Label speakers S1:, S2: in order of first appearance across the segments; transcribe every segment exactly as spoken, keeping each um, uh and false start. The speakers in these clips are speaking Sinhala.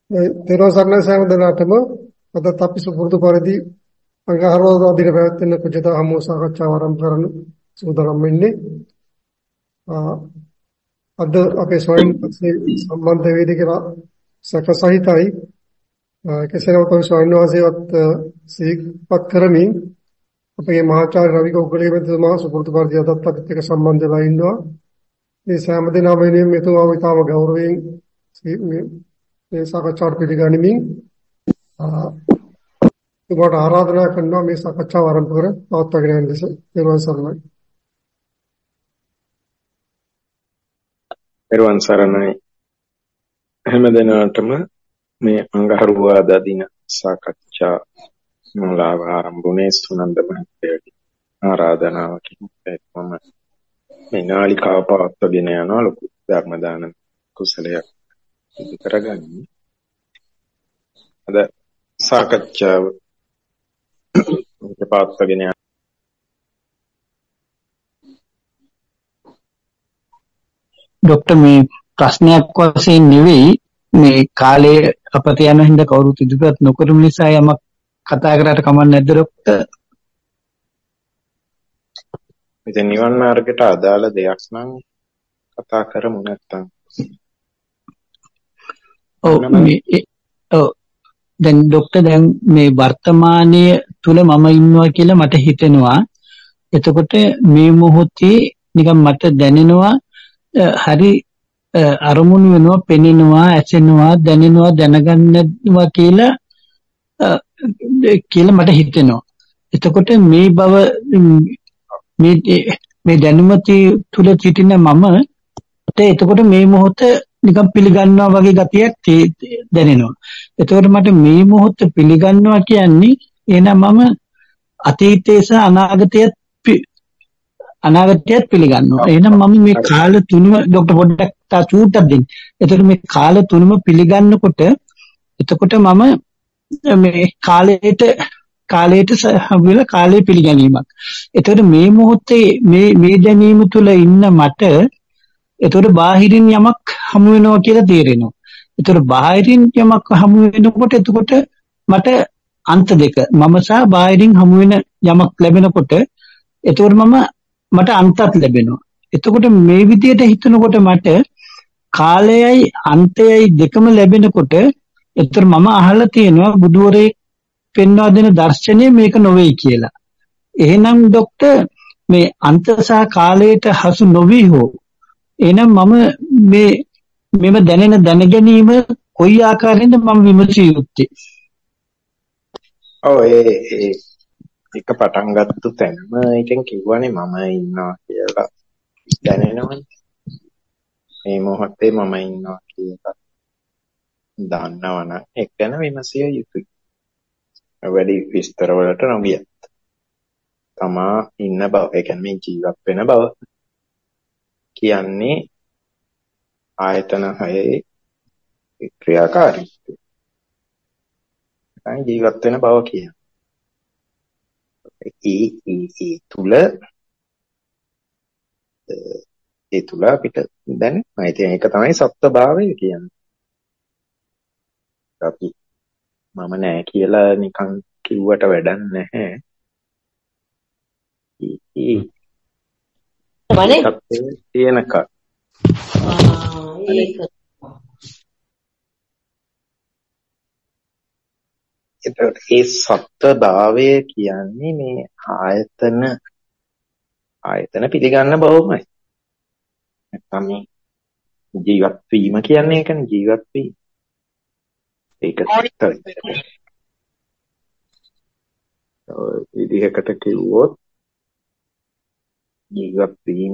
S1: තේරෝ සරණ සෑම දිනකටම අදත් අපි සුපුරුදු පරිදි අඟහරුවාදා දින පැවැත්වෙන කුජිත හමු සාකච්ඡාව ආරම්භ කරන සූදානම් වෙන්නේ. අද අපේ ස්වයං සම්බන්ධ වේදිකාව සකසහිතයි. කෙසේ නමුත් ස්වයං වාසීවත් සිහිපත් කරමින් අපේ මහාචාර්ය රවි කෝකලේ මෙතුමා සුපුරුදු පරිදි අදත් අපිත් එක්ක සම්බන්ධ වෙලා ඉන්නවා. මේ සෑම දිනම වෙනුවෙන් මෙතුමාව ඉතාම ගෞරවයෙන් මේ සාකච්ඡාවට පිළිගනිමින් ඔබට ආරාධනා කරනවා මේ සාකච්ඡාව ආරම්භ කර පවත්වාගෙන යන ලෙස. පෙරවන් සරණයි.
S2: පෙරවන් සරණයි හැම දිනකටම මේ අඟහරුවාදා දින සාකච්ඡා මුලාව ආරම්භුනේ සුනන්ද මහත්තයාගේ ආරාධනාවකින් මම මේ නාලිකාව පවත්වාගෙන යනවා. ලොකු ධර්ම දාන කුසලයක් කරගන්නේ. අද සාකච්ඡාව පවත්වාගෙන යන
S3: ડોક્ટર මේ ප්‍රශ්නයක් වශයෙන් නෙවෙයි මේ කාලේ අපත යන හින්දා කවුරුත් ඉදිරිපත් නොකරන නිසා යමක් කතා කරාට කමක් නැද්ද ડોක්ટર?
S2: ඉතින් නිවන් මාර්ගයට අදාළ දෙයක් නම් කතා කරමු නැත්තම්.
S3: ඔව් මේ ඔව් දැන් ડોක්ટર දැන් මේ වර්තමානයේ තුල මම ඉන්නවා කියලා මට හිතෙනවා. එතකොට මේ මොහොතේ නිකන් මට දැනෙනවා හරි අරමුණු වෙනවා, පෙනෙනවා, ඇසෙනවා, දැනෙනවා, දැනගන්නවා කියලා කියලා මට හිතෙනවා. එතකොට මේ බව මේ මේ දැනුම තුල සිටින මම එතකොට මේ මොහොත නිකන් පිළිගන්නවා වගේ ගතියක් දැනෙනවා. එතකොට මට මේ මොහොත පිළිගන්නවා කියන්නේ එහෙනම් මම අතීතයේ සහ අනාගතයත් අනාගතයත් පිළිගන්නවා. එහෙනම් මම මේ කාල තුනම ડોક્ટર පොඩ්ඩක් තා චූට්ටක් දෙන්න. එතකොට මේ කාල තුනම පිළිගන්නකොට එතකොට මම මේ කාලයට කාලයට හම්බෙලා කාලය පිළිගැනීමක්. එතකොට මේ මොහොතේ මේ මේ දැනීම තුල ඉන්න මට එතකොට බාහිරින් යමක් හමු වෙනවා කියලා තේරෙනවා. එතකොට බාහිරින් යමක් හමු වෙනකොට එතකොට මට අන්ත දෙක මම සහ බාහිරින් හමු වෙන යමක් ලැබෙනකොට එතකොට මම මට අන්තත් ලැබෙනවා. එතකොට මේ විදිහට හිතනකොට මට කාලයයි අන්තයයි දෙකම ලැබෙනකොට එතකොට මම අහලා තියෙනවා බුදුවරේ පෙන්වා දෙන දර්ශනය මේක නොවේ කියලා. එහෙනම් ડોක්ටර් මේ අන්ත සහ කාලයට හසු නොවි හෝ එහෙනම් මම මේ මෙම දැනෙන දැනගැනීම කොයි ආකාරයෙන්ද මම විමසිය යුත්තේ?
S2: ඔව් ඒ ඒ එක පටන් ගත්තු තැනම ඉතින් කිව්වනේ මම ඉන්නවා කියලා දැනෙනවනේ. මේ මොහොතේ මම ඉන්නවා කියලා දන්නවනම් ඒක ගැන විමසිය යුතුයි. වැඩි විස්තර වලට නොගියත් තමා ඉන්න බව, ඒ කියන්නේ ජීවත් වෙන බව කියන්නේ ආයතන හයේ ක්‍රියාකාරීත්වය. ඒ ජීවත් වෙන බව කියන්නේ ඒ ඒ තුල ඒ තුල අපිට දැන් ඉතින් ඒක තමයි සත්‍ය භාවය කියන්නේ. අපි මම නෑ කියලා නිකන් කිව්වට වැඩක් නැහැ. ඒ
S4: මනේ
S2: තියෙනක
S4: ඒක
S2: ඒ සත්‍ය භාවය කියන්නේ මේ ආයතන ආයතන පිළිගන්න බවමයි. නැත්නම් මේ ජීවත් වීම කියන්නේ ඒකනේ, ජීවත් වීම. ඒක සත්‍යයි. ඔය විදිහකට කිව්වොත් ජීවත් වීම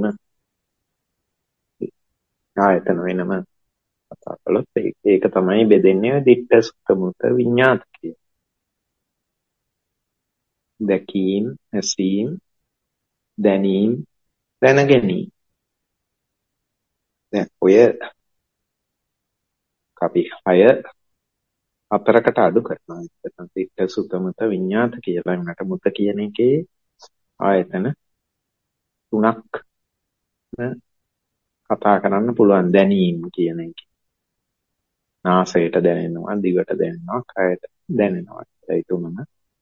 S2: ආයතන වෙනම කතා කළොත් ඒක තමයි බෙදෙන්නේ දිට්ඨ සුත්ත මුත විඤ්ඤාත කිය. දැකීම්, ඇසීම්, දැනීම්, දැනගැනීම. දැන් ඔය අපි හය හතරකට අඩු කරනවා. නැත්නම් දිට්ඨ සුත්ත මුත විඤ්ඤාත කියලා. මට මුත කියන එකේ ආයතන තුනක් කතා කරන්න පුළුවන් දැනීම කියන එක. නාසයට දැනෙනවා, දිවට දැනෙනවා, කයට දැනෙනවා. ඒ තුනම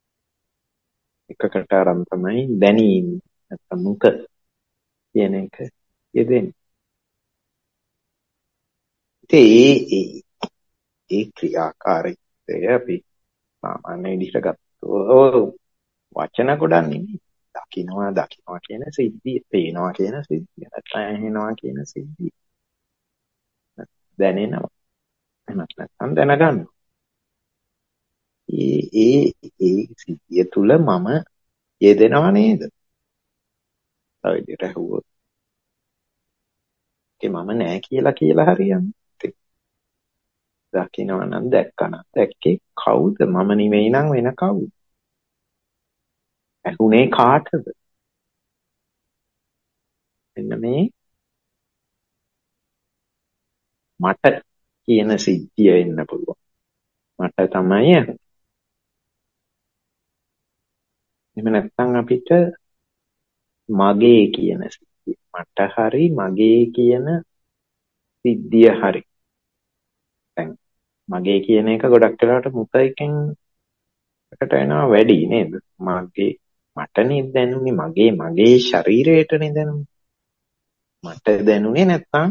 S2: එකකට අරන් තමයි දැනීම නැත්නම් මුත කියන එක යෙදෙන්නේ. ඒ ඒ ඒ ක්‍රියාකාරීත්වය අපි සාමාන්‍ය විදිහට ගත්තොත් වචන ගොඩක් නෙමෙයි. දකින්නවා දකින්නවා කියන සිද්ධිය, පේනවා කියන සිද්ධිය, නැත්නම් ඇහෙනවා කියන සිද්ධිය. දැනෙනවා. එහෙමත් නැත්නම් දැනගන්නවා. ඒ ඒ ඒ සිද්ධිය තුල මම යෙදෙනව නේද? තව විදිහට අහුවොත් ඒ මම නෑ කියලා කියලා හරියන්නේ. දකින්නවා නම් දැක්කනම් දැක්කේ කවුද? මම නෙවෙයි නම් වෙන කවුද? ඇහුනේ කාටද? එන්න මේ මට කියන සිද්ධිය එන්න පුළුවන්. මට තමයි ඇහුනේ. එහෙම නැත්නම් අපිට මගේ කියන සිද්ධිය. මට හරි මගේ කියන සිද්ධිය හරි. දැන් මගේ කියන එක ගොඩක් වෙලාවට මුත එකෙන් එකට එනවා වැඩි නේද? මගේ මටනේ දැනුනේ මගේ මගේ ශරීරයටනේ දැනුනේ. මට දැනුනේ නැත්නම්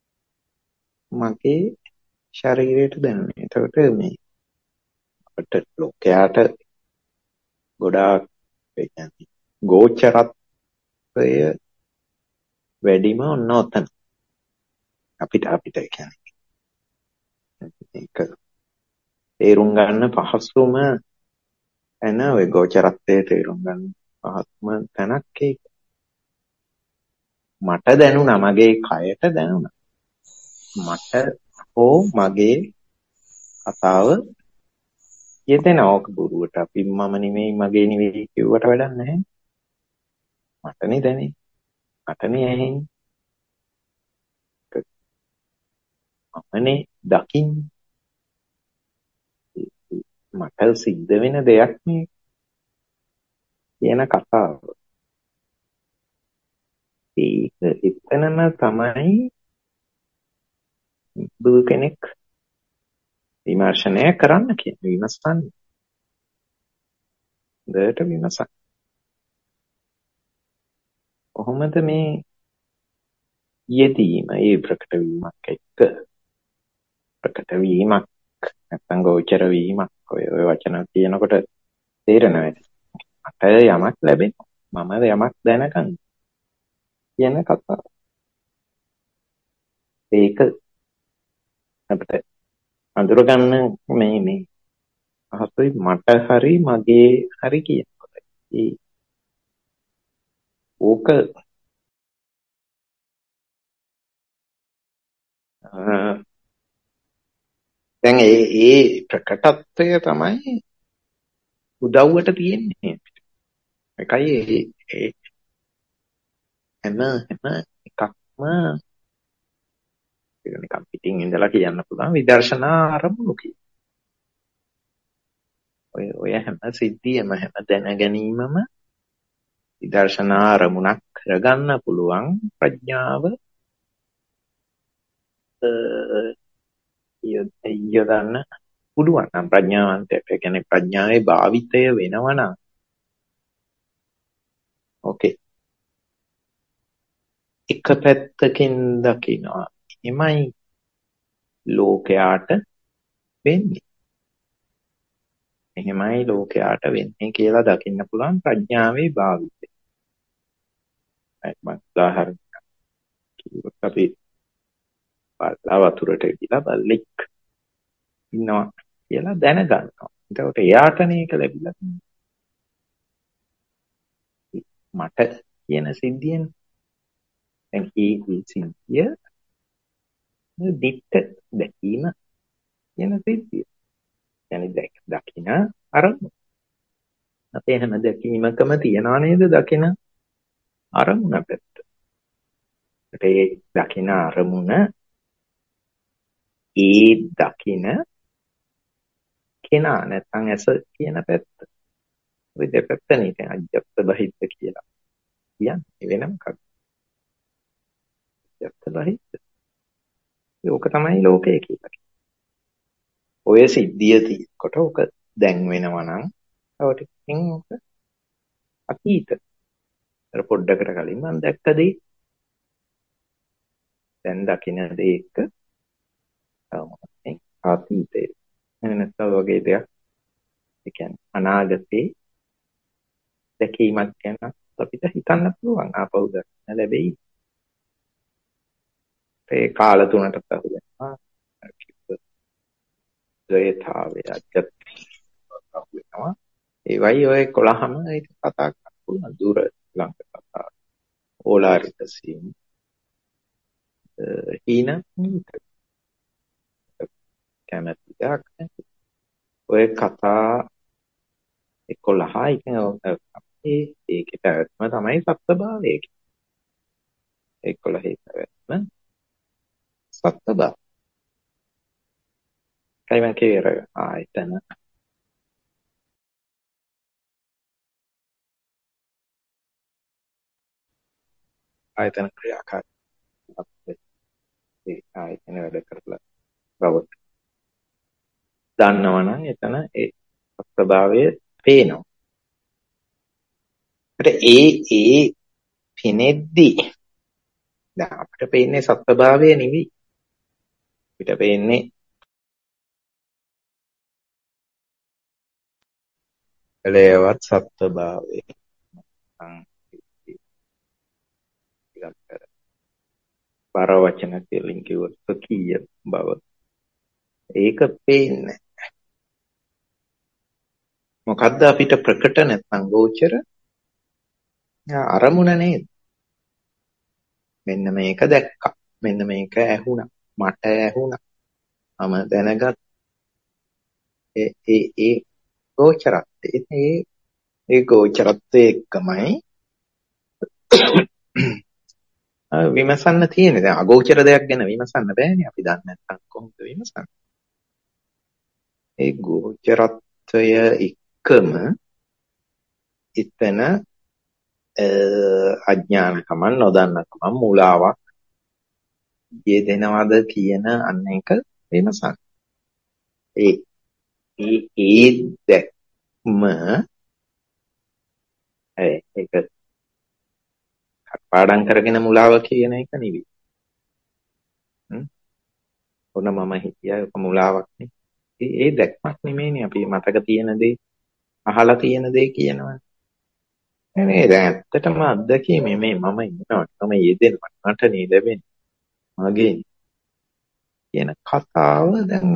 S2: මගේ ශරීරයට දැනුනේ. එතකොට මේ අපිට ලෝකයට ගොඩාක් ඒ කියන්නේ ගෝචරත්වය වැඩිම ඔන්න ඔතන. අපිට අපිට ඒ කියන්නේ ඒක තේරුම් ගන්න පහසුම එන ඔය ගෝචරත්වයේ තේරුම් ගන්න පහසුම තැනක් ඒක. මට දැනුණා මගේ කයට දැනුණා. මට හෝ මගේ කතාව යෙදෙන ඕක බොරුවට අපි මම නෙමෙයි මගේ නෙවෙයි කිව්වට වැඩක් නැහැ. මටනේ දැනෙන්නේ. මටනේ ඇහෙන්නේ. මමනේ දකින්නේ. මට සිද්ධ වෙන දෙයක් නේ කියන කතාව. ඒක එතනම තමයි බුදු කෙනෙක් විමර්ශනය කරන්න කියන්නේ. විමසන්නේ. දෙයට විමසන්න. කොහොමද මේ යෙදීම ඒ ප්‍රකට වීමක් එක්ක ප්‍රකට වීමක් නැත්නම් ගෝචර වීමක් ඔය ඔය වචන කියනකොට තේරෙනවා. මට යමක් ලැබෙනවා. මම යමක් දැනගන්න කියන කතාව. ඒක අපිට අඳුරගන්න මේ මේ අහසොයි මට හරි මගේ හරි කියනකොට ඒ ඕක දැන් ඒ ඒ ප්‍රකටත්වය තමයි උදව්වට තියෙන්නේ. එකයි ඒ ඒ හැම හැම එකක්ම නිකන් පිටින් ඉඳලා කියන්න පුළුවන් විදර්ශනා ආරමුණු කියන. ඔය ඔය හැම සිද්ධියම හැම දැන ගැනීමම විදර්ශනා ආරමුණක් කරගන්න පුළුවන් ප්‍රඥාව යොදන්න පුළුවන් නම් ප්‍රඥාවන්තයෙක්. ඒ කියන්නේ ප්‍රඥාවේ භාවිතය වෙනවා නම් ඕකේ එක පැත්තකින් දකිනවා එමයි ලෝකයට වෙන්නේ. එහෙමයි ලෝකයට වෙන්නේ කියලා දකින්න පුළුවන් ප්‍රඥාවේ භාවිතය. මම උදාහරණයක් කිව්වොත් අපි බල්ලා වතුරට ගිහලා බල්ලෙක් ඉන්නවා කියලා දැනගන්නවා. එතකොට එයාටනේ ඒක ලැබිලා මට කියන සිද්ධියෙන් දැන් මේ සිද්ධිය දිට්ඨ දැකීම කියන සිද්ධිය. يعني දැක දකින අරමුණ. අපේ හැම දැකීමකම තියනා නේද දකින අරමුණ පැත්ත. ඒ දකින අරමුණ ඒ දකින කෙනා නැත්නම් ඇස කියන පැත්ත. ඔය දෙපැත්තනේ දැන් අජ්ජත් බහිද්ද කියලා. කියන්නේ වෙනම කක්. අජ්ජත් බහිද්ද. ඒක තමයි ලෝකය කියලා. ඔය සිද්ධිය තියෙනකොට ඔක දැන් වෙනවා නම් තව ටිකකින් ඔක අතීත. අර පොඩ්ඩකට කලින් මම දැක්ක දේ දැන් දකින්න දේ එක්ක තමයි අතීතේ. එනස්ත වගේ දෙයක්. ඒ කියන්නේ අනාගතේ දැකීමක් ගැන අපිට හිතන්න පුළුවන් ආපහු දක්න ලැබෙයි. ඒ කාල තුනට පහුවෙනවා. ද්වේතාවය අජත් වෙනවා. ඒවයි ඔය කොළහම ඒක කතා කරන්න පුළුවන් දුර ලංක කතා. ඕලාරික සීන්. හීන කැමැති දෙයක් නැහැ. ඔය කතා එකොළහ ඉතින් ඒ ඒකේ පැවැත්ම තමයි සත්‍යභාවය. එකොළහේ පැවැත්ම සත්‍යභාවය. කයිමන් කියර ආයතන ආයතන ක්‍රියාකාරී ඒ ආයතන වැඩ කරලා බව දන්නවනම් එතන ඒ සත්‍යභාවය පේනවා. ඒ ඒ පෙනෙද්දී දැන් අපිට පේන්නේ සත්‍යභාවය නෙවෙයි. අපිට පේන්නේ එලෙවත් සත්‍යභාවය. බර වචන දෙලින් කිව්වොත් කීය බව. ඒක පේන්නේ. මොකද්ද අපිට ප්‍රකට නැත්නම් ගෝචර? අරමුණ නේද? මෙන්න මේක දැක්කා. මෙන්න මේක ඇහුණා. මට ඇහුණා. මම දැනගත් ඒ ඒ ඒ ගෝචරත්වයේ ඒ ඒ ගෝචරත්වයේ එකමයි විමසන්න තියෙන්නේ. දැන් අගෝචර දෙයක් ගැන විමසන්න බෑනේ. අපි දන්නේ නැත්නම් කොහොමද විමසන්නේ? ඒ ගෝචරත්වය එකම එතන අඥානකම නොදන්නකම මුලාවක් යෙදෙනවද කියන අන්න එක විමසන්න. ඒ ඒ ඒ දැක්ම ඒක පාඩම් කරගෙන මුලාව කියන එක නෙවෙයි. හ්ම්. ඔන්න මම හිතියා ඒක මුලාවක් නේ. ඒ ඒ දැක්මක් නෙමෙයිනේ අපි මතක තියෙන දේ අහලා තියෙන දේ කියනවා. නේ දැන් ඇත්තටම අත්දැකීමේ මේ මම ඉන්නවා මම යෙදෙනවා මට නේ ලැබෙන්නේ මගේ කියන කතාව දැන්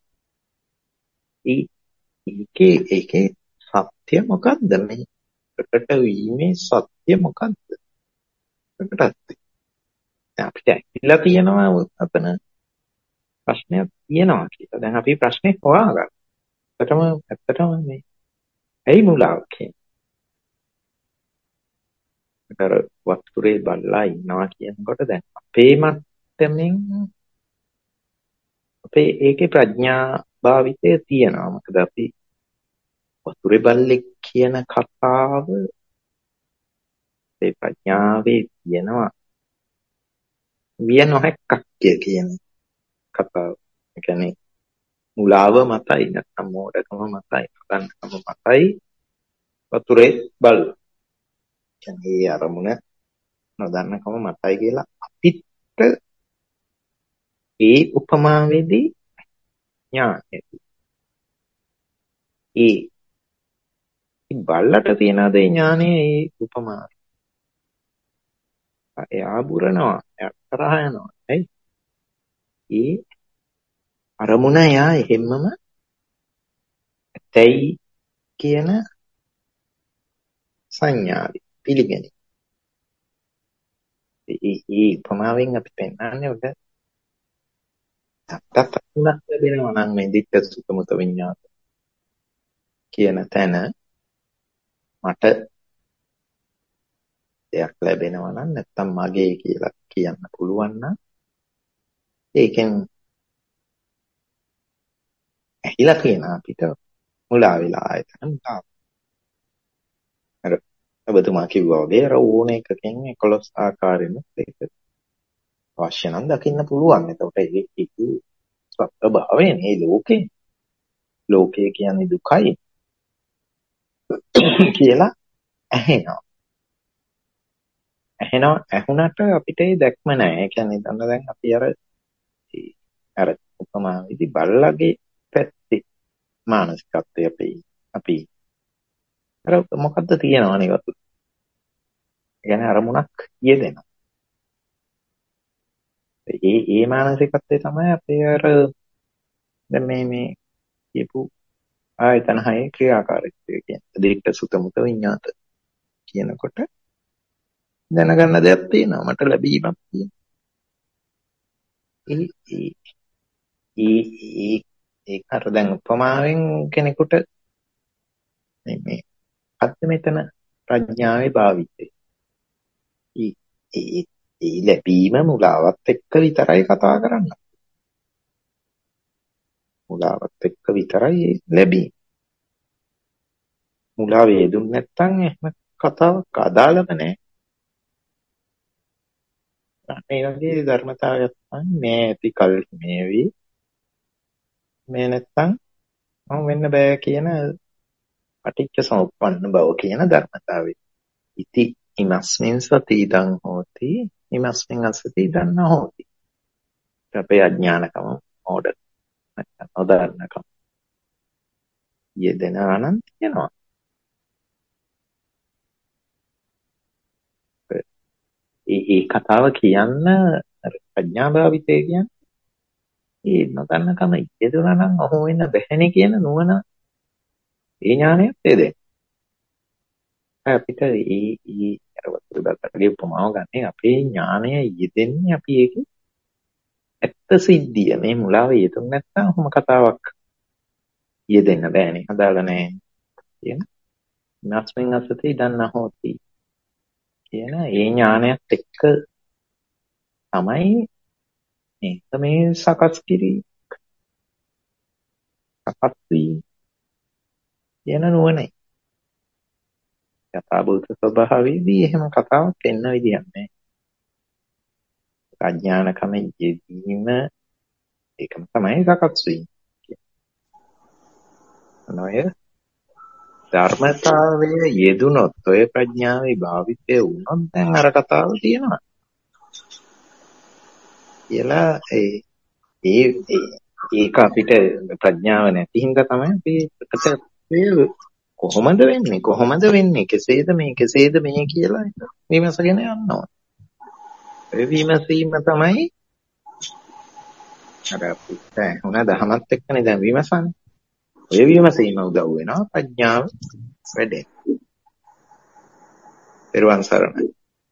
S2: ඒකේ ඒකේ සත්‍ය මොකද්ද මේ ප්‍රකට වීමේ සත්‍ය මොකද්ද ප්‍රකටත් දැන් අපිට ඇහිලා තියෙනවා අපන ප්‍රශ්නයක් තියෙනවා කියලා දැන් අපි ප්‍රශ්නේ හොයාගන්න. ඇත්තටම ඇත්තටම මේ ඇයි මුලාව කියන්නේ අර වස්තුරේ බලලා ඉන්නවා කියනකොට දැන් අපේ මට්ටමින් අපේ ඒකේ ප්‍රඥා භාවිතය තියෙනවා. මොකද අපි වස්තුරේ බල්ලෙක් කියන කතාව ඒ ප්‍රඥාවේ තියෙනවා විය නොහැක්කක් කියන කතාව. ඒ කියන්නේ මුලාව මතයි නැත්නම් මෝඩකම මතයි හදන්නකම මතයි වතුරේ බල්ල. කියන්නේ අරමුණ නොදන්නකම මතයි කියලා අපිට ඒ උපමාවේදී ඥානෙ ඒ බල්ලට තියෙන දේ ඥානෙ ඒ උපමාව. එයා බුරනවා එයා තරහ යනවා. ඇයි? ඒ අරමුණ එයා එහෙම්මම ඇතයි කියන සංඥාවයි පිළිගැනීම. ඒ ඒ උපමාවෙන් අපි පෙන්නන්නේ උඩ තත්ත්වයක් ලැබෙනවා නම් මේ දිට්ඨ සුතමුත විඤ්ඤාත කියන තැන මට දෙයක් ලැබෙනවා නම් නැත්තම් මගේ කියලා කියන්න පුළුවන් නම් ඒකෙන් ඇහිලා කියන අපිට මුලා වෙලා ආයතන මුලා. අර ඔබතුමා කිව්වා වගේ අර ඕන එකකින් එකොළොස් ආකාරයෙන් ඒක අවශ්‍ය නම් දකින්න පුළුවන්. එතකොට ඒක සත්‍ය භාවය නේ ලෝකේ. ලෝකය කියන්නේ දුකයි කියලා ඇහෙනවා. ඇහෙනවා ඇහුණට අපිට ඒ දැක්ම නැහැ. ඒ කියන්නේ දන්න දැන් අපි අර අර උපමාවේදී බල්ලගේ පැත්තේ මානසිකත්වය අපි අපි අර මොකද්ද තියෙනවනේ වතු. ඒ කියන්නේ අරමුණක් යෙදෙනවා. ඒ ඒ මානසිකත්වය තමයි අපේ අර දැන් මේ මේ කියපු ආයතන හයේ ක්‍රියාකාරීත්වය කියන්නේ. දික්ක සුත මුත විඤ්ඤාත කියනකොට දැනගන්න දෙයක් තියෙනවා. මට ලැබීමක් තියෙනවා. ඒ ඒ ඒ ඒ ඒක අර දැන් උපමාවෙන් කෙනෙකුට මේ මේ අත් මෙතන ප්‍රඥාවේ භාවිතය. ඒ ඒ ඒ ලැබීම මුලාවත් එක්ක විතරයි කතා කරන්නේ. මුලාවත් එක්ක විතරයි ලැබීම. මුලා වේදුන් නැත්තම් එහෙම කතාවක් අදාළම නැහැ. මේ වගේ ධර්මතාවයක් තමයි මේ ඇති කල් මේවි. මේ නැත්තම් මම වෙන්න බෑ කියන පටිච්ච සමුප්පන්න බව කියන ධර්මතාවය. ඉති ඉමස්මින් සති ඉදං හෝති ඉමස්මින් අසති ඉදං නොහෝති. අපේ අඥානකම මෝඩ නැත්නම් නොදන්නකම යෙදෙන ආනන්ද කියනවා. ඒ ඒ කතාව කියන්න ප්‍රඥා භාවිතය කියන්නේ ඒ නොදන්නකම යෙදුණා නම් ඔහොම වෙන්න බැහැනේ කියන නුවණ ඒ ඥානයත් දෙන්නේ. අපිට ඒ ඒ අර වතුර දාතගේ උපමාව ගන්න අපේ ඥානය යෙදෙන්නේ අපි ඒකේ ඇත්ත සිද්ධිය මේ මුලාව යෙදුන් නැත්නම් ඔහොම කතාවක් යෙදෙන්න බෑනේ හදාලා නැහැ කියන නස්මින් අසති දන්න හොති කියන ඒ ඥානයත් එක්ක තමයි මේක මේ සකස් කිරීම සකස් වී යන නුවණයි. යථාභූත ස්වභාවයේදී එහෙම කතාවක් එන්න විදියක් නැහැ. අඥානකම යෙදීම ඒකම තමයි සකස් වෙන්නේ. අනෝය ධර්මතාවයේ යෙදුනොත් ඔය ප්‍රඥාවේ භාවිතය වුණොත් දැන් අර කතාව තියෙනවා. කියලා ඒ ඒ ඒක අපිට ප්‍රඥාව නැති හින්දා තමයි අපි ඒකට කොහොමද වෙන්නේ කොහොමද වෙන්නේ කෙසේද මේ කෙසේද මේ කියලා විමසගෙන යනවා. ඒ විමසීම තමයි අර අපිට උනා දහමත් එක්කනේ දැන් විමසන්නේ. ඔය විමසීම උදව් වෙනවා ප්‍රඥාව වැඩේ. පෙරවන් සරණයි.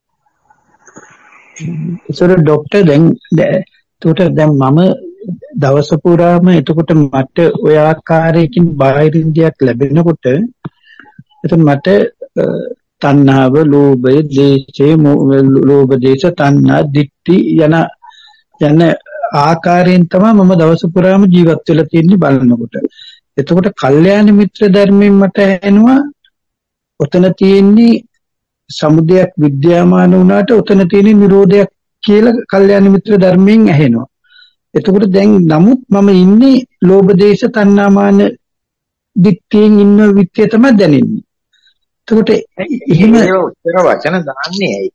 S3: ඒසොර ડોක්ටර් දැන් එතකොට දැන් මම දවස පුරාම එතකොට මට ඔය ආකාරයකින් බාහිර ඉන්දියක් ලැබෙනකොට එතකොට මට තණ්හාව, ලෝභය, ද්වේෂය, ලෝභ දේශ තණ්හා, දික්ටි යන යන ආකාරයෙන් තමයි මම දවස පුරාම ජීවත් වෙලා තියෙන්නේ බලනකොට. එතකොට කල්යාණ මිත්‍ර ධර්මයෙන් මට ඇහෙනවා ඔතන තියෙන්නේ සමුදයක් විද්‍යාමාන වුණාට ඔතන තියෙන නිරෝධයක් කියලා කල්යාණ මිත්‍ර ධර්මයෙන් ඇහෙනවා. එතකොට දැන් නමුත් මම ඉන්නේ ලෝභ දේශ තණ්හාමාන දික්තියෙන් ඉන්න විත්‍ය තමයි දැනෙන්නේ. එතකොට එහෙම
S2: උත්තර වචන දාන්නේ ඇයි?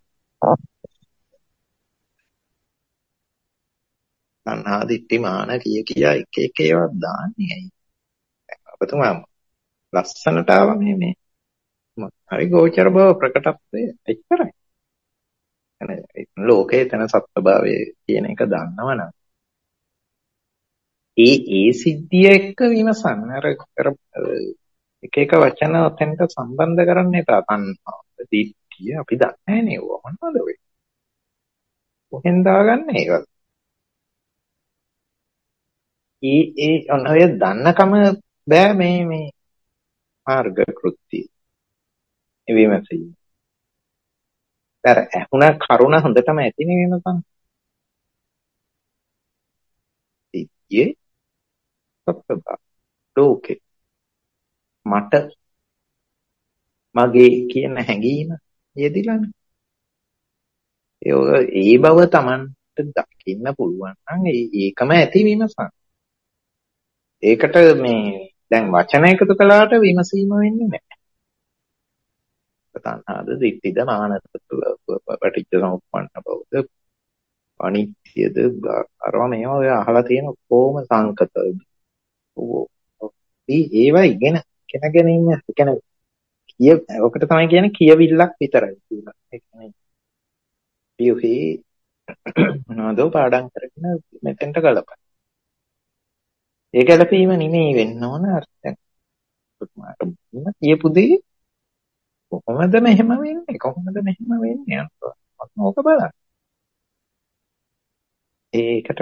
S2: තණ්හා දික්ටි මාන කිය කියා එක එක ඒවා දාන්නේ ඇයි? අපතුමා ලස්සනට ආවා මේ මේ හරි ගෝචර බව ප්‍රකටත්වය එච්චරයි. එනේ ලෝකේ තන සත්‍යභාවයේ කියන එක දන්නවනම් ඒ ඒ සිද්ධිය එක්ක විමසන්න අර එක එක වචන ඔතෙන්ට සම්බන්ධ කරන්න එපා. තණ්හා දිට්ඨිය අපි දන්නේ නැහැ නේ මොනවද ඔය. කොහෙන් දාගන්නේ ඒක? ඒ ඒ ඔය දන්නකම බෑ මේ මේ මාර්ග කෘත්‍ය. ඒ විමසීම. අර ඇහුණ කරුණ හොඳටම ඇතිනේ විමසන්න. සිද්ධියේ සත්‍යභාව ලෝකේ මට මගේ කියන හැඟීම යෙදිලානේ. ඒ ඒ බව Tamanට දකින්න පුළුවන් නම් ඒකම ඇති විමසන්න. ඒකට මේ දැන් වචන එකතු කළාට විමසීම වෙන්නේ නැහැ. තණ්හාද දිට්ඨිද මානසද පටිච්ච සමුප්පන්න බවද අනිත්‍යද අරවා මේවා ඔය අහලා තියෙන කොහොම සංකතද ඒවා ඉගෙන ඉගෙනගෙන ඉන්න කියන්නේ කිය ඔකට තමයි කියන්නේ කියවිල්ලක් විතරයි කියලා. ඒ කියන්නේ පියුහි මොනවදෝ පාඩම් කරගෙන මෙතෙන්ට ගලපන. ඒ ගැලපීම නෙමෙයි වෙන්න ඕන අර්ථයක්. මට කියපු දේ කොහොමද මෙහෙම වෙන්නේ? කොහොමද මෙහෙම වෙන්නේ? ඕක බලන්න. ඒකට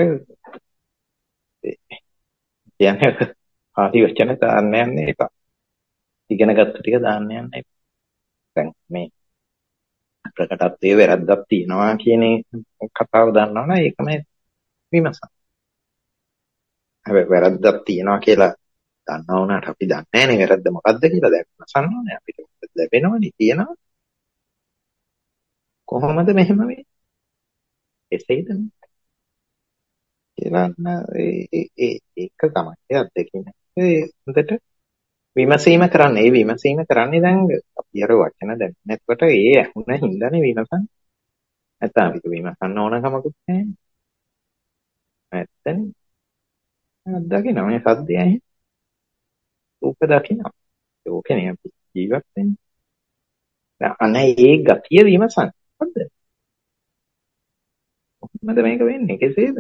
S2: කියන්නේ ආදි වචන දාන්න යන්නේ ඒක. ඉගෙන ගත්ත ටික දාන්න යන්නේ. දැන් මේ ප්‍රකටත්වයේ වැරද්දක් තියෙනවා කියන කතාව දන්නවනේ ඒකම විමසන්න. හැබැයි වැරද්දක් තියෙනවා කියලා දන්නා වුණාට අපි දන්නේ නැහැ නේ වැරද්ද මොකද්ද කියලා දැන් විමසන්න ඕනේ. අපිට ලැබෙනවනේ තියෙනවා. කොහොමද මෙහෙම වෙන්නේ? එසේද කියලා ඒ ඒ ඒක තමයි අත්දැකීම. ඒ හොඳට විමසීම කරන්නේ. ඒ විමසීම කරන්නේ දැන් අපි අර වචන දැන් නැත්කොට ඒ ඇහුණ හින්දානේ විමසන්නේ. නැත්නම් අපිට විමසන්න ඕන කමකුත් නැහැ. නැත්තනේ. අත්දකින්න මේ සද්දය ඇහි. රූප දකින්න. ඕකනේ අපි ජීවත් වෙන්නේ. දැන් අනේ ඒ ගතිය විමසන්න. හොඳ. කොහොමද මේක වෙන්නේ? කෙසේද?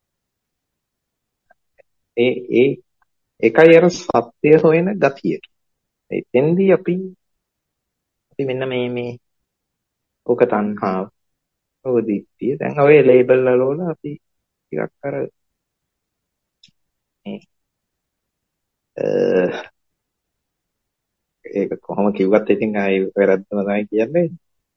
S2: ඒ ඒ එකයි අර සත්‍ය හොයන ගතිය. එතෙන්දී අපි අපි මෙන්න මේ මේ ඕක තණ්හාව, ඕක දිට්ඨිය. දැන් ඔය ලේබල් වල අපි ටිකක් අර ඒක කොහොම කිව්වත් ඉතින් ආයේ වැරද්දම තමයි කියන්නේ.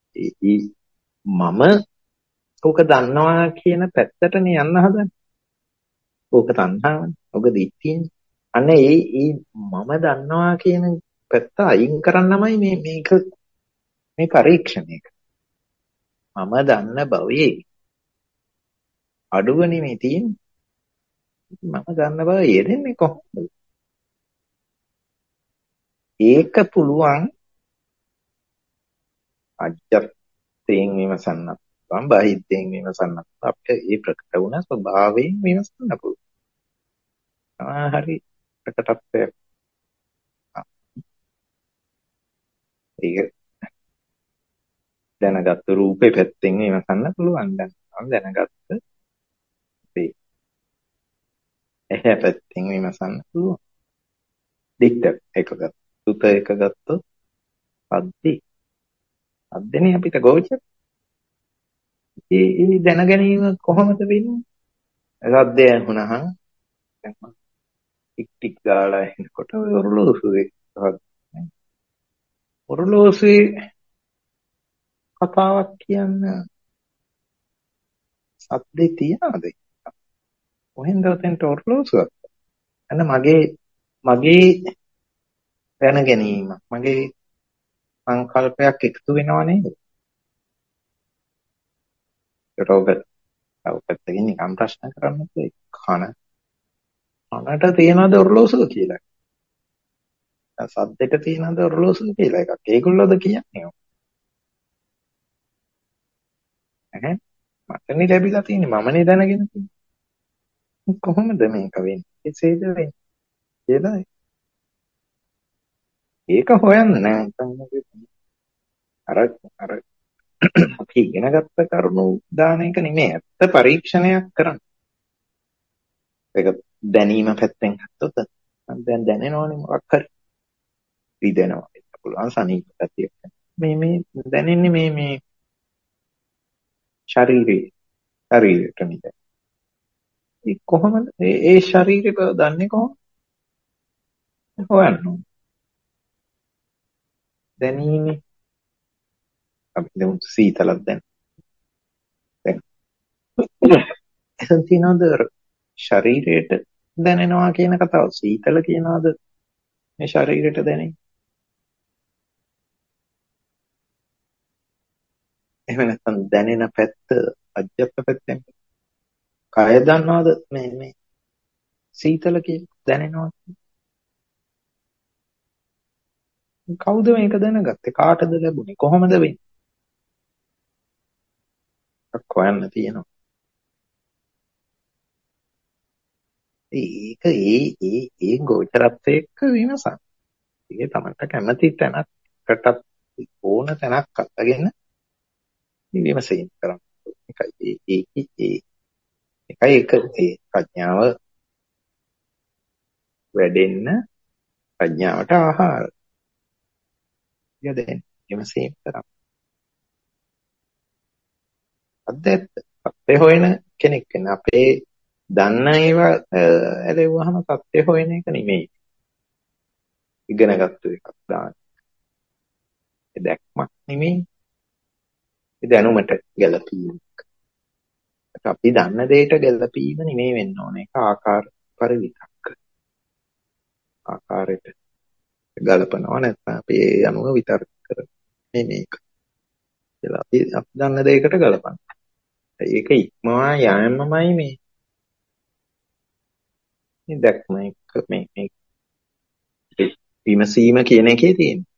S2: මම ඕක දන්නවා කියන පැත්තටනේ යන්න හදන්නේ. ඕක තණ්හාවනේ. ඕක දිට්ඨියනේ. අන්න ඒ ඒ මම දන්නවා කියන පැත්ත අයින් කරන්නමයි මේ මේක මේ පරීක්ෂණයක. මම දන්න බවේ අඩුවනේ මේ තියෙන්නේ. මම දන්න බව යෙදෙන්නේ කොහොමද? ඒක පුළුවන් අජ්ජත්යෙන් විමසන්නත් පුළුවන් බාහිද්යෙන් විමසන්නත් අපිට ඒ ප්‍රකට වුණ ස්වභාවයෙන් විමසන්න පුළුවන්. ආ හරි ප්‍රකටත්වයක්. ඒක දැනගත්තු රූපේ පැත්තෙන් විමසන්න පුළුවන්. දැන් දැනගත්ත ඒ එහේ පැත්තෙන් විමසන්න පුළුවන්. දික්ත එකගත් සුත එකගත්තු අද්දි අද්දනේ අපිට ගෝචර. ඒ ඒ දැන ගැනීම කොහොමද වෙන්නේ? රද්දය වුණහම ටික් ටික් ගාලා එනකොට ඔරලෝසුවේ ඔරලෝසුවේ කතාවක් කියන්න සද්දේ තියනද? කොහෙන්ද උතෙන්ට ඔරලෝසුවක්? අන්න මගේ මගේ දැන ගැනීම මගේ සංකල්පයක් එකතු වෙනව නේද? රෝග අවපැත්තකින් නිකම් ප්‍රශ්න කරන්න පුළුවන්. කන කනට තියනද ඔරලෝසුව කියලා. සද්දෙට තියනද ඔරලෝසුව කියලා එකක්. ඒගොල්ලෝද කියන්නේ? ඈ මටනේ ලැබිලා තියෙන්නේ. මමනේ දැනගෙන තියෙන්නේ. කොහොමද මේක වෙන්නේ? කෙසේද වෙන්නේ? කියලා ඒක හොයන්න නෑ. අර අර අපි ඉගෙන ගත්ත කරුණු දාන එක නෙමෙයි. ඇත්ත පරීක්ෂණයක් කරන්න. ඒක දැනීම පැත්තෙන් ගත්තොත් දැන් දැනෙනවනේ මොකක් හරි. රිදෙනවා. ඒක පුළුවන් සනීප පැතියක්. මේ මේ දැනෙන්නේ මේ මේ ශරීරේ ශරීරයට නේද? ඒ කොහොමද ඒ ඒ ශරීරය බව දන්නේ කොහොමද? හොයන්න. දැනීමේ අපි දැන් සීතලක් දැන් දැන් එතන තියනද ශරීරයට දැනෙනවා කියන කතාව සීතල කියනවාද මේ ශරීරයට දැනෙන්නේ? එහෙම නැත්නම් දැනෙන පැත්ත අජ්ජත් පැත්තෙන් කය දන්නවද මේ මේ සීතල කියන දැනෙනවා. කවුද මේක දැනගත්තේ? කාටද ලැබුණේ? කොහොමද වෙන්නේ? හොයන්න තියෙනවා. ඒක ඒ ඒ ඒ ගෝචරත්වයේ එක්ක විමසන්න. ඒක තමන්ට කැමති තැනකටත් ඕන තැනක් අතගෙන විමසීම කරන්න. ඒකයි ඒ ඒ ඒකයි ඒක ඒ ප්‍රඥාව වැඩෙන්න ප්‍රඥාවට ආහාර. යදෙන් විමසීම කරන්න. අද්දැත් සත්‍ය හොයන කෙනෙක් වෙන අපේ දන්න ඒවා ඇලෙවුවාම සත්‍ය හොයන එක නෙමෙයි. ඉගෙනගත්තු එකක් දාන්න. ඒ දැක්මක් නෙමෙයි. ඒ දැනුමට ගැළපීම. අපි දන්න දෙයට ගැළපීම නෙමෙයි වෙන්න ඕනේ. ඒක ආකාර පරිවිතක්ක. ආකාරයට ගලපනවා නැත්නම් අපි ඒ අනුව විතර්ක කරන්නේ මේක. කියලා අපි අපි දන්න දෙයකට ගලපන්න. ඒක ඉක්මවා යෑමමයි මේ මේ දැක්ම එක මේ මේ විමසීම කියන එකේ තියෙන්නේ.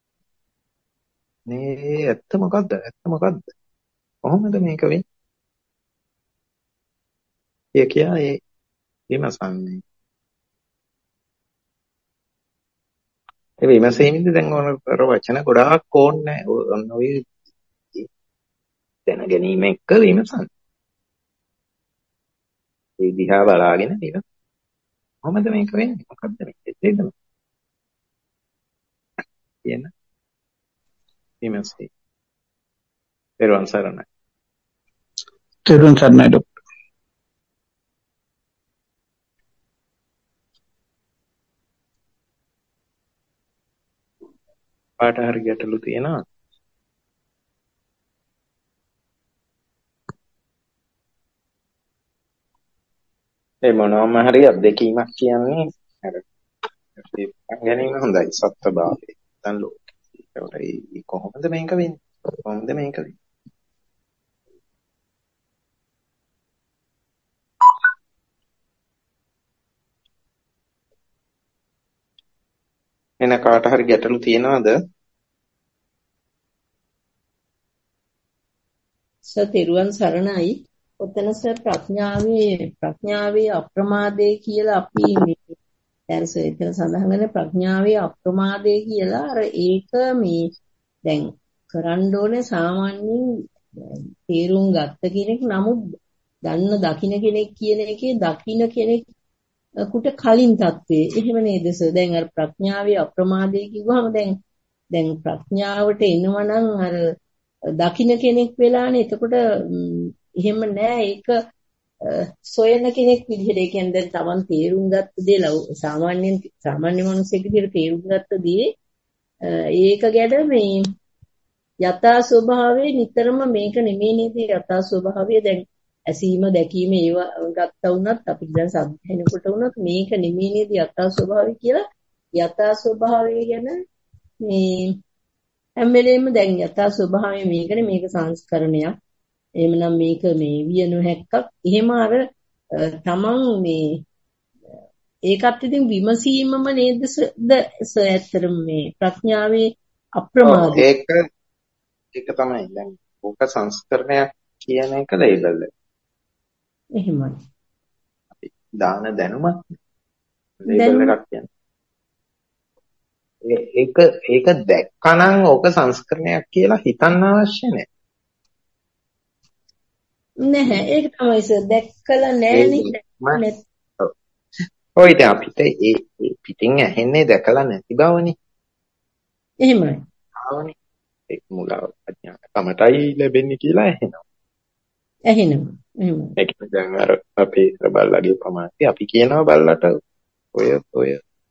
S2: මේ ඇත්ත මොකද්ද? ඇත්ත මොකද්ද? කොහොමද මේක වෙන්නේ? ඒ කියන්නේ විමසන්නේ. ඒ විමසීමේදී දැන් ඕන වචන ගොඩාක් ඕනේ. ඔන්න ඔය දැන ගැනීම එක්ක විමසන්න. ඒ දිහා බලාගෙන විමස. කොහොමද මේක වෙන්නේ? මොකද්ද මේක? දෙන්න. කියන විමසී. පෙරවන් සරණයි.
S3: පෙරවන් සරණයි ડોක්ටර්.
S2: පාට හරි ගැටලු තියෙනවා. ඒ මොනවාම හරි අත්දැකීමක් කියන්නේ අර ඒ ගැනීම හොඳයි සත්‍යභාවය. දැන් ලෝකේ ඒ කොහොමද මේක වෙන්නේ? කොහොමද මේක වෙන්නේ? එන කාට හරි ගැටලු තියෙනවද?
S4: සර් තෙරුවන් සරණයි. ඔතන සර් ප්‍රඥාවේ ප්‍රඥාවේ අප්‍රමාදේ කියලා අපි මේ දැන් සර් එතන සඳහන් වෙන ප්‍රඥාවේ අප්‍රමාදේ කියලා අර ඒක මේ දැන් කරන්න ඕනේ සාමාන්‍යයෙන් තේරුම් ගත්ත කෙනෙක් නමුත් දන්න දකින්න කෙනෙක් කියන එකේ දකින්න කෙනෙකුට කලින් தત્වේ එහෙම නේද සර්? දැන් අර ප්‍රඥාවේ අප්‍රමාදේ කිව්වම දැන් දැන් ප්‍රඥාවට එනවනම් අර දකින්න කෙනෙක් වෙලානේ. එතකොට එහෙම නෑ ඒක සොයන කෙනෙක් විදිහට. ඒ කියන්නේ දැන් Taman තේරුම් ගත්ත දේ සාමාන්‍යයෙන් සාමාන්‍ය මිනිස්සෙක් විදිහට තේරුම් ගත්ත දේ ඒක ගැන මේ යථා ස්වභාවයේ නිතරම මේක නෙමෙයි නේද යථා ස්වභාවය. දැන් ඇසීම දැකීම ඒවා ගත්තා වුණත් අපි දැන් සම්පූර්ණකොට වුණත් මේක නෙමෙයි නේද යථා ස්වභාවය කියලා යථා ස්වභාවය ගැන මේ හැම වෙලේම දැන් යථා ස්වභාවය මේකනේ මේක සංස්කරණයක්. එහෙමනම් මේක මේ විය නොහැක්කක්. එහෙම අර තමන් මේ ඒකත් ඉතින් විමසීමම නේද ඇත්තටම මේ ප්‍රඥාවේ අප්‍රමාදය.
S2: ඒක ඒක තමයි දැන් ඕක සංස්කරණයක් කියන එක ලේබල් එක.
S4: එහෙමයි.
S2: අපි දාන දැනුමක් ලේබල් එකක් කියන්නේ. ඒක ඒක දැක්කනම් ඕක සංස්කරණයක් කියලා හිතන්න අවශ්‍ය නැහැ.
S4: නැහැ ඒක තමයි සර් දැක්කලා නෑනේ.
S2: ඔය ඉතින් අපිට ඒ පිටින් ඇහෙන්නේ දැකලා නැති බවනේ.
S4: එහෙමයි.
S2: ආවනේ. ඒක මුලාව ප්‍රඥා කමටයි ලැබෙන්නේ කියලා ඇහෙනවා.
S4: ඇහෙනවා. එහෙමයි.
S2: ඒක දැන් අර අපේ බල්ලාගේ ප්‍රමාණය අපි කියනවා බල්ලට ඔය ඔය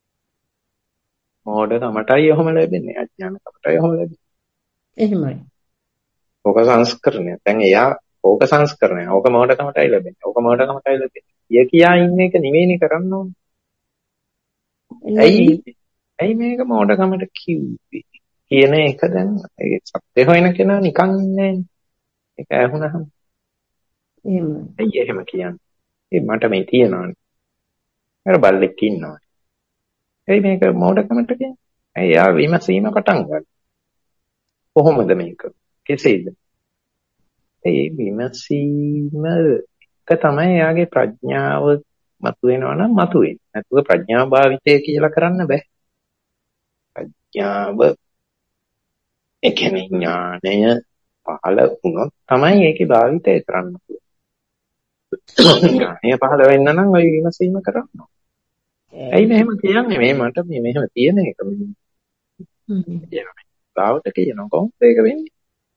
S2: මොඩ කමටයි ඔහොම ලැබෙන්නේ. අඥාන කමටයි ඔහොම ලැබෙන්නේ.
S4: එහෙමයි.
S2: ඕක සංස්කරණය. දැන් එයා ඕක සංස්කරණය. ඕක මොඩ කමටයි ලැබෙන්නේ. ඕක මොඩ කමටයි ලැබෙන්නේ. ය කියා ඉන්න එක නෙවෙයිනේ කරන්න ඕනේ. ඇයි ඇයි මේක මොඩකමට කිව්වේ කියන එක දැන් ඒ සත්‍ය හොයන කෙනා නිකන් ඉන්නේ නැහැ. ඒක ඇහුනහම
S4: එහෙමයි.
S2: ඇයි එහෙම කියන්නේ? ඒ මට මේ තියනවානේ. අර බල්ලෙක් ඉන්නවා. එයි මේක මෝඩකමට කියන්නේ. ඇයි යා විමසීම පටන් ගන්න. කොහොමද මේක? කෙසේද? ඒ විමසීම එක තමයි යාගේ ප්‍රඥාව මතුවෙනවා නම් මතුවෙන්නේ. නැතුව ප්‍රඥා භාවිතය කියලා කරන්න බෑ. ප්‍රඥාව ඒ කියන්නේ ඥානය පහළ වුණොත් තමයි ඒකේ භාවිතය කරන්න පුළුවන්. ඥානය පහළ වෙන්න නම් ඔය විමසීම කරන්න ඕන. ඇයි මෙහෙම කියන්නේ? මේ මට මේ මෙහෙම තියෙන එක මේ කියනවා. ගාවට කියනවා කොහොමද ඒක වෙන්නේ?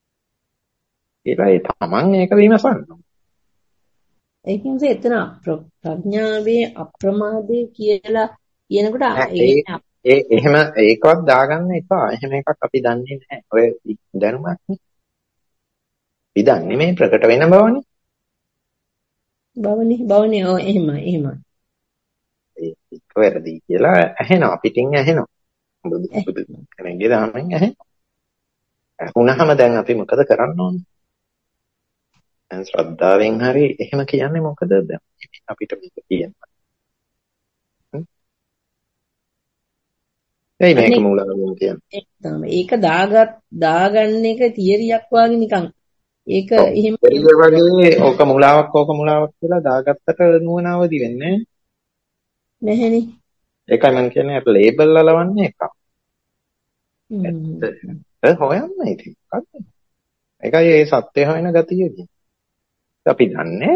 S2: ඒකයි තමන් ඒක විමසන්න.
S4: ඒකින්ද එතන ප්‍රඥාවේ අප්‍රමාදේ කියලා කියනකොට
S2: ඒ එහෙම ඒකවත් දාගන්න එපා. එහෙම එකක් අපි දන්නේ නැහැ. ඔය දැනුමක් නේ. අපි දන්නේ මේ ප්‍රකට වෙන බවනේ.
S4: බවනේ බවනේ ඔව් එහෙමයි එහෙමයි.
S2: ඒක වැරදි කියලා ඇහෙනවා පිටින් ඇහෙනවා. බුදු බුදු කෙනෙක්ගේ ධර්මයෙන් ඇහෙනවා. වුණාම දැන් අපි මොකද කරන්න ඕනේ? දැන් ශ්‍රද්ධාවෙන් හරි එහෙම කියන්නේ මොකද දැන් අපිට මේක කියන්න. එයි මේක මූලවලින් කියන්නේ.
S4: ඒක දාගත් දාගන්න එක තියරියක් වගේ නිකන්. ඒක එහෙම
S2: වගේ ඕක මුලාවක් ඕක මුලාවක් කියලා දාගත්තට නුවණ අවදි වෙන්නේ
S4: නැහැනේ.
S2: ඒකයි මම කියන්නේ අර ලේබල් අලවන්නේ එක. ඒ හොයන්න ඉතින්. ඒකයි ඒ සත්‍ය හොයන ගතියදී. අපි දන්නේ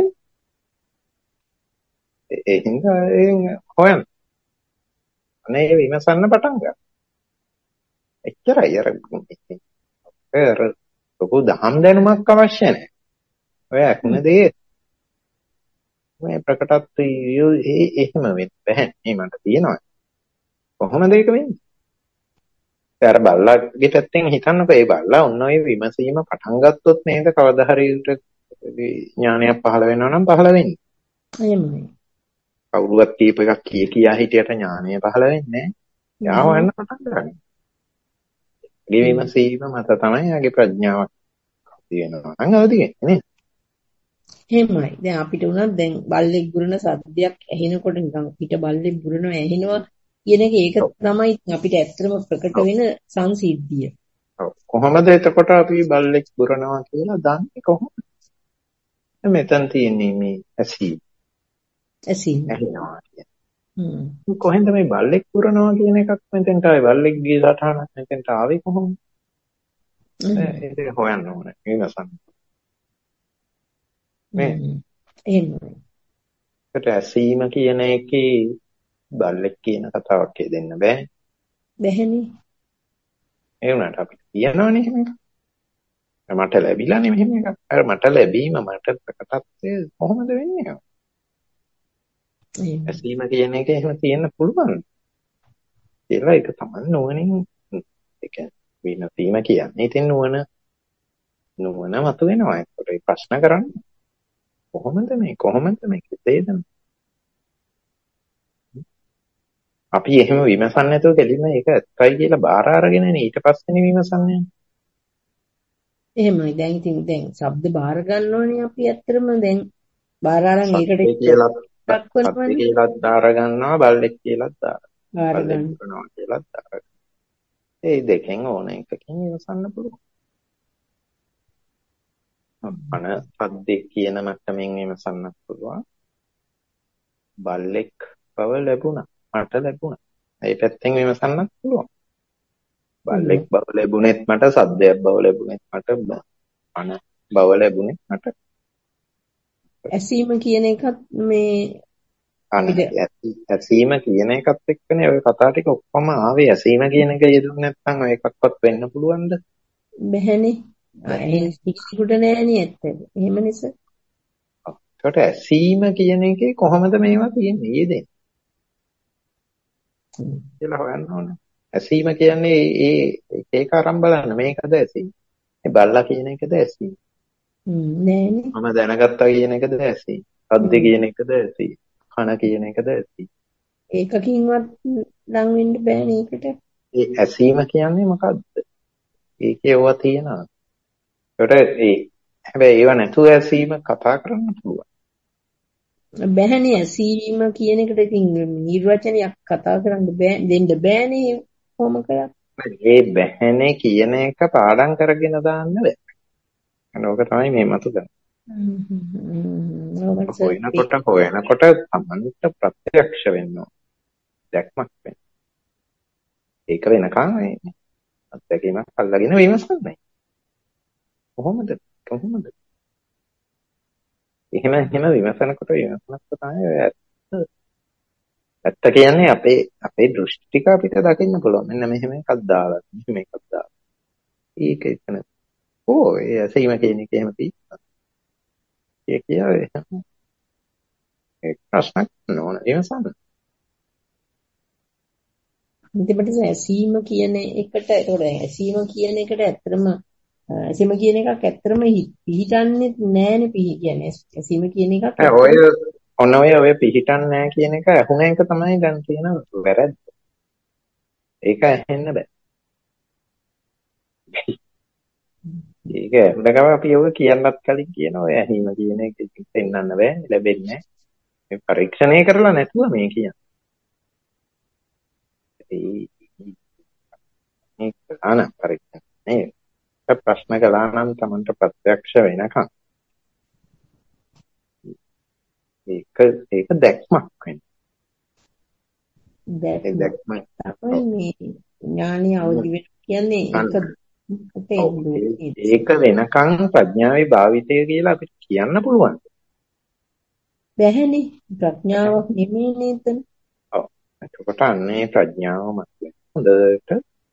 S2: ඒ හින්දා ඒ හොයන්න. අනේ විමසන්න පටන් ගන්න. එච්චරයි අර අර ලොකු දහම් දැනුමක් අවශ්‍ය නැහැ. ඔය අකුණ දේ මේ ප්‍රකටත්වය ඒ එහෙම වෙන්න බෑ. මේ මට තියෙනවා. කොහොමද ඒක වෙන්නේ? අර බල්ලාගේ පැත්තෙන් හිතන්නකෝ ඒ බල්ලා ඔන්න ඔය විමසීම පටන් ගත්තොත් නේද කවදා හරි ඥානයක් පහළ වෙනවා නම් පහළ වෙන්නේ.
S4: එහෙමයි.
S2: කවුරුවත් කීප එකක් කිය කියා හිටියට ඥානය පහළ වෙන්නේ නැහැ. යාව වෙන්න පටන් ගන්නවා. ඒ විමසීම මත තමයි යාගේ ප්‍රඥාවක් තියෙනවා. අංග අවදි වෙන්නේ නේ.
S4: එහෙමයි. දැන් අපිට උනත් දැන් බල්ලෙක් බුරන සද්දයක් ඇහෙනකොට නිකන් පිට බල්ලෙක් බුරනවා ඇහෙනවා කියන එක ඒක තමයි අපිට ඇත්තම ප්‍රකට වෙන සංසිද්ධිය.
S2: ඔව්. කොහොමද එතකොට අපි බල්ලෙක් බුරනවා කියලා දන්නේ කොහොමද? මෙතන තියෙන්නේ මේ ඇසීම.
S4: ඇසීම.
S2: ඇහෙනවා කියන්නේ. හ්ම්. කොහෙන්ද මේ බල්ලෙක් පුරනවා කියන එකක් මෙතෙන්ට ආවේ බල්ලෙක්ගේ සටහනක් මෙතෙන්ට ආවේ කොහොමද? ඒක හොයන්න ඕනේ. විමසන්න. මේ
S4: එහෙමයි.
S2: ඒකට ඇසීම කියන එකේ බල්ලෙක් කියන කතාවක් දෙන්න බෑ.
S4: බැහැනේ.
S2: ඒ වුණාට අපිට කියනවනේ එහෙම එකක්. මට ලැබිලානේ මෙහෙම එකක්. අර මට ලැබීම මට ප්‍රකටත්වය කොහොමද වෙන්නේ? ඇසීම කියන එක එහෙම තියෙන්න පුළුවන්. කියලා ඒක තමයි නුවණින් ඒ කියන්නේ විනසීම කියන්නේ. ඉතින් නුවණ නුවණ මත වෙනවා. ඒකට ඒ ප්‍රශ්න කරන්නේ කොහොමද මේ කොහොමද මේ කෙසේද? අපි එහෙම විමසන්නේ නැතුව දෙලින්ම ඒක ඇත්තයි කියලා බාර අරගෙන ඊට පස්සේනේ විමසන්නේ.
S4: එහෙමයි. දැන් ඉතින් දැන් ශබ්ද බාර ගන්නෝනේ අපි ඇත්තටම දැන් බාර අරන් ඒකට
S2: කියලා සත්‍ය කියලා දාර ගන්නවා බල්ලෙක් කියලා දාර. බල්ලෙක් කරනවා කියලා දාර. ඒ දෙකෙන් ඕන එකකින් ඉවසන්න පුළුවන්. අපන සද්දේ කියන මට්ටමින් ඉවසන්න පුළුවන්. බල්ලෙක් බව ලැබුණා. මට ලැබුණා. ඒ පැත්තෙන් ඉවසන්නත් පුළුවන්. බල්ලෙක් බව ලැබුණෙත් මට සද්දයක් බව ලැබුණෙත් මට අන බව ලැබුණෙත් මට
S4: ඇසීම කියන එකත් මේ
S2: ඇසීම කියන එකත් එක්කනේ ඔය කතා ටික ඔක්කොම ආවේ. ඇසීම කියන එක යෙදුනේ නැත්නම් ඔය එකක්වත් වෙන්න පුළුවන්ද?
S4: බැහැනේ. ඒ සික්කුඩ නෑනේ ඇත්තද? එහෙම නිසා.
S2: ඔව්. ඒකට ඇසීම කියන එකේ කොහොමද මේවා තියෙන්නේ? ඊයේදී. කියලා හොයන්න ඕනේ. ඇසීම කියන්නේ ඒ ඒක අරන් බලන්න මේකද ඇසීම. මේ බල්ලා කියන එකද ඇසීම.
S4: නෑනේ.
S2: මම දැනගත්තා කියන එකද ඇසීම. සද්ද කියන එකද ඇසීම. කන කියන එකද ඇසීම.
S4: ඒකකින්වත් ලං වෙන්න බෑනේ ඒකට.
S2: ඒ ඇසීම කියන්නේ මොකද්ද? ඒකේ ඒවා තියෙනවා. ඒකට ඒ හැබැයි ඒව නැතුව ඇසීම කතා කරන්න පුළුවන්.
S4: බැහැනේ ඇසීම කියන එකට ඉතින් නිර්වචනයක් කතා කරන්න බෑ දෙන්න බෑනේ කොහොම කරත්.
S2: ඒ බැහැනේ කියන එක පාඩම් කරගෙන දාන්න බෑ. ඒක තමයි මේ මතු කරන්නේ. හොයනකොට හොයනකොට තමන්ට ප්‍රත්‍යක්ෂ වෙන්න ඕන. දැක්මක් වෙන්න. ඒක වෙනකන් මේ අත්දැකීමක් අල්ලගෙන විමසන්නේ. කොහොමද? කොහොමද? එහෙම එහෙම විමසනකොට විමසනකොට තමයි ඔය ඇත්ත ඇත්ත කියන්නේ අපේ අපේ දෘෂ්ටික අපිට දකින්න පුළුවන්. මෙන්න මෙහෙම එකක් දාලා මෙහෙම එකක් දාලා. ඒක එතන. ඕ ඒ ඇසීම කියන එක එහෙම තියෙනවා. ඒ කියන්නේ ඒක ප්‍රශ්නක් නෝන විමසන්න.
S4: අන්තිමට ඇසීම කියන එකට ඒතකොට ඇසීම කියන එකට ඇත්තටම ඇසීම කියන එකක් ඇත්තටම පිළිටන්නේ නැහැනේ පිළි කියන්නේ ඇසීම කියන එකක්
S2: ඔය ඔන්න ඔය ඔය පිළිටන්නේ නැහැ කියන එක අහුන එක තමයි දැන් තියෙන වැරද්ද. ඒක ඇහෙන්න බෑ. ඒක ඇහුනකම අපි ඔය කියන්නත් කලින් කියන ඔය ඇහිම කියන එක පෙන්වන්න බෑ ලැබෙන්නේ නැහැ. මේ පරීක්ෂණය කරලා නැතුව මේ කියන්නේ. ඒක අන පරීක්ෂණ නේ. ප්‍රශ්න කළා නම් Tamanට ප්‍රත්‍යක්ෂ වෙනකන් ඒක ඒක දැක්මක් වෙන්නේ.
S4: දැක්ම තමයි මේ ඥානීය අවදි වෙන කියන්නේ
S2: ඒක ඒක වෙනකන් ප්‍රඥාවේ භාවිතය කියලා අපිට කියන්න පුළුවන්.
S4: බැහැනේ ප්‍රඥාවක් නෙමෙයිනේ එතන.
S2: ඔව්. එතකොට අන්නේ ප්‍රඥාව මත හොඳට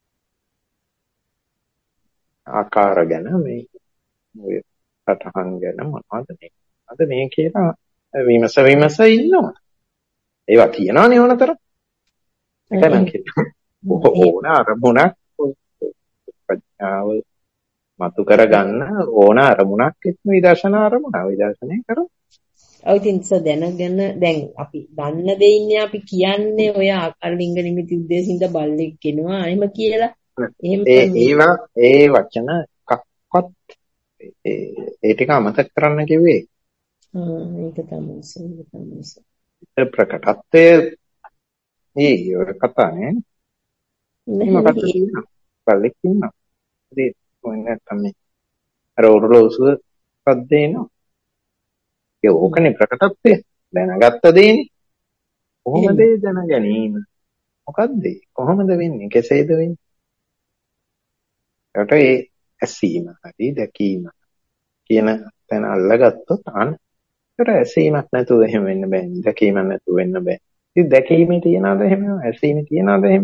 S2: ආකාර ගැන මේ ඔය සටහන් ගැන මොනවද මේ අද මේ කියලා විමස විමස ඉන්නවා. ඒවා කියනවනේ ඕනතර. ඒකයි මම කියන්නේ. ඕන අරමුණක් ප්‍රඥාව මතු කරගන්න ඕන අරමුණක් එක්ක විදර්ශනා අරමුණ විදර්ශනය කරමු.
S4: ඔය ඉතින් දැනගෙන දැන් අපි දන්න දෙයින්නේ අපි කියන්නේ ඔය ආකාරලිංග නිමිති උද්දේශින්ද බල්ලෙක් කෙනවා එහෙම කියලා.
S2: එහෙම ඒවා ඒ වචන එකක්වත් ඒ ටික අමතක කරන්න කිව්වේ.
S4: හ්ම් ඒක තමයි ඒක තමයි.
S2: ඒ ප්‍රකටත්වයේ ඒ ඔය කතානේ. මොකක්ද කියනවා? බල්ලෙක් ඉන්නවා. ඒ මොන්නේ නැත්තම් අර ඔරලෝසුව පද්දේනවා. ඒ ඕකනේ ප්‍රකටත්වය. දැනගත්ත දේනේ. කොහොමද ඒ දැන ගැනීම? මොකද්ද? කොහොමද වෙන්නේ? කෙසේද වෙන්නේ? ඒකට ඒ ඇසීම හරි දැකීම කියන තැන අල්ලගත්තොත් අන්න ඒකට ඇසීමක් නැතුව එහෙම වෙන්න බෑ. දැකීමක් නැතුව වෙන්න බෑ. ඉතින් දැකීමේ තියනවාද එහෙම? ඇසීමේ තියනවාද එහෙම?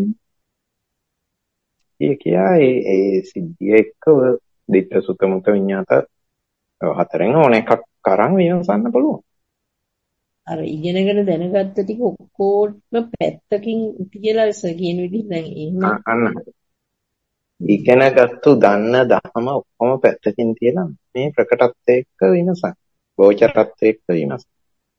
S2: ඒ කියා ඒ ඒ සිද්ධිය එක්ක දිට්ඨ සුත මුත විඤ්ඤාත හතරෙන් ඕන එකක් කරන් විමසන්න පුළුවන්.
S4: අර ඉගෙනගෙන දැනගත්ත ටික ඔක්කොම පැත්තකින් තියලා කියන විදිහ දැන් එහෙම
S2: අන්න ඉගෙනගත්තු දන්න දහම ඔක්කොම පැත්තකින් තියලා මේ ප්‍රකටත්වයේ එක්ක විමසන්න. ගෝචරත්වයේ එක්ක විමසන්න.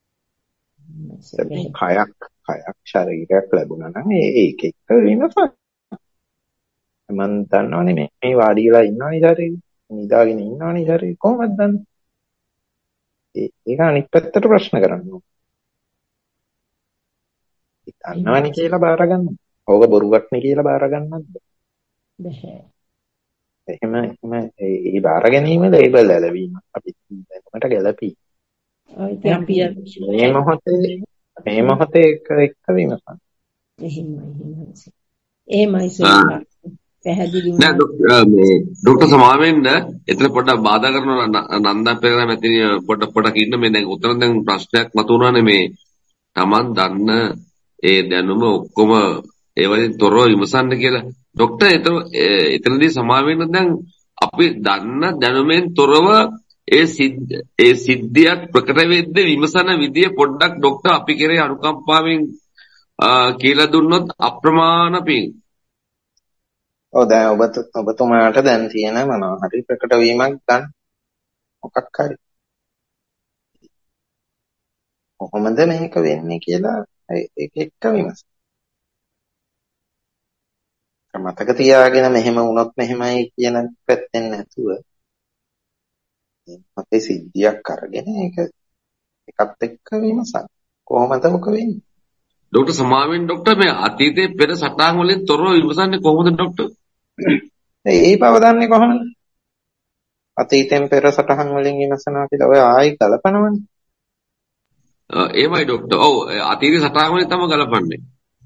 S2: කයක් කයක් ශරීරයක් ලැබුණා නම් ඒක එක්ක විමසන්න. මම දන්නවනේ මේ මේ වාඩි වෙලා ඉන්නවනේ ශරීරේ. නිදාගෙන ඉන්නවනේ ශරීරේ කොහොමද දන්නේ? ඒ ඒක අනිත් පැත්තට ප්‍රශ්න කරනවා. දන්නවනේ කියලා බාර ගන්න. ඕක බොරුවක් නේ කියලා බාර ගන්නත්
S4: බෑ.
S2: එහෙම එහෙම ඒ බාර ගැනීම ලේබල් ඇලවීම අපි දැනකට ගැලපී.
S4: ඔය ඉතින් අපි
S2: මේ මොහොතේ මේ මොහොතේ එක එක විමසන්න.
S4: එහෙමයි එහෙමයි. එහෙමයි සර්. පැහැදිලි
S5: වුණා. මේ ડોક્ટર සමාවෙන්න එතන පොඩ්ඩක් බාධා කරනවා නන්දා පෙරේරා මැතිණිය පොඩ්ඩක් පොඩ්ඩක් ඉන්න මේ දැන් උතන දැන් ප්‍රශ්නයක් මතුවුණානේ මේ Taman දන්න ඒ දැනුම ඔක්කොම ඒ වලින් තොරව විමසන්න කියලා. ડોક્ટર එතන එතනදී සමාවෙන්න දැන් අපි දන්න දැනුමෙන් තොරව ඒ සිද්ධ ඒ සිද්ධියක් ප්‍රකට වෙද්දී විමසන විදිය පොඩ්ඩක් ડોક્ટર අපි කෙරේ අනුකම්පාවෙන් කියලා දුන්නොත් අප්‍රමාණ පිං.
S2: ඔව් දැන් ඔබ ඔබතුමාට දැන් තියෙන මොනවා හරි ප්‍රකට වීමක් ගන්න මොකක් හරි කොහොමද මේක වෙන්නේ කියලා ඒක එක්ක විමසන්න. මතක තියාගෙන මෙහෙම වුණොත් මෙහෙමයි කියන පැත්තෙන් නැතුව අපේ සිද්ධියක් අරගෙන ඒක එකත් එක්ක විමසන්න. කොහොමද ඔක වෙන්නේ?
S5: ડોક્ટર සමාවෙන් ડોક્ટર මේ අතීතයේ පෙර සටහන් වලින් තොරව විමසන්නේ කොහොමද ડોක්ටර්?
S2: ඒ බව දන්නේ කොහොමද? අතීතයෙන් පෙර සටහන් වලින් විමසනවා කියලා ඔය ආයි ගලපනවනේ.
S5: එහෙමයි ડોක්ටර්. ඔව් අතීතයේ සටහන් වලින් තමයි ගලපන්නේ.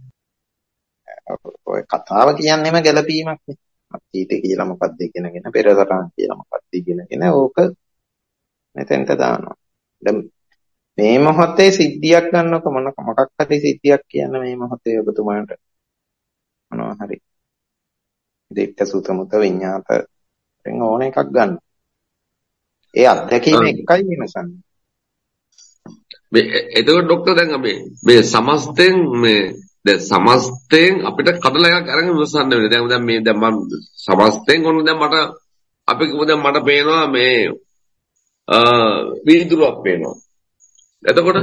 S2: ඔය කතාව කියන්නේම ගැළපීමක් නේ. අතීතය කියලා මොකක්ද ඉගෙනගෙන පෙර සටහන් කියලා මොකක්ද ඉගෙනගෙන ඕක මෙතෙන්ට දානවා. දැන් මේ මොහොතේ සිද්ධියක් ගන්නකො මොන මොකක් හරි සිද්ධියක් කියන්න මේ මොහොතේ ඔබතුමාට මොනවා හරි දෙක්ක සූතමුත විඤ්ඤාත වෙන ඕන එකක් ගන්න. ඒ අත්දැකීම එකයි වෙනසන්නේ.
S5: මේ එතකොට ડોක්ටර් දැන් මේ මේ සමස්තෙන් මේ දැන් සමස්තෙන් අපිට කඩලා එකක් අරගෙන විමසන්න වෙන්නේ. දැන් දැන් මේ දැන් මම සමස්තෙන් ඔන්න දැන් මට අපි කිව්ව දැන් මට පේනවා මේ අ වීදුරුවක් පේනවා. එතකොට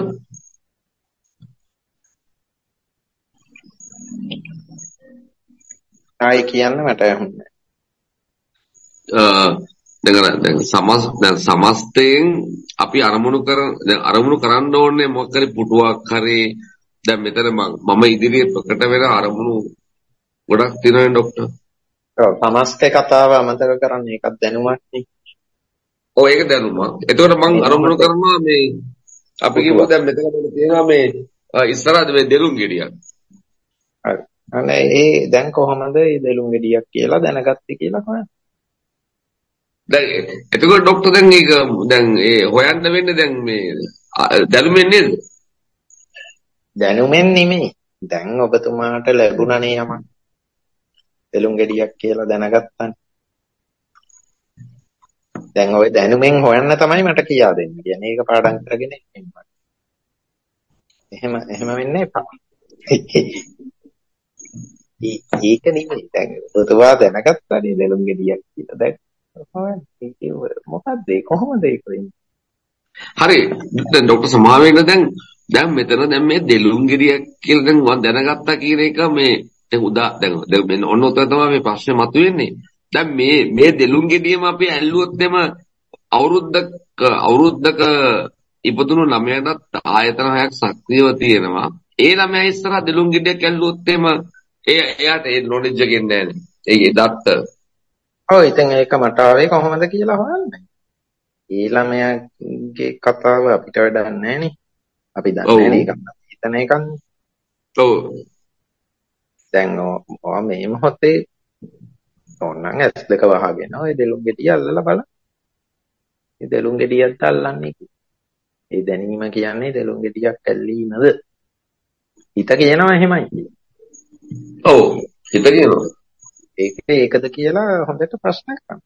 S2: ආයි කියන්න මට ඇහුන්නේ.
S5: අ දැන් දැන් සමස් දැන් සමස්තයෙන් අපි අරමුණු කර දැන් අරමුණු කරන්න ඕනේ මොකක් හරි පුටුවක් හරි දැන් මෙතන මම ඉදිරියේ ප්‍රකට වෙන අරමුණු ගොඩක් තියෙනනේ ડોක්ටර්.
S2: ඔව් සමස්තේ කතාව අමතක කරන්නේ ඒකත් දැනුමක් නේ.
S5: ඔව් ඒක දැනුමක්. එතකොට මම අරමුණු කරනවා මේ අපි කිව්වා දැන් මෙතන තියෙනවා මේ ඉස්සරහද මේ දෙලුම් ගෙඩියක්.
S2: හරි. අනේ ඒ දැන් කොහොමද මේ දෙලුම් ගෙඩියක් කියලා දැනගත්තේ කියලා හොයන්න.
S5: දැන් එතකොට ડોක්ටර් දැන් ඒක දැන් ඒ හොයන්න වෙන්නේ දැන් මේ දැනුමෙන් නේද?
S2: දැනුමෙන් නෙමෙයි. දැන් ඔබතුමාට ලැබුණනේ යමක්. දෙලුම් ගෙඩියක් කියලා දැනගත්තානේ. දැන් ওই දැනුමෙන් හොයන්න තමයි මට කියා දෙන්නේ. කියන්නේ ඒක පාඩම් කරගෙන ඉන්න. එහෙම එහෙම වෙන්නේ එපා. ඒක නෙමෙයි. දැන් ඔබතුමා දැනගත්තානේ දෙලුම් ගෙඩියක් කියලා. දැන් හොයන්න. ඒක මොකද්ද ඒ කොහොමද ඒක වෙන්නේ?
S5: හරි. දැන් ડોක්ටර් සමාවෙන්න දැන් දැන් මෙතන දැන් මේ දෙලුම් ගෙඩියක් කියලා දැන් මම දැනගත්තා කියන එක මේ දැන් උදා දැන් මෙන්න ඔන්න උතන තමයි මේ ප්‍රශ්නේ මතුවෙන්නේ. දැන් මේ මේ දෙලුම් ගෙඩියම අපි ඇල්ලුවොත් එම අවුරුද්දක අවුරුද්දක ඉපදුණු ළමයාට ආයතන හයක් සක්‍රියව තියෙනවා. ඒ ළමයා ඉස්සරහ දෙලුම් ගෙඩියක් ඇල්ලුවොත් එම ඒ එයාට ඒ නොලෙජ් එක එන්නේ නැහැ. ඒ දත්ත.
S2: ඔව් ඉතින් ඒක මට ආවේ කොහොමද කියලා හොයන්න. ඒ ළමයාගේ කතාව අපිට වැඩක් නැහැ නේ. අපි දන්නේ නේ ඒක. හිතන එකන්නේ.
S5: ඔව්.
S2: දැන් ඔය මේ මොහොතේ ඕනනම් ඇස් දෙක වහගෙන ඔය දෙලුම් ගෙඩිය අල්ලලා බලන්න. මේ දෙලුම් ගෙඩියත් අල්ලන්නේ. ඒ දැනීම කියන්නේ දෙලුම් ගෙඩියක් ඇල්ලීමද? හිත කියනවා එහෙමයි.
S5: ඔව් හිත කියනවා.
S2: ඒක ඒකද කියලා හොඳට ප්‍රශ්න කරන්න.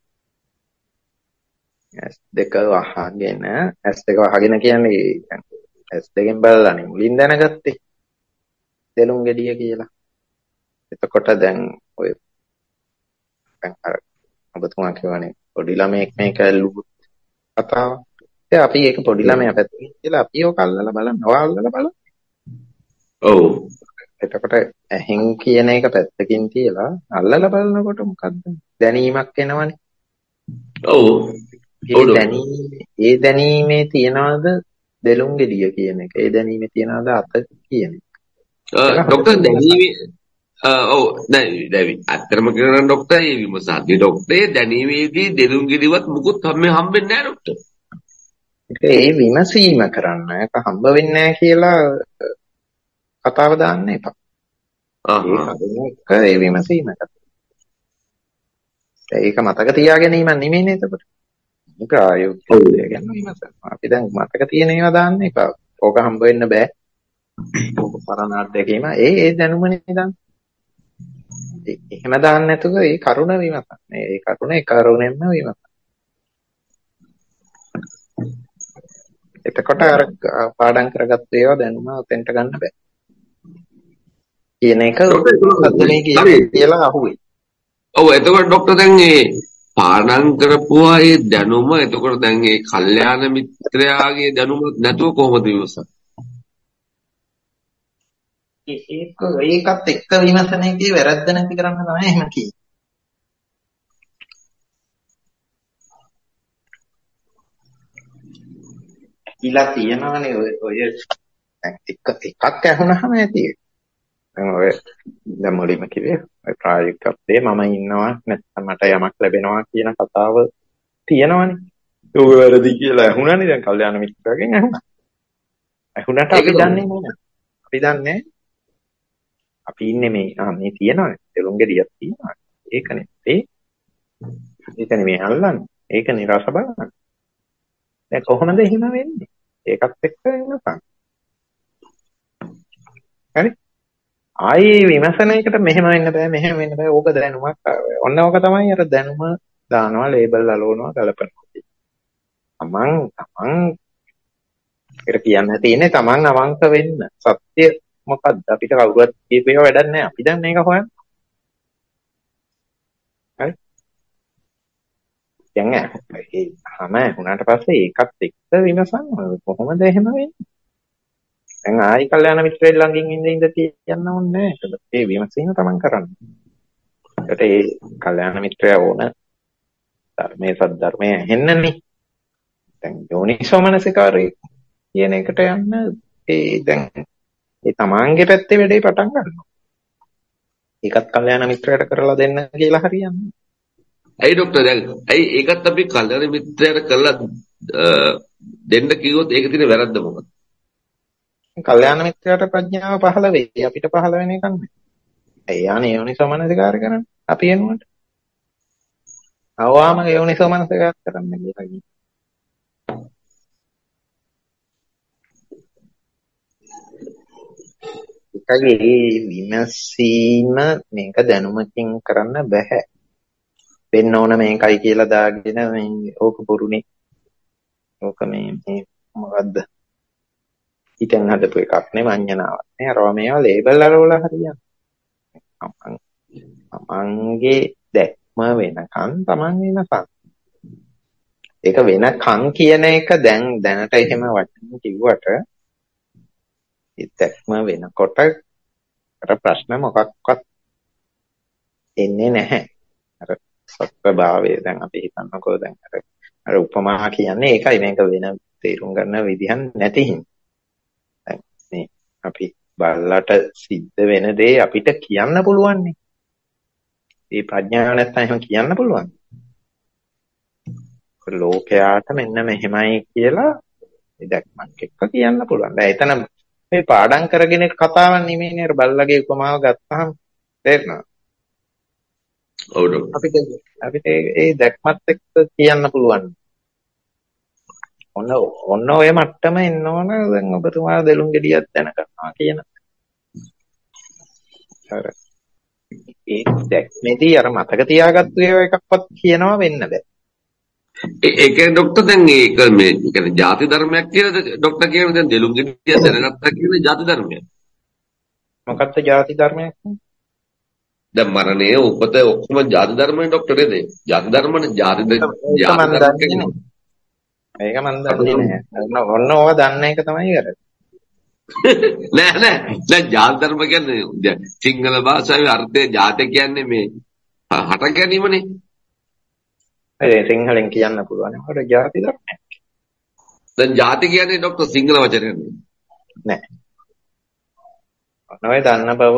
S2: ඇස් දෙක වහගෙන ඇස් දෙක වහගෙන කියන්නේ ඇස් දෙකෙන් බලලානේ මුලින් දැනගත්තේ. දෙලුම් ගෙඩිය කියලා. එතකොට දැන් ඔය දැන් අර ඔබතුමා කියවනේ පොඩි ළමයෙක් මේක ඇල්ලුවොත් කතාව. ඒ අපි ඒක පොඩි ළමයා පැත්තකින් කියලා අපි ඕක අල්ලලා බලන්න. ඔය අල්ලලා බලන්න.
S5: ඔව්.
S2: එතකොට ඇහෙන් කියන එක පැත්තකින් තියලා අල්ලලා බලනකොට මොකද්ද? දැනීමක් එනවනේ.
S5: ඔව්.
S2: ඒ දැනීම ඒ දැනීමේ තියනවාද දෙලුම් ගෙඩිය කියන එක. ඒ දැනීමේ තියනවාද අත කියන එක.
S5: ડોක්ටර් දැනීමේ ඔව් දැන් දැන් අත්‍තරම කියනවා ડોක්ටර් ඒ විමසද්දී ડોක්ටර් දැනීමේදී දෙලුම් ගෙඩියවත් මුකුත් හම්බෙන්නේ නැහැ ડોක්ටර්.
S2: ඒ විමසීම කරන්න ඒක හම්බ වෙන්නේ නැහැ කියලා කතාව දාන්න එපා. ඒක ඒ විමසීම ඒක මතක තියාගැනීම නෙමෙයි නේද එතකොට. ඒක ආයෝක්‍ය ගැන විමසන්න. අපි දැන් මතක තියෙන ඒවා දාන්න එපා. ඕක හම්බ වෙන්න බෑ. ඕක පරණ අත්දැකීම. ඒ ඒ දැනුමනේ දාන්න. එහෙම දාන්න නැතුව ඒ කරුණ විමසන්න. ඒ කරුණ ඒ කරුණෙන්ම විමසන්න. එතකොට අර පාඩම් කරගත්ත ඒවා දැනුම උතෙන්ට ගන්න බෑ. කියන එක අත්දැකීම කියලා අහුවේ.
S5: ඔව් එතකොට ડોක්ටර් දැන් මේ පාඩම් කරපුවා ඒ දැනුම එතකොට දැන් ඒ කල්යාණ මිත්‍රයාගේ දැනුම නැතුව කොහොමද විමසන්නේ?
S2: ඒක ඒකත් එක්ක විමසන එකේ වැරද්ද නැති කරන්න තමයි එහෙම කියන්නේ. ඉලා තියනවනේ ඔය ඔය දැන් එක එකක් ඇහුනහම ඇති. දැන් ඔය දැන් මුලින්ම කිව්වේ ඔය ප්‍රායෝගිකත්වයේ මම ඉන්නවා නැත්නම් මට යමක් ලැබෙනවා කියන කතාව තියෙනවනේ. ඒක වැරදි කියලා ඇහුණානේ දැන් කල්යාණ මිත්‍රගෙන් ඇහුණා. ඇහුණාට අපි දන්නේ නැහැ. අපි දන්නේ අපි ඉන්නේ මේ ආ මේ තියෙනවනේ. දෙලුම් ගෙඩියක් තියෙනවා. ඒකනේ. ඒ ඒකනේ මේ අල්ලන්නේ. ඒකනේ රස බලන්නේ. දැන් කොහොමද එහෙම වෙන්නේ? ඒකත් එක්ක වෙනසක්. හරි? ආයේ විමසන එකට මෙහෙම වෙන්න බෑ මෙහෙම වෙන්න බෑ. ඕක දැනුමක්. ඔන්න ඕක තමයි අර දැනුම දානවා ලේබල් අලවනවා ගලපනවා. තමන් තමන් ඒකට කියන්න තියෙන්නේ තමන් අවංක වෙන්න. සත්‍ය මොකක්ද? අපිට කවුරුවත් කියපේව වැඩක් නැහැ. අපි දැන් මේක හොයන්න. හරි? දැන් ඒ හැම වුණාට පස්සේ ඒකත් එක්ක විමසන්න කොහොමද එහෙම වෙන්නේ? දැන් ආයි කල්යාණ මිත්‍රයෙක් ළඟින් ඉඳ ඉඳ කියන්න ඕනේ නැහැ. ඒ විමසීම තමන් කරන්න. ඒකට ඒ කල්යාණ මිත්‍රයා ඕන ධර්මයේ සද්ධර්මයේ ඇහෙන්නනේ. දැන් යෝනිසෝමනසිකාරය කියන එකට යන්න ඒ දැන් ඒ තමාංගේ පැත්තේ වැඩේ පටන් ගන්නවා. ඒකත් කල්යාණ මිත්‍රයට කරලා දෙන්න කියලා හරියන්නේ.
S5: ඇයි ડોක්ටර් දැන් ඇයි ඒකත් අපි කල්යාණ මිත්‍රයට කරලා දෙන්න කිව්වොත් ඒක තියෙන වැරද්ද මොකක්ද?
S2: කල්යාණ මිත්‍රයට ප්‍රඥාව පහළ වෙයි. අපිට පහළ වෙන එකක් නෙවෙයි. ඒ යන්නේ යෝනිසෝමනසිකාරය කරන්නේ. අපි එනකොට. අවවාම යෝනිසෝමනසිකාරය කරන්න කියලා කියනවා. ඒකගේ විමසීම මේක දැනුමකින් කරන්න බෑ. වෙන්න ඕන මේකයි කියලා දාගෙන මේ ඕක පුරුනේ. ඕක මේ මේ මොකද්ද? හිතෙන් හදපු එකක් නේ මඤ්ඤණාවක් නේ. අරවා මේවා ලේබල් අරවලා හරියන්නේ. තමන්ගේ දැක්ම වෙනකන් තමන් වෙනකන්. ඒක වෙනකන් කියන එක දැන් දැනට එහෙම වචන කිව්වට ඉතක්ම වෙනකොට අර ප්‍රශ්න මොකක්වත් එන්නේ නැහැ. අර සත්‍යභාවය දැන් අපි හිතන්නකෝ දැන් අර අර උපමා කියන්නේ ඒකයි මේක වෙන තේරුම් ගන්න විදිහක් නැති හින්දා. දැන් මේ අපි බල්ලට සිද්ධ වෙන දේ අපිට කියන්න පුළුවන් නේ. මේ ප්‍රඥාව නැත්නම් එහෙම කියන්න පුළුවන්. ලෝකයාට මෙන්න මෙහෙමයි කියලා ඉදක්මක් එක්ක කියන්න පුළුවන්. දැන් එතන මේ පාඩම් කරගෙන කතාවක් නෙමෙයිනේ. අර බල්ලගේ උපමාව ගත්තාම තේරෙනවා.
S5: ඔව්
S2: අපිට අපිට ඒ දැක්මත් එක්ක කියන්න පුළුවන්. ඔන්න ඔන්න ඔය මට්ටම එන්න ඕන. දැන් ඔබතුමා දෙලුම් ගෙඩියක් දැනගන්නවා කියන. අර ඒ දැක්මේදී අර මතක තියාගත්තු ඒවා එකක්වත් කියනවා වෙන්න බෑ.
S5: ඒ කියන්නේ ડોක්ටර් දැන් මේක මේ කියන්නේ ಜಾති ධර්මයක් කියලාද ડોක්ටර් කියන්නේ දැන් දෙලුම් ගෙඩිය දැනගත්තා කියන්නේ ಜಾති ධර්මයක්.
S2: මොකක්ද ಜಾති ධර්මයක්?
S5: දැන් මරණය උපත ඔක්කොම ಜಾති ධර්මනේ ડોක්ටර් නේද? ಜಾති ධර්මනේ ಜಾති ಜಾති
S2: මේක මන් දන්නේ නැහැ. ඔන්න ඕවා දන්න එක තමයි කරන්නේ.
S5: නෑ නෑ දැන් ಜಾති ධර්ම කියන්නේ සිංහල භාෂාවේ අර්ථය ಜಾති කියන්නේ මේ හට ගැනීමනේ.
S2: ඒ සිංහලෙන් කියන්න පුළුවන්. ඒකට ಜಾති ධර්මයක්.
S5: දැන් ಜಾති කියන්නේ ડોක්ටර් සිංහල වචනයක්
S2: නෑ. ඔන්න ඔය දන්න බව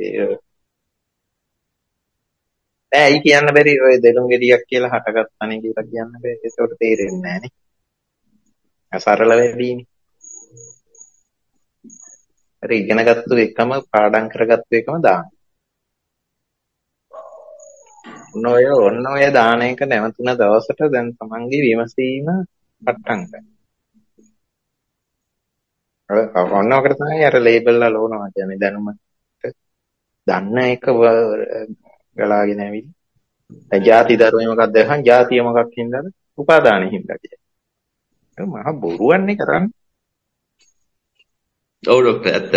S2: නෑ අයි කියන්න බැරි ඔය දෙලුම් ගෙඩියක් කියලා හටගත්තනේ කියලා කියන්න බැරි. ඒකට තේරෙන්නේ නෑනේ. අසරල වෙදීනේ. අර ඉගෙනගත්තු එකම පාඩම් කරගත්තු එකම දාන්න. ඔන්න ඔය ඔන්න ඔය දාන එක නැවතුන දවසට දැන් තමන්ගේ විමසීම පටන් ගන්නවා. ඔන්න ඔකට තමයි අර ලේබල් අලවනවා කියන්නේ දැනුමට දන්න එක ගලාගෙන ඇවිල්ලා. දැන් ಜಾති ධර්මය මොකක්ද අහන් ಜಾතිය මොකක් හින්දාද? උපාදානෙ හින්දා කියන්නේ. ඒක මහා බොරුවන්නේ කරන්නේ.
S5: ඔව් ડોක්ටර් ඇත්ත.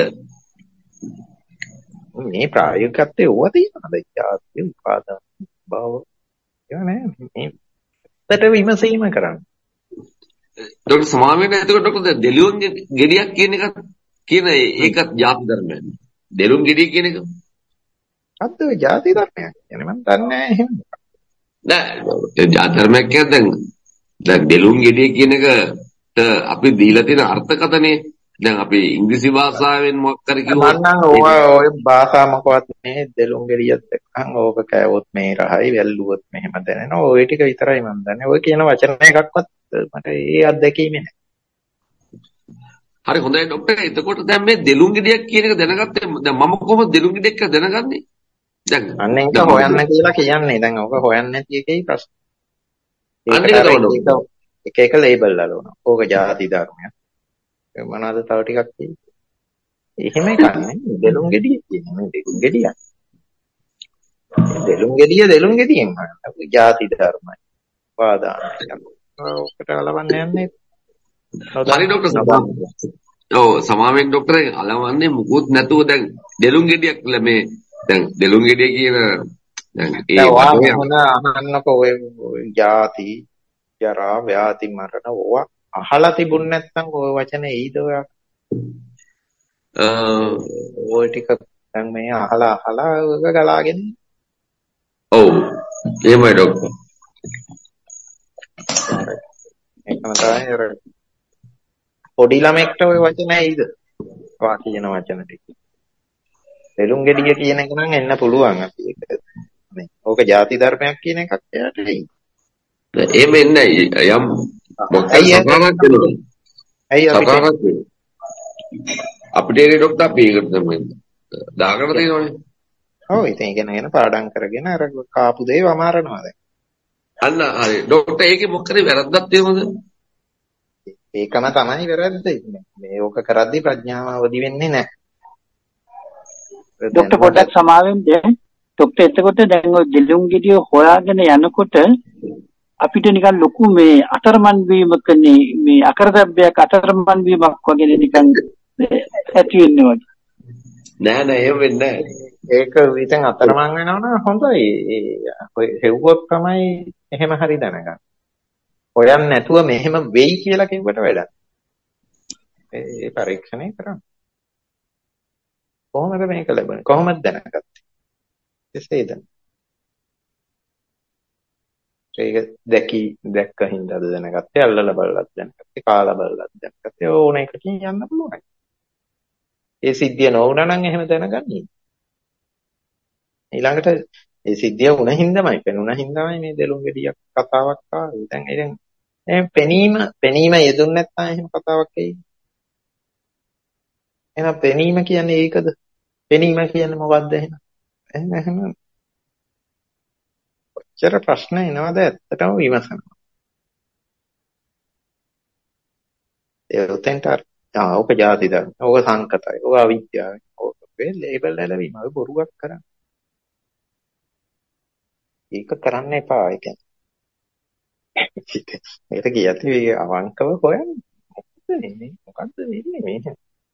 S2: මේ ප්‍රායෝගිකත්වයේ ඕවා තියෙනවද? ಜಾති උපාදාන බව ඒවා නෑ. මේ ඇත්තට විමසීම කරන්න.
S5: ડોක්ටර් සමාවෙන්න එතකොට ડોක්ටර් දෙලුම් ගෙඩියක් කියන එක කියන ඒකත් ಜಾති ධර්මයක්. දෙලුම් ගෙඩිය කියන එක
S2: අද්ද ඔය ಜಾති ධර්මයක්. يعني මම දන්නේ නැහැ එහෙම.
S5: නෑ ಜಾති ධර්මයක් කියන්නේ දැන් දැන් දෙලුම් ගෙඩිය කියන එක අපි දීලා තියෙන අර්ථකථනය දැන් අපි ඉංග්‍රීසි භාෂාවෙන් මොකක් කර කිව්වොත්
S2: මන්නම් ඔය ඔය භාෂා මොකවත් මේ දෙලුම් ගෙඩියත් එක්කන් ඕක කෑවොත් මේ රහයි වැල්ලුවොත් මෙහෙම දැනෙනවා. ඔය ටික විතරයි මම දන්නේ. ඔය කියන වචන එකක්වත් මට ඒ අත්දැකීමේ නැහැ.
S5: හරි හොඳයි ડોක්ටර්. එතකොට දැන් මේ දෙලුම් ගෙඩියක් කියන එක දැනගත්තේ දැන් මම කොහොමද දෙලුම් ගෙඩියක් කියලා දැනගන්නේ? දැන්
S2: අන්න ඒක හොයන්න කියලා කියන්නේ. දැන් ඔක හොයන්නේ නැති එකයි ප්‍රශ්නේ.
S5: අන්න ඒක තමයි.
S2: එක එක ලේබල් වලනවා. ඕක ಜಾති ධර්මයක්. මොනවාද තව ටිකක් තියෙන්නේ? එහෙම එකක් නෙමෙයි දෙලුම් ගෙඩිය කියන්නේ. මේ දෙලුම් ගෙඩිය. දෙලුම් ගෙඩිය දෙලුම් ගෙඩියෙන් හරි. ಜಾති ධර්මයි. වාදානයක්. ඔකට අලවන්න යන්නේ.
S5: හරි ડોක්ටර්. ඔව් සමාවෙන් ડોක්ටර් අලවන්නේ මුකුත් නැතුව දැන් දෙලුම් ගෙඩියක් මේ දැන් දෙලුම් ගෙඩිය කියන දැන් ඒ
S2: වගේ මොන අහන්නකෝ ඔය ಜಾති ජරා ව්‍යාධි මරණ ඕවා අහලා තිබුණ නැත්නම් ওই වචනේ ඊද ඔයා ඔය ටික දැන් මේ අහලා අහලා ඔක ගලාගෙන
S5: ඔව් එහෙමයි ડોක්ටර්
S2: ඒකම තමයි අර පොඩි ළමෙක්ට ওই වචනේ ඊද වා කියන වචන ටික දෙලුම් ගෙඩිය කියන එක නම් එන්න පුළුවන් අපි ඒක මේ ඕක ಜಾති ධර්මයක් කියන එකක් එයාට එයි
S5: එහෙම එන්නේ යම්
S2: ඇයි
S5: ඇයි අපිට ඒක ડોක්ටර් අපි ඒකට තමයි දාගෙන තියෙනවනේ.
S2: ඔව් ඉතින් ඉගෙන ගෙන පාඩම් කරගෙන අර කාපු දේ වමාරනවා දැන්.
S5: අන්න හරි ડોක්ටර් ඒකේ මොකද වැරද්දක් තියෙනවද?
S2: ඒකම තමයි වැරද්ද. මේ ඕක කරද්දී ප්‍රඥාව අවදි වෙන්නේ නැහැ.
S3: ડોක්ටර් පොඩ්ඩක් සමාවෙන්න. ડોක්ටර් එතකොට දැන් ඔය දෙලුම් ගෙඩිය හොයාගෙන යනකොට අපිට නිකන් ලොකු මේ අතරමන් වීමකනේ මේ අකරදැබ්බයක් අතරමන් වීමක් වගේ නිකන් ඇති වෙන්නේ වගේ.
S5: නෑ නෑ එහෙම වෙන්නේ නෑ.
S2: ඒක ඉතින් අතරමං වෙනවනම් හොඳයි. ඒ හෙව්වොත් තමයි එහෙම හරි දැනගන්න. හොයන්නේ නැතුව මෙහෙම වෙයි කියලා කිව්වට වැඩක්. ඒ පරීක්ෂණය කරන්න. කොහොමද මේක ලැබුණේ? කොහොමද දැනගත්තේ? එසේද? ඒක දැකි දැක්ක හින්දාද දැනගත්තේ අල්ලලා බලලත් දැනගත්තේ කාලා බලලත් දැනගත්තේ ඕන එකකින් යන්න පුළුවන්. ඒ සිද්ධිය නොවුණා නම් එහෙම දැනගන්නේ. ඊළඟට ඒ සිද්ධිය වුණ හින්දාමයි පෙනුණ හින්දාමයි මේ දෙලුම් ගෙඩියක් කතාවක් ආවේ. දැන් ඉතින් මේ පෙනීම පෙනීම යෙදුන්නේ නැත්නම් එහෙම කතාවක් එයි. එහෙනම් පෙනීම කියන්නේ ඒකද? පෙනීම කියන්නේ මොකද්ද එහෙනම්? එහෙනම් එහෙනම් චර ප්‍රශ්න එනවාද ඇත්තටම විමසනවා. ඒ උතෙන්ට ආ ඔක ಜಾති ධර්ම. ඔක සංකතයි. ඔක අවිද්‍යාවයි. ඔක වෙ ලේබල් ඇලවීම. ඔය බොරුවක් කරන්නේ. ඒක කරන්න එපා. ඒ කියන්නේ ඒකට කියති අවංකව හොයන්න. මොකද මේ මොකද්ද වෙන්නේ මේ?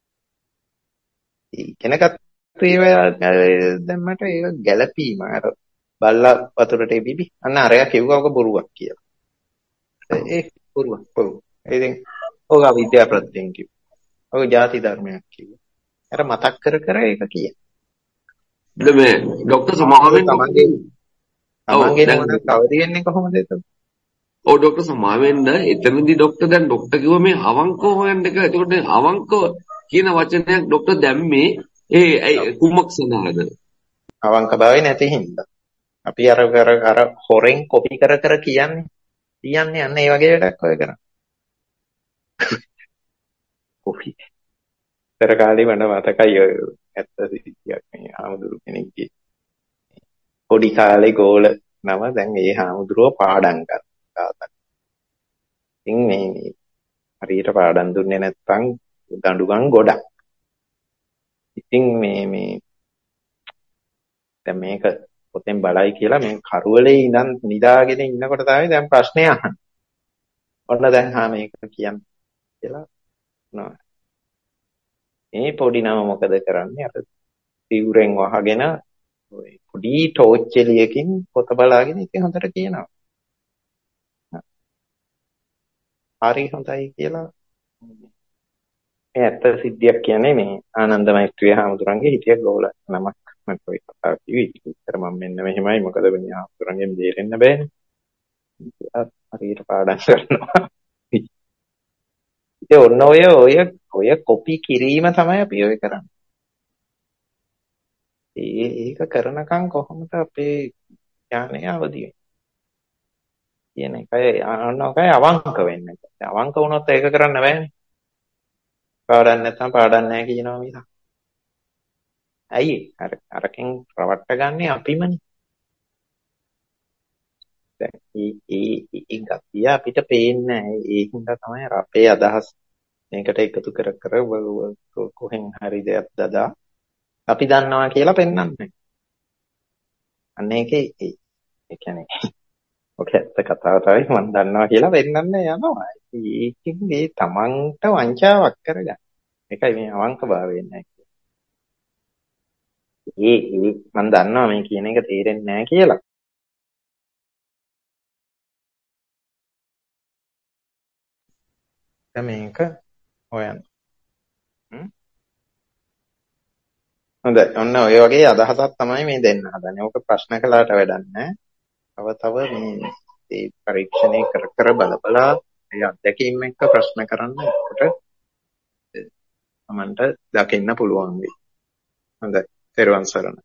S2: ඉගෙනගත්ත ඒවා දැම්මට ඒක ගැළපීම අර බල්ලා වතුරට බිබි අන්න අරයා කිව්වා ඔක බොරුවක් කියලා. ඒ බොරුවක් බොරුව. ඉතින් ඔක අවිද්‍යාව ප්‍රත්‍යයෙන් කිව්වා. ඔක ಜಾති ධර්මයක් කිව්වා. අර මතක් කර කර ඒක කිය.
S5: ඉතින් මේ ડોક્ટર සමාවෙන්
S2: තමන්ගේ තමන්ගේ නම කවදි වෙන්නේ කොහොමද ඒක?
S5: ඔව් ડોક્ટર සමාවෙන්න එතනදී ડોક્ટર දැන් ડોક્ટર කිව්වා මේ අවංකව හොයන්න එක. එතකොට අවංකව කියන වචනයක් ડોક્ટર දැම්මේ ඒ කුමක් සඳහාද?
S2: අවංක බවයි නැති හින්දා. අපි අර අර අර හොරෙන් කොපි කර කර කියන්නේ කියන්නේ අන්න ඒ වගේ වැඩක් ඔය කරන්නේ. කොපි. තර කාලේ මම මතකයි ඔය ඇත්ත සිද්ධියක් මේ ආමුදුරු කෙනෙක්ගේ. පොඩි කාලේ ගෝල නම දැන් ඒ ආමුදුරුව පාඩම් කරනවා. ඉතින් මේ හරියට පාඩම් දුන්නේ නැත්නම් දඬුවම් ගොඩක්. ඉතින් මේ මේ දැන් මේක පොතෙන් බලයි කියලා මේ කරුවලේ ඉඳන් නිදාගෙන ඉන්නකොට තමයි දැන් ප්‍රශ්නේ අහන්නේ. ඔන්න දැන් හා මේක කියන්නේ කියලා නෝ. මේ පොඩි නම මොකද කරන්නේ? අර සිවුරෙන් වහගෙන ඔය පොඩි ටෝච් එළියකින් පොත බලාගෙන ඉතින් හොඳට කියනවා. හරි හොඳයි කියලා මේ ඇත්ත සිද්ධියක් කියන්නේ මේ ආනන්ද මෛත්‍රී හාමුදුරන්ගේ හිටිය ගෝල නමක්. මට ඔය කතාව කිව්වේ ඉතින් මම මෙන්න මෙහෙමයි මොකද මේ හාමුදුරන්ගෙන් බේරෙන්න බෑනේ. හරියට පාඩම් කරනවා. ඉතින් ඔන්න ඔය ඔය ඔය කොපි කිරීම තමයි අපි ඔය කරන්නේ. ඒ ඒක කරනකම් කොහොමද අපේ ඥානය අවදි වෙන්නේ කියන එකයි අනෝකයි අවංක වෙන්නේ. අවංක වුණොත් ඒක කරන්න බෑනේ. පාඩම් නැත්නම් පාඩම් නැහැ කියනවා මිසක්. ඇයි අර අරකින් රවට්ට ගන්නේ අපිමනේ. දැන් ඒ ඒ ඒ ගතිය අපිට පේන්නේ නැහැ. ඒකින්ද තමයි අපේ අදහස් මේකට එකතු කර කර කොහෙන් හරි දෙයක් දදා අපි දන්නවා කියලා පෙන්වන්නේ. අන්න ඒකේ ඒ කියන්නේ ඔක ඇත්ත කතාව තමයි මම දන්නවා කියලා පෙන්වන්න යනවා. ඒකෙන් මේ තමන්ට වංචාවක් කරගන්න. ඒකයි මේ අවංකභාවය නැහැ. ඒ ඒ මම දන්නවා මේ කියන එක තේරෙන්නේ නැහැ කියලා. දැන් මේක හොයන්න. හොඳයි. ඔන්න ඔය වගේ අදහසක් තමයි මේ දෙන්න හදන්නේ. ඕක ප්‍රශ්න කළාට වැඩක් නැහැ. තව තව මේ මේ පරීක්ෂණය කර කර බල බලා ඒ අත්දැකීම් එක්ක ප්‍රශ්න කරන්න එතකොට තමන්ට දකින්න පුළුවන් වෙයි. හොඳයි. තෙරුවන් සරණයි.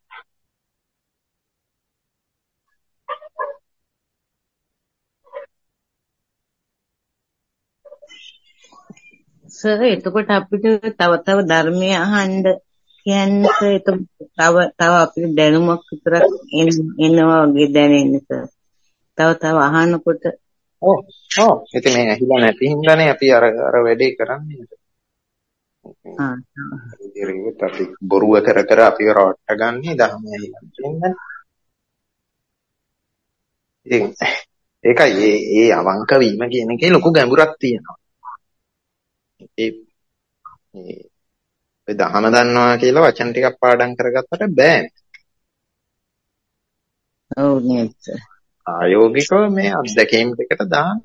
S4: සර් එතකොට අපිට තව තව ධර්මය අහන්න කියන්නේ එතකොට තව තව අපිට දැනුමක් විතරක් එනවා වගේ දැනෙන්නේ සර්. තව තව අහනකොට
S2: ඔව් ඔව් ඉතින් මේ ඇහිලා නැති හින්දානේ අපි අර අර වැඩේ කරන්නේ.
S4: ආ
S2: ඉතින් අපි බොරුව කර කර අපිව රවට්ට ගන්නේ ධර්මය ඇහිලා තියෙන්නේ. ඉතින් ඒකයි ඒ ඒ අවංක වීම කියන එකේ ලොකු ගැඹුරක් තියෙනවා. ඒ ඒ දහම දන්නවා කියලා වචන ටිකක් පාඩම් කරගත්තට බෑනේ.
S4: ඔව් නේද සර්.
S2: ආයෝගිකව මේ අත්දැකීම් දෙකට දාන්න.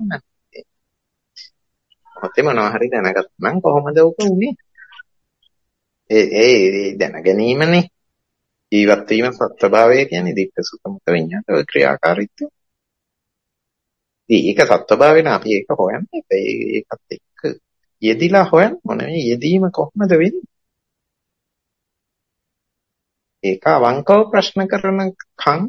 S2: ඔතේ මොනවා හරි දැනගත්නම් කොහොමද උක උනේ? ඒ ඒ දැන ගැනීමනේ ජීවත් වීම සත්‍යභාවය කියන්නේ දික්ක සුතමත විඤ්ඤාත ඔය ක්‍රියාකාරීත්වය. ඉතින් ඒක සත්‍යභාවය නේ අපි ඒක හොයන්නේ. ඒකත් එක්ක යෙදිලා හොයන්න ඕනේ. මේ යෙදීම කොහොමද වෙන්නේ? ඒක අවංකව ප්‍රශ්න කරන කම්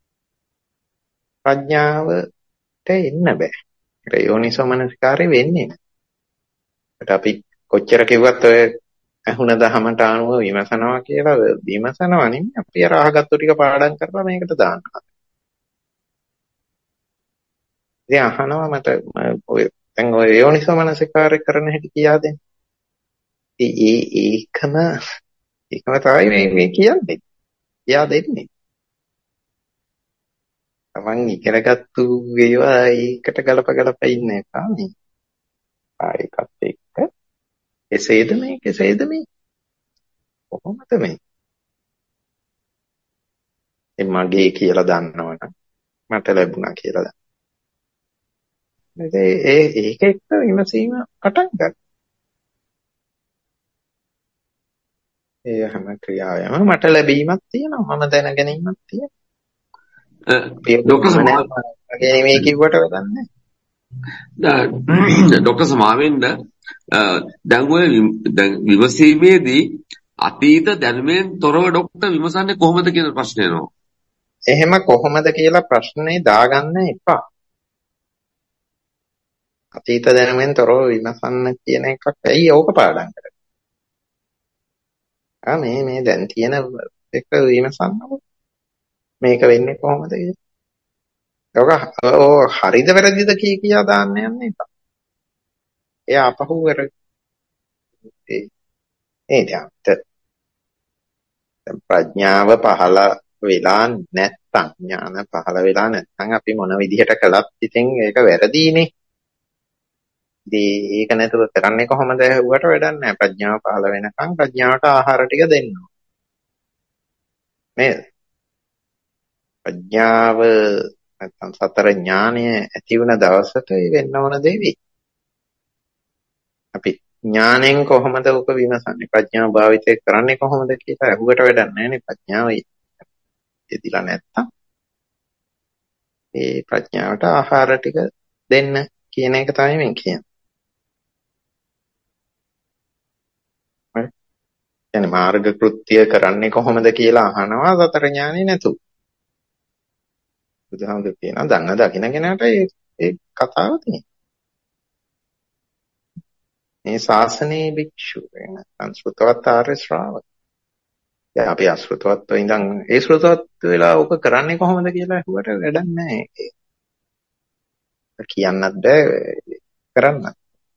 S2: ප්‍රඥාවට එන්න බෑ. ඒක යෝනිසෝ මනසිකාරේ වෙන්නේ නැහැ. ඒකට අපි කොච්චර කිව්වත් ඔය අහුණ දහමට අනුව විමසනවා කියලා විමසනවා නෙමෙයි අපි අර අහගත්තු ටික පාඩම් කරලා මේකට දානවා. ඉතින් අහනවා මට ඔය දැන් ඔය යෝනිසෝ මනසිකාරේ කරන හැටි කියා දෙන්න. ඒ ඒකම ඒකම තමයි මේ මේ කියන්නේ. කියා දෙන්නේ. තමන් ඉගෙනගත්තු ඒවා ඒකට ගලප ගලප ඉන්න එපා නේ. ආයකත් එක්ක එසේද මේ කෙසේද මේ කොහොමද මේ ඒ මගේ කියලා දන්නවනම් මට ලැබුණා කියලා දන්න. ඒ ඒක එක්ක විමසීම පටන් ගන්න. ඒ හැම ක්‍රියාවෙම මට ලැබීමක් තියෙනවා මම දැන ගැනීමක් තියෙනවා.
S5: ડોક્ટર
S2: මගේ මේ කිව්වට වැඩන්නේ.
S5: ડોક્ટર සමාවෙන්න දැන් ඔය දැන් විමසීමේදී අතීත දැනුමෙන් තොරව ડોක්ටර් විමසන්නේ කොහොමද කියන ප්‍රශ්නේ එනවා.
S2: එහෙම කොහොමද කියලා ප්‍රශ්නේ දාගන්න එපා. අතීත දැනුමෙන් තොරව විමසන්න කියන එකක් ඇයි ඕක පාඩම් කරන්නේ? ආ මේ මේ දැන් තියෙන එක විමසන්නකො. මේක වෙන්නේ කොහොමද කියලා. ඒක ඔය හරිද වැරදිද කිය කියා දාන්න යන්න එපා. එයා අපහු වෙර ඒ ඒ දැන් ප්‍රඥාව පහළ වෙලා නැත්නම් ඥාන පහළ වෙලා නැත්නම් අපි මොන විදිහට කළත් ඉතින් ඒක වැරදීනේ. ඉතින් ඒක නැතුව කරන්නේ කොහොමද ඇහුවට වැඩක් නැහැ. ප්‍රඥාව පහළ වෙනකන් ප්‍රඥාවට ආහාර ටික දෙන්න ඕනේ. නේද? ප්‍රඥාව නැත්නම් සතර ඥානය ඇති වුණ දවසට වෙන්න ඕන දෙවි. අපි ඥාණයෙන් කොහොමද උක විමසන්නේ? ප්‍රඥාව භාවිතය කරන්නේ කොහොමද කියලා අහුවට වැඩක් නැහැ නේ. ප්‍රඥාව යෙදිලා නැත්තම් ඒ ප්‍රඥාවට ආහාර ටික දෙන්න කියන එක තමයි මම කියන්නේ. කියන්නේ මාර්ග කෘත්‍ය කරන්නේ කොහොමද කියලා අහනවා සතර ඥානෙ නැතුව. බුදුහාමුදුරු කියනවා දන්න දකින්න කෙනාට ඒ ඒ කතාව තියෙනවා. මේ ශාසනයේ භික්ෂු වෙන සංස්කෘතවත් ආර්ය ශ්‍රාවක. දැන් අපි අශෘතවත්ව ඉඳන් ඒ ශ්‍රෘතවත් වෙලා ඔක කරන්නේ කොහොමද කියලා අහුවට වැඩක් නැහැ. කියන්නත් බෑ කරන්නත්.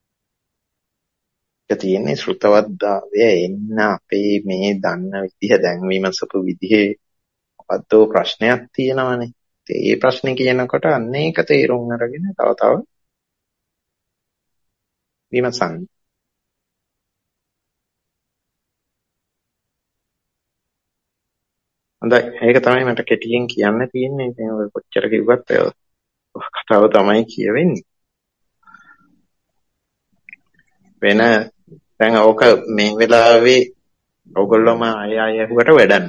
S2: ඒක තියෙන්නේ ශ්‍රෘතවත්භාවය එන්න අපේ මේ දන්න විදිහ දැන් විමසපු විදිහේ මොකද්ද ප්‍රශ්නයක් තියෙනවනේ. ඒ ප්‍රශ්නේ කියනකොට අන්න ඒක තේරුම් අරගෙන තව තව විමසන්න. හොඳයි ඒක තමයි මට කෙටියෙන් කියන්න තියෙන්නේ. ඉතින් ඔය කොච්චර කිව්වත් ඔය කතාව තමයි කියවෙන්නේ. වෙන දැන් ඕක මේ වෙලාවේ ඔයගොල්ලෝම අය අය අහුවට වැඩක්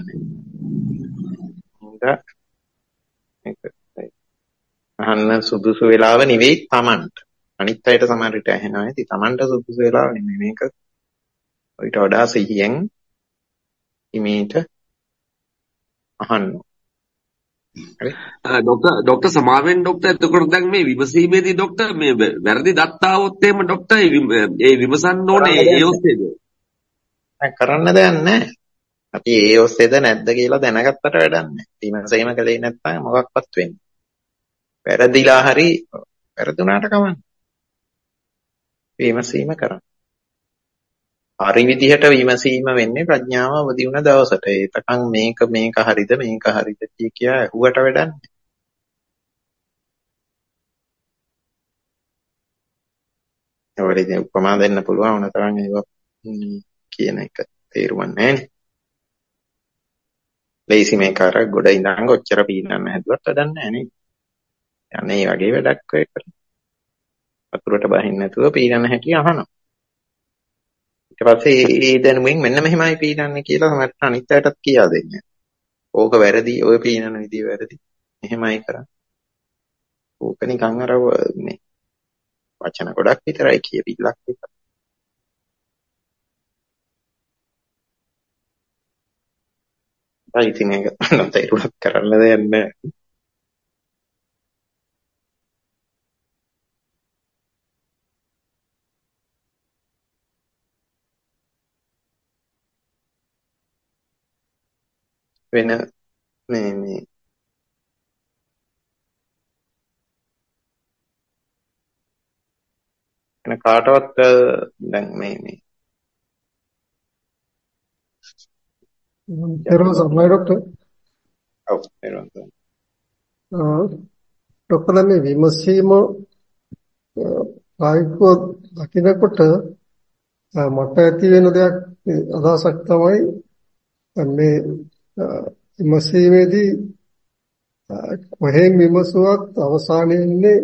S2: නැහැ. අහන්න සුදුසු වෙලාව නෙවෙයි Tamanට. අනිත් අයට සමහර විට ඇහෙනවා. ඉතින් Tamanට සුදුසු වෙලාව නෙමෙයි මේක. ඊට වඩා සිහියෙන් ඉමේට අහන්න. හරි.
S5: ડોક્ટર ડોક્ટર සමාවෙන් ડોક્ટર එතකොට දැන් මේ විමසීමේදී ડોક્ટર මේ වැරදි දත්තාවොත් එහෙම ડોક્ટર ඒ විමසන්න ඕනේ ඒ ඔස්සේද?
S2: දැන් කරන්න දෙයක් නැහැ. අපි ඒ ඔස්සේද නැද්ද කියලා දැනගත්තට වැඩක් නැහැ. විමසීම කලේ නැත්නම් මොකක්වත් වෙන්නේ. වැරදිලා හරි වැරදුනාට කමන්නේ. විමසීම කරන්න. හරි විදිහට විමසීම වෙන්නේ ප්‍රඥාව අවදි වුණ දවසට. ඒතකන් මේක මේක හරිද මේක හරිද කිය කියා ඇහුවට වැඩක් නැහැ. ඒවලදී උපමා දෙන්න පුළුවන් වුණ තරම් ඒවා කියන එක තේරුම් නැහැ. ලේසි මේක අර ගොඩ ඉඳන් ඔච්චර පීනන්න හැදුවත් වැඩක් නැහැ නේ. යන්නේ මේ වගේ වැඩක් ඔය කරන්නේ. වතුරට බහින්න නැතුව පීනන්න හැටි අහනවා. ඊට පස්සේ ඒ දැනුමින් මෙන්න මෙහෙමයි පීනන්නේ කියලා මට අනිත් අයටත් කියා දෙන්න. ඕක වැරදි, ඔය පීනන විදිය වැරදි. මෙහෙමයි කරන්නේ. ඕක නිකන් අර මේ වචන ගොඩක් විතරයි කියවිලක් විතරයි. I think ඒක තේරුණත් කරන්න දෙයක් නැහැ. වෙන මේ මේ වෙන කාටවත් දැන් මේ මේ
S1: තේරුම් සම්මයි ડોක්ටර්.
S2: ඔව් තේරුම් ගන්න.
S1: ආ ડોක්ටර් මේ විමසීම ආයිකෝ දකින්නකොට මට ඇති වෙන දෙයක් අදහසක් තමයි මේ විමසීමේදී කොහෙන් විමසුවත් අවසානයේ ඉන්නේ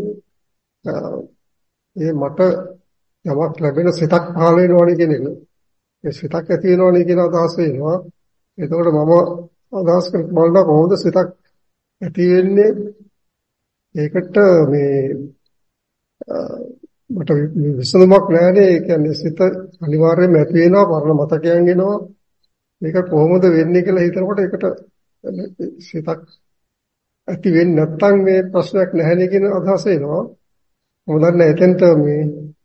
S1: ඒ මට යමක් ලැබෙන සිතක් පහළ වෙනවනේ කියන එක. ඒ සිතක් ඇති වෙනවනේ කියන අදහස වෙනවා. එතකොට මම අදහස් කරත් බලනවා කොහොමද සිතක් ඇති වෙන්නේ? ඒකට මේ මට විසඳුමක් නැහැනේ. ඒ කියන්නේ සිත අනිවාර්යයෙන්ම ඇති වෙනවා, පරණ මතකයන් එනවා. මේක කොහොමද වෙන්නේ කියලා හිතනකොට ඒකට සිතක් ඇති වෙන්නේ නැත්නම් මේ ප්‍රශ්නයක් නැහැනේ කියන අදහස එනවා. මොකද නැහැ එතෙන්ට මේ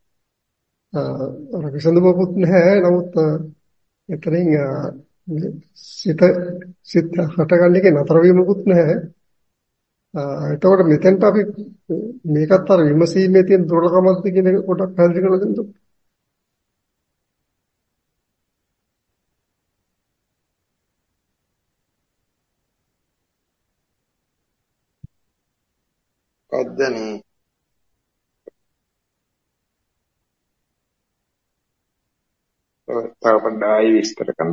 S1: අර විසඳුමකුත් නැහැ. නමුත් එතනින් සිත සිත හටගන්න එකේ නතර වීමකුත් නැහැ. එතකොට මෙතෙන්ට අපි මේකත් අර විමසීමේ තියෙන දුර්ලභමත් කියන එක පොඩ්ඩක් පැහැදිලි කරලා දෙන්න.
S2: ඔද්දනේ තව පොඩ්ඩයි විස්තර කරන්න.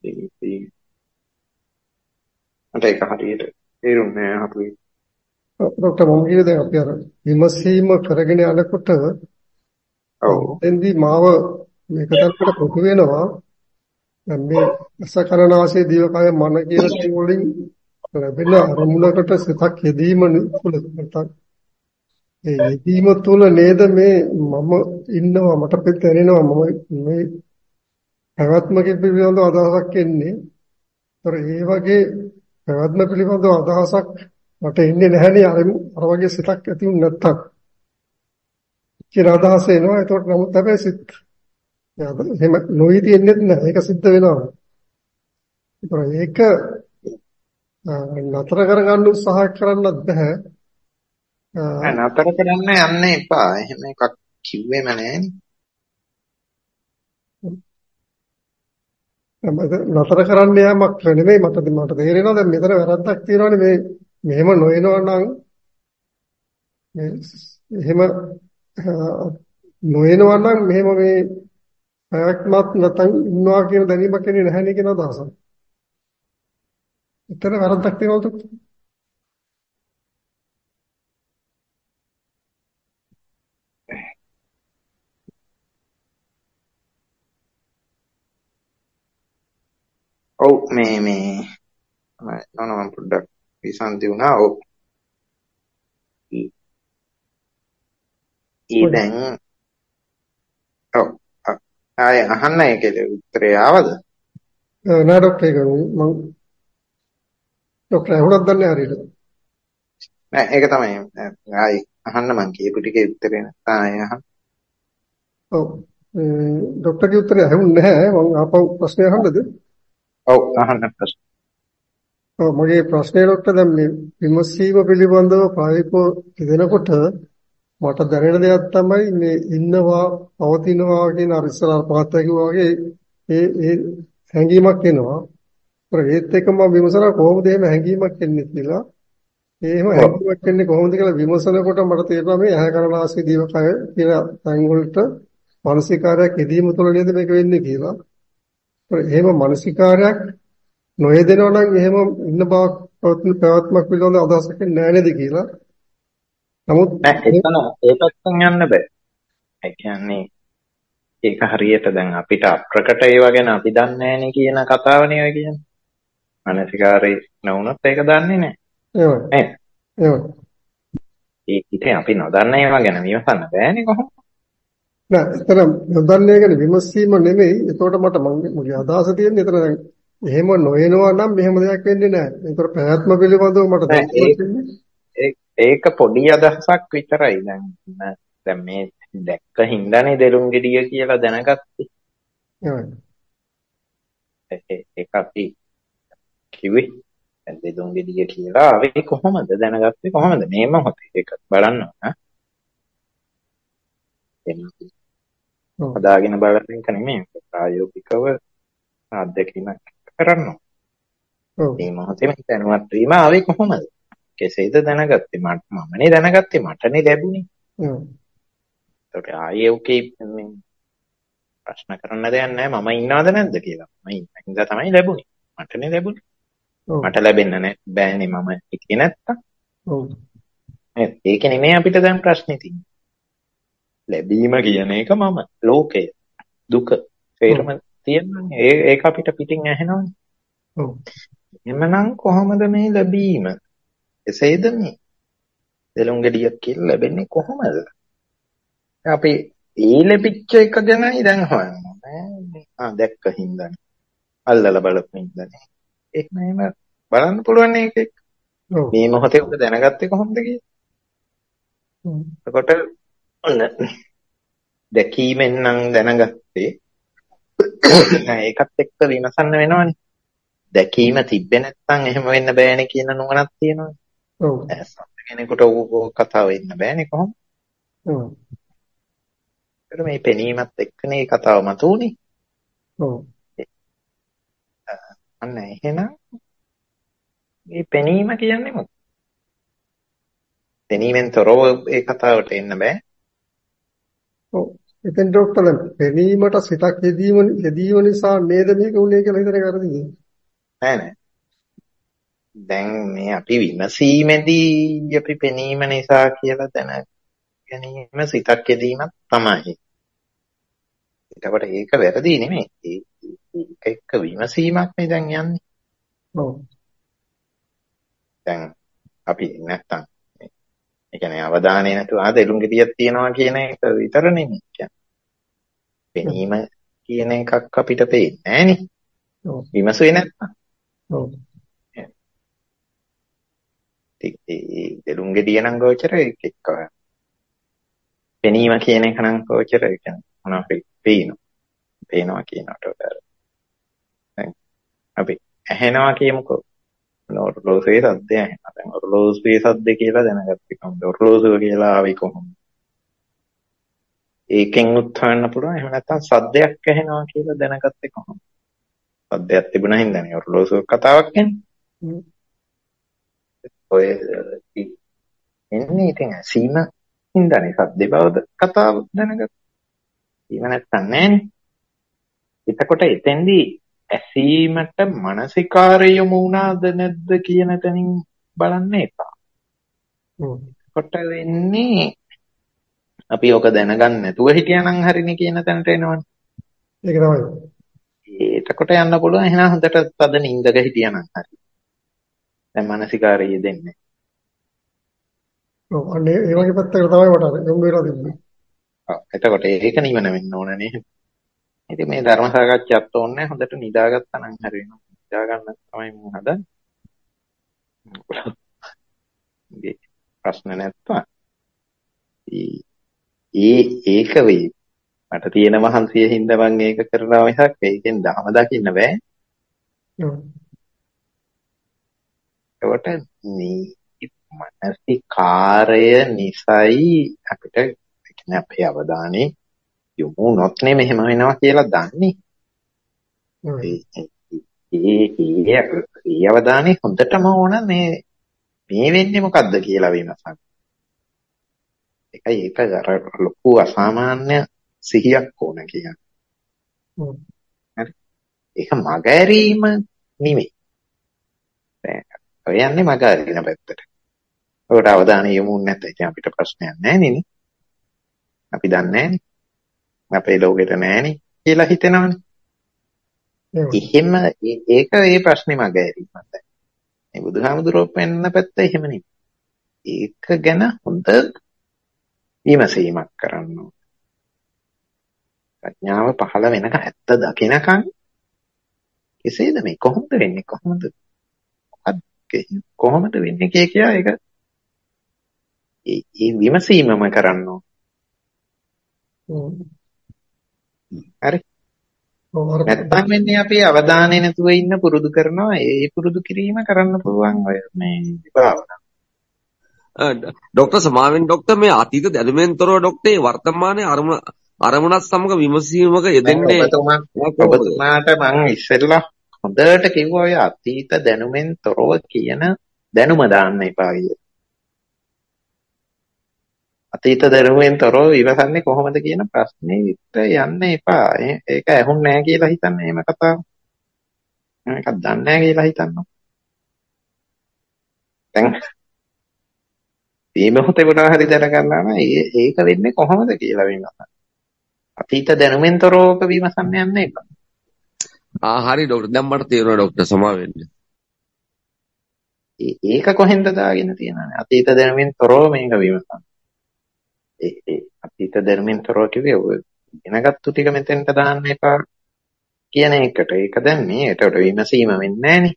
S2: මට ඒක හරියට තේරුන්නේ නැහැ අපේ.
S1: ડોක්ටර් මම කියන්නේ දැන් අපි අර විමසීම කරගෙන යනකොට ඔව් එන්දි මාව මේක තත්ත්වයට කොටු වෙනවා. දැන් මේ අසකරණාසේ දිවකය මන කියන දේ වලින් ලැබෙන අරමුණකට සිතක් යෙදීම තුළ නැත්නම් ඒ යෙදීම තුළ නේද මේ මම ඉන්නවා මට පෙත් දැනෙනවා මම මේ පැවැත්ම පිළිබඳව අදහසක් එන්නේ. ඒතර ඒ වගේ පැවැත්ම පිළිබඳව අදහසක් මට එන්නේ නැහැනේ අර අර වගේ සිතක් ඇති වුනේ නැත්තම්. කියලා අදහස එනවා. ඒතකොට නමුත් හැබැයි සිත් එහෙම නොවි තියෙන්නේ නැහැ. ඒක සිද්ධ වෙනවා. ඒතර ඒක නතර කරගන්න උත්සාහ කරන්නත් බෑ.
S2: නතර කරන්න යන්න එපා. එහෙම එකක් කිව්වෙම නෑනේ.
S1: නතර කරන්න යෑමක් නෙමෙයි මට මට තේරෙනවා දැන් මෙතන වැරද්දක් තියෙනවානේ මේ මෙහෙම නොයනවා නම් මේ එහෙම නොයනවා නම් මෙහෙම මේ පැවැත්මක් නැත්නම් ඉන්නවා කියන දැනීමක් එන්නේ නැහැනේ කියන අදහසක්. එතන වැරද්දක් තියෙනවද?
S2: ඔව් මේ මේ නෝන මම පොඩ්ඩක් විසන්ති වුණා. ඔව් ඊ දැන් ඔව් ආය අහන්න ඒකේ උත්තරය ආවද?
S1: නෑ ડોක්ටර් ඒක මම ડોක්ටර් අහුණක් දන්නේ හරියට.
S2: නෑ ඒක තමයි ආයි අහන්න මං කියපු ටිකේ උත්තරේ නැත්නම් ආය අහන්න.
S1: ඔව් ડોක්ටර්ගේ උත්තරය අහුන්නේ නැහැ. මම ආපහු ප්‍රශ්නය අහන්නද?
S2: ඔව් අහන්න ප්‍රශ්න.
S1: ඔව් මගේ ප්‍රශ්නේ ડોක්ටර් දැන් මේ විමසීම පිළිබඳව ප්‍රායෝගිකව දෙනකොට මට දැනෙන දෙයක් තමයි මේ ඉන්නවා පවතිනවා කියන අර ඉස්සරහ පාත්‍යා කිව්වා වගේ ඒ ඒ හැඟීමක් එනවා. ඒත් එක්ක මම විමසනවා කොහොමද එහෙම හැඟීමක් එන්නේ කියලා. එහෙම හැඟීමක් එන්නේ කොහොමද කියලා විමසනකොට මට තේරෙනවා මේ ඇහැ කන නාසය දිව කය කියලා තැන් වලට මානසිකාරයක් යෙදීම තුළ නේද මේක වෙන්නේ කියලා. එහෙම මානසිකාරයක් නොයෙදෙනවා නම් එහෙම ඉන්න බවක් පැවැත්මක් පිළිබඳ අදහසක් නැහැ නේද කියලා. නමුත්
S2: එතන ඒ පැත්තෙන් යන්න බෑ. ඒ කියන්නේ ඒක හරියට දැන් අපිට අප්‍රකට ඒවා ගැන අපි දන්නේ නැහැනේ කියන කතාවනේ ඔය කියන්නේ. මානසිකාරේ නොවුනොත් ඒක දන්නේ නැහැ.
S1: එහෙමයි.
S2: නේද?
S1: එහෙමයි.
S2: ඒ ඉතින් අපි නොදන්න ඒවා ගැන විමසන්න බෑනේ කොහොමද?
S1: නෑ එතන නොදන්නේ ගැන විමසීම නෙමෙයි. ඒකට මට මගේ අදහස තියෙන්නේ එතන දැන් එහෙම නොයනවා නම් මෙහෙම දෙයක් වෙන්නේ නැහැ. ඒතර පැවැත්ම පිළිබඳව මට
S2: දැනෙන්නේ ඒක පොඩි අදහසක් විතරයි. දැන් දැන් මේ දැක්ක හින්දානේ දෙලුම් ගෙඩිය කියලා දැනගත්තේ.
S1: එහෙමයි.
S2: ඒක අපි කිව්වේ දැන් දෙලුම් ගෙඩිය කියලා ආවේ කොහොමද දැනගත්තේ කොහොමද මේ මොහොතේ ඒක බලන්න ඕන. එන්න හදාගෙන බලන එක නෙමෙයි ප්‍රායෝගිකව අත්දැකීමක් කරන්න ඕන. මේ මොහොතේ මේ දැනුවත් වීම ආවේ කොහොමද? කෙසේද දැනගත්තේ? මට මමනේ දැනගත්තේ මටනේ ලැබුණේ.
S1: හ්ම්.
S2: ඒකට ආයේ ඔකේ මේ ප්‍රශ්න කරන්න දෙයක් නැහැ මම ඉන්නවද නැද්ද කියලා. මම ඉඳලා තමයි ලැබුණේ. මටනේ ලැබුණේ. මට ලැබෙන්න නැහැ බෑනේ මම හිතේ නැත්තම්.
S1: ඔව්.
S2: ඒක නෙමෙයි අපිට දැන් ප්‍රශ්නේ තියෙන්නේ. ලැබීම කියන එක මම ලෝකය දුක තේරම තියෙනනේ. ඒ ඒක අපිට පිටින් ඇහෙනවනේ.
S1: ඔව්.
S2: එhmenan කොහොමද මේ ලැබීම? එසේද මේ දෙලුම් ගෙඩියක් කියලා ලැබෙන්නේ කොහොමද? අපි ඒ ලැබිච්ච එක ගැනයි දැන් හොයන්නේ. ආ දැක්ක හින්දානේ. අල්ලලා බලපු හින්දානේ. ඒක නේම බලන්න පුළුවන් නේ ඒක. මේ මොහොතේ ඔබ දැනගත්තේ කොහොමද කියලා. එතකොට ඔන්න දැකීමෙන් නම් දැනගත්තේ. ඒකත් එක්ක විමසන්න වෙනවනේ. දැකීම තිබ්බේ නැත්නම් එහෙම වෙන්න බෑනේ කියන නුවණක් තියෙනවා.
S1: ඔව්.
S2: කෙනෙකුට ඕක කතාව වෙන්න බෑනේ කොහොමද?
S1: ඔව්.
S2: ඒක මේ පෙනීමත් එක්කනේ කතාව මතුනේ.
S1: ඔව්.
S2: අන්න එහෙනම් මේ පෙනීම කියන්නේ මොකක්ද? පෙනීමෙන් තොරව ඒ කතාවට එන්න බෑ.
S1: ඔව්. එතෙන් ડોක්ටර් පෙනීමට සිතක් යෙදීම යෙදීම නිසා නේද මේක උනේ කියලා හිතන එක හරිද?
S2: නෑ නෑ. දැන් මේ අපි විමසීමේදී අපි පෙනීම නිසා කියලා දැන ගැනීම සිතක් යෙදීමක් තමයි. ඒකට ඒක වැරදි නෙමෙයි. ඒක එක්ක විමසීමක් නේ දැන් යන්නේ.
S1: ඔව්.
S2: දැන් අපි නැත්තම් ඒ කියන්නේ අවධානය නැතුව ආ දෙලුම් ගෙඩියක් තියනවා කියන එක විතර නෙමෙයි. කියන්නේ පෙනීම කියන එකක් අපිට පේන්නේ නෑනේ.
S1: ඔව්.
S2: විමසුවේ නැත්තම්.
S1: ඔව්.
S2: ඒ දෙලුම් ගෙඩිය නම් ගෝචර ඒක එක්ක පෙනීම කියන එක නම් ගෝචර ඒ කියන්නේ මොනවද පේනවා. පේනවා කියනකට වඩා දැන් අපි ඇහෙනවා කියමුකෝ. ඔරලෝසුවේ සද්දය ඇහෙනවා. දැන් ඔරලෝසුවේ සද්ද කියලා දැනගත්තේ කොහොමද? ඔරලෝසුව කියලා ආවේ කොහොමද? ඒකෙන් උත්හාන්න පුළුවන්. එහෙම නැත්නම් සද්දයක් ඇහෙනවා කියලා දැනගත්තේ කොහොමද? සද්දයක් තිබුණා හින්දානේ ඔරලෝසුව කතාවක් එන්නේ. ඔය එන්නේ ඉතින් සීම හින්දානේ සද්ද බවද කතාව දැනගත්තා. සීම නැත්තම් නෑනේ. එතකොට එතෙන්දී ඇසීමට මානසිකාරය යොමු වුණාද නැද්ද කියන තැනින් බලන්න එපා. කොට වෙන්නේ අපි ඔක දැනගන්න නැතුව හිටියානම් හරිනේ කියන තැනට එනවනේ.
S1: ඒක තමයි.
S2: එතකොට යන්න පුළුවන් එහෙනම් හොඳට තද නිින්දක හිටියානම් හරි. දැන් මානසිකාරය දෙන්නේ.
S1: ඔව් අනේ ඒ වගේ පැත්තකට තමයි මට අර යොමු වෙලා තිබුණේ.
S2: ඔව් එතකොට ඒක නිවන වෙන්න ඕන නේද? ඉතින් මේ ධර්ම සාකච්ඡාත් ඕනේ හොඳට නිදාගත්තා නම් හරි වෙනවා. නිදා ගන්න තමයි මම හදන්නේ. මේ ප්‍රශ්න නැත්තම් ඒ ඒක වෙයි. මට තියෙන මහන්සිය හින්දා මම ඒක කරනවා මිසක් ඒකෙන් ධම දකින්න බෑ.
S1: ඔව්.
S2: ඒකට මේ මානසිකාරය නිසයි අපිට කියන්නේ අපේ අවධානය යොමු නොත්නේ මෙහෙම වෙනවා කියලා දන්නේ. ඒ ඒ ඒ අවධානය හොඳටම ඕන මේ මේ වෙන්නේ මොකද්ද කියලා විමසන්න. ඒකයි ඒක අර ලොකු අසාමාන්‍ය සිහියක් ඕන කියන්නේ. හරි. ඒක මගහැරීම නෙමෙයි. දැන් ඔයන්නේ මගහැරින පැත්තට. ඔකට අවධානය යොමු නැත්නම් ඉතින් අපිට ප්‍රශ්නයක් නැහැ නේ. අපි දන්නේ නැහනේ. අපේ ලෝකෙට නැහනේ කියලා හිතෙනවනේ. එහෙම ඒක ඒ ප්‍රශ්නේ මගහැරීමක් දැන්. මේ බුදුහාමුදුරුවෝ පෙන්න පැත්ත එහෙම නෙමෙයි. ඒක ගැන හොඳ විමසීමක් කරන්න ඕන. ප්‍රඥාව පහළ වෙනකන් ඇත්ත දකිනකන් කෙසේද මේ කොහොමද වෙන්නේ කොහොමද කොහොමද වෙන්නේ කිය කියා ඒක ඒ විමසීමම කරන්න ඕන. හරි. නැත්තම් වෙන්නේ අපි අවධානය නැතුව ඉන්න පුරුදු කරනවා. ඒ පුරුදු කිරීම කරන්න පුළුවන් ඔය මේ භාවනාව.
S5: ડોક્ટર සමාවෙන් ડોક્ટર මේ අතීත දැනුමෙන් තොරව ડોક્ટર වර්තමානයේ අරමුණ අරමුණත් සමග විමසීමක යෙදෙන්නේ
S2: ඔබතුමාට මම ඉස්සෙල්ලා හොඳට කිව්වා ඔය අතීත දැනුමෙන් තොරව කියන දැනුම දාන්න එපා කියලා. අතීත දැනුමෙන් තොරව විමසන්නේ කොහොමද කියන ප්‍රශ්නේ විතර යන්න එපා. ඒක ඇහුන්නේ නැහැ කියලා හිතන්නේ එහෙම කතාව. මේකක් දන්නේ නැහැ කියලා හිතනවා. දැන් මේ මොහොතේ මොනවා හරි දැනගන්නවා නම් ඒක වෙන්නේ කොහොමද කියලා විමසන්න. අතීත දැනුමෙන් තොරව විමසන්න යන්න එපා.
S5: ආ හරි ડોක්ටර් දැන් මට තේරෙනවා ડોක්ටර් සමා වෙන්න.
S2: ඒක කොහෙන්ද දාගෙන තියෙනවනේ අතීත දැනුමෙන් තොරව මේක විමසන්න. ඒ ඒ අතීත දැනුමෙන් තොරව කිව්වේ ඔය ඉගෙනගත්තු ටික මෙතෙන්ට දාන්න එපා කියන එකට. ඒක දැන් මේ ඒකට විමසීම වෙන්නේ නැහනේ.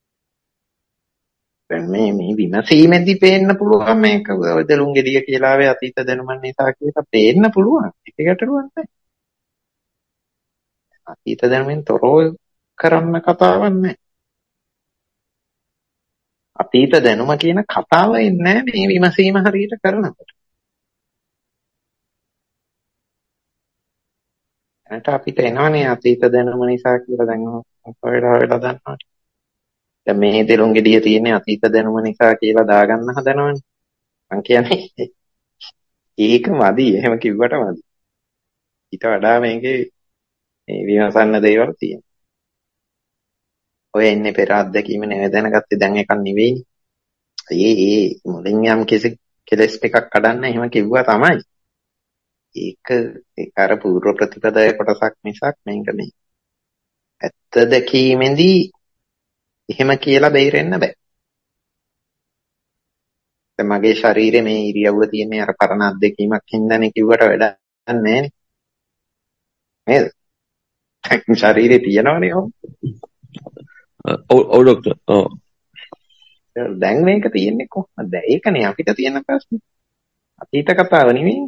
S2: දැන් මේ මේ විමසීමේදී පේන්න පුළුවන් මේක දෙලුම් ගෙඩිය කියලා ආවේ අතීත දැනුමන් නිසා කියලා පේන්න පුළුවන්. ඒක ගැටලුවක් නැහැ. අතීත දැනුමෙන් තොරව කරන්න කතාවක් නැහැ. අතීත දැනුම කියන කතාව එන්නේ මේ විමසීම හරියට කරනකොට. එතනට අපිට එනවනේ අතීත දැනුම නිසා කියලා දැන් ඔයලා ඔයලා දන්නවා. දැන් මේ දෙලුම් ගෙඩිය තියෙන්නේ අතීත දැනුම නිසා කියලා දාගන්න හදනවනේ. මං කියන්නේ ඒක මදි. එහෙම කිව්වට මදි. ඊට වඩා මේකේ මේ විමසන්න දේවල් තියෙනවා. ඔය ඉන්නේ පෙර අත්දැකීම නෙවෙයි දැනගත්තේ දැන් එකක් නෙවෙයිනේ. ඒ ඒ මුලින් යම් කිසි කෙලස් එකක් කඩන්න එහෙම කිව්වා තමයි. ඒක ඒක අර පූර්ව ප්‍රතිපදාවේ කොටසක් මිසක් මේක මේ ඇත්ත දැකීමේදී එහෙම කියලා බේරෙන්න බෑ. දැන් මගේ ශරීරේ මේ ඉරියව්ව තියෙන්නේ අර පරණ අත්දැකීමක් හින්දානේ කිව්වට වැඩක් නැහැ නේද? ශරීරේ තියෙනවනේ ඔව්.
S5: ඔව් ඔව් ડોක්ටර්. ඔව්.
S2: දැන් මේක තියෙන්නේ කොහොමද? ඒකනේ අපිට තියෙන ප්‍රශ්නේ. අතීත කතාව නෙවෙයි.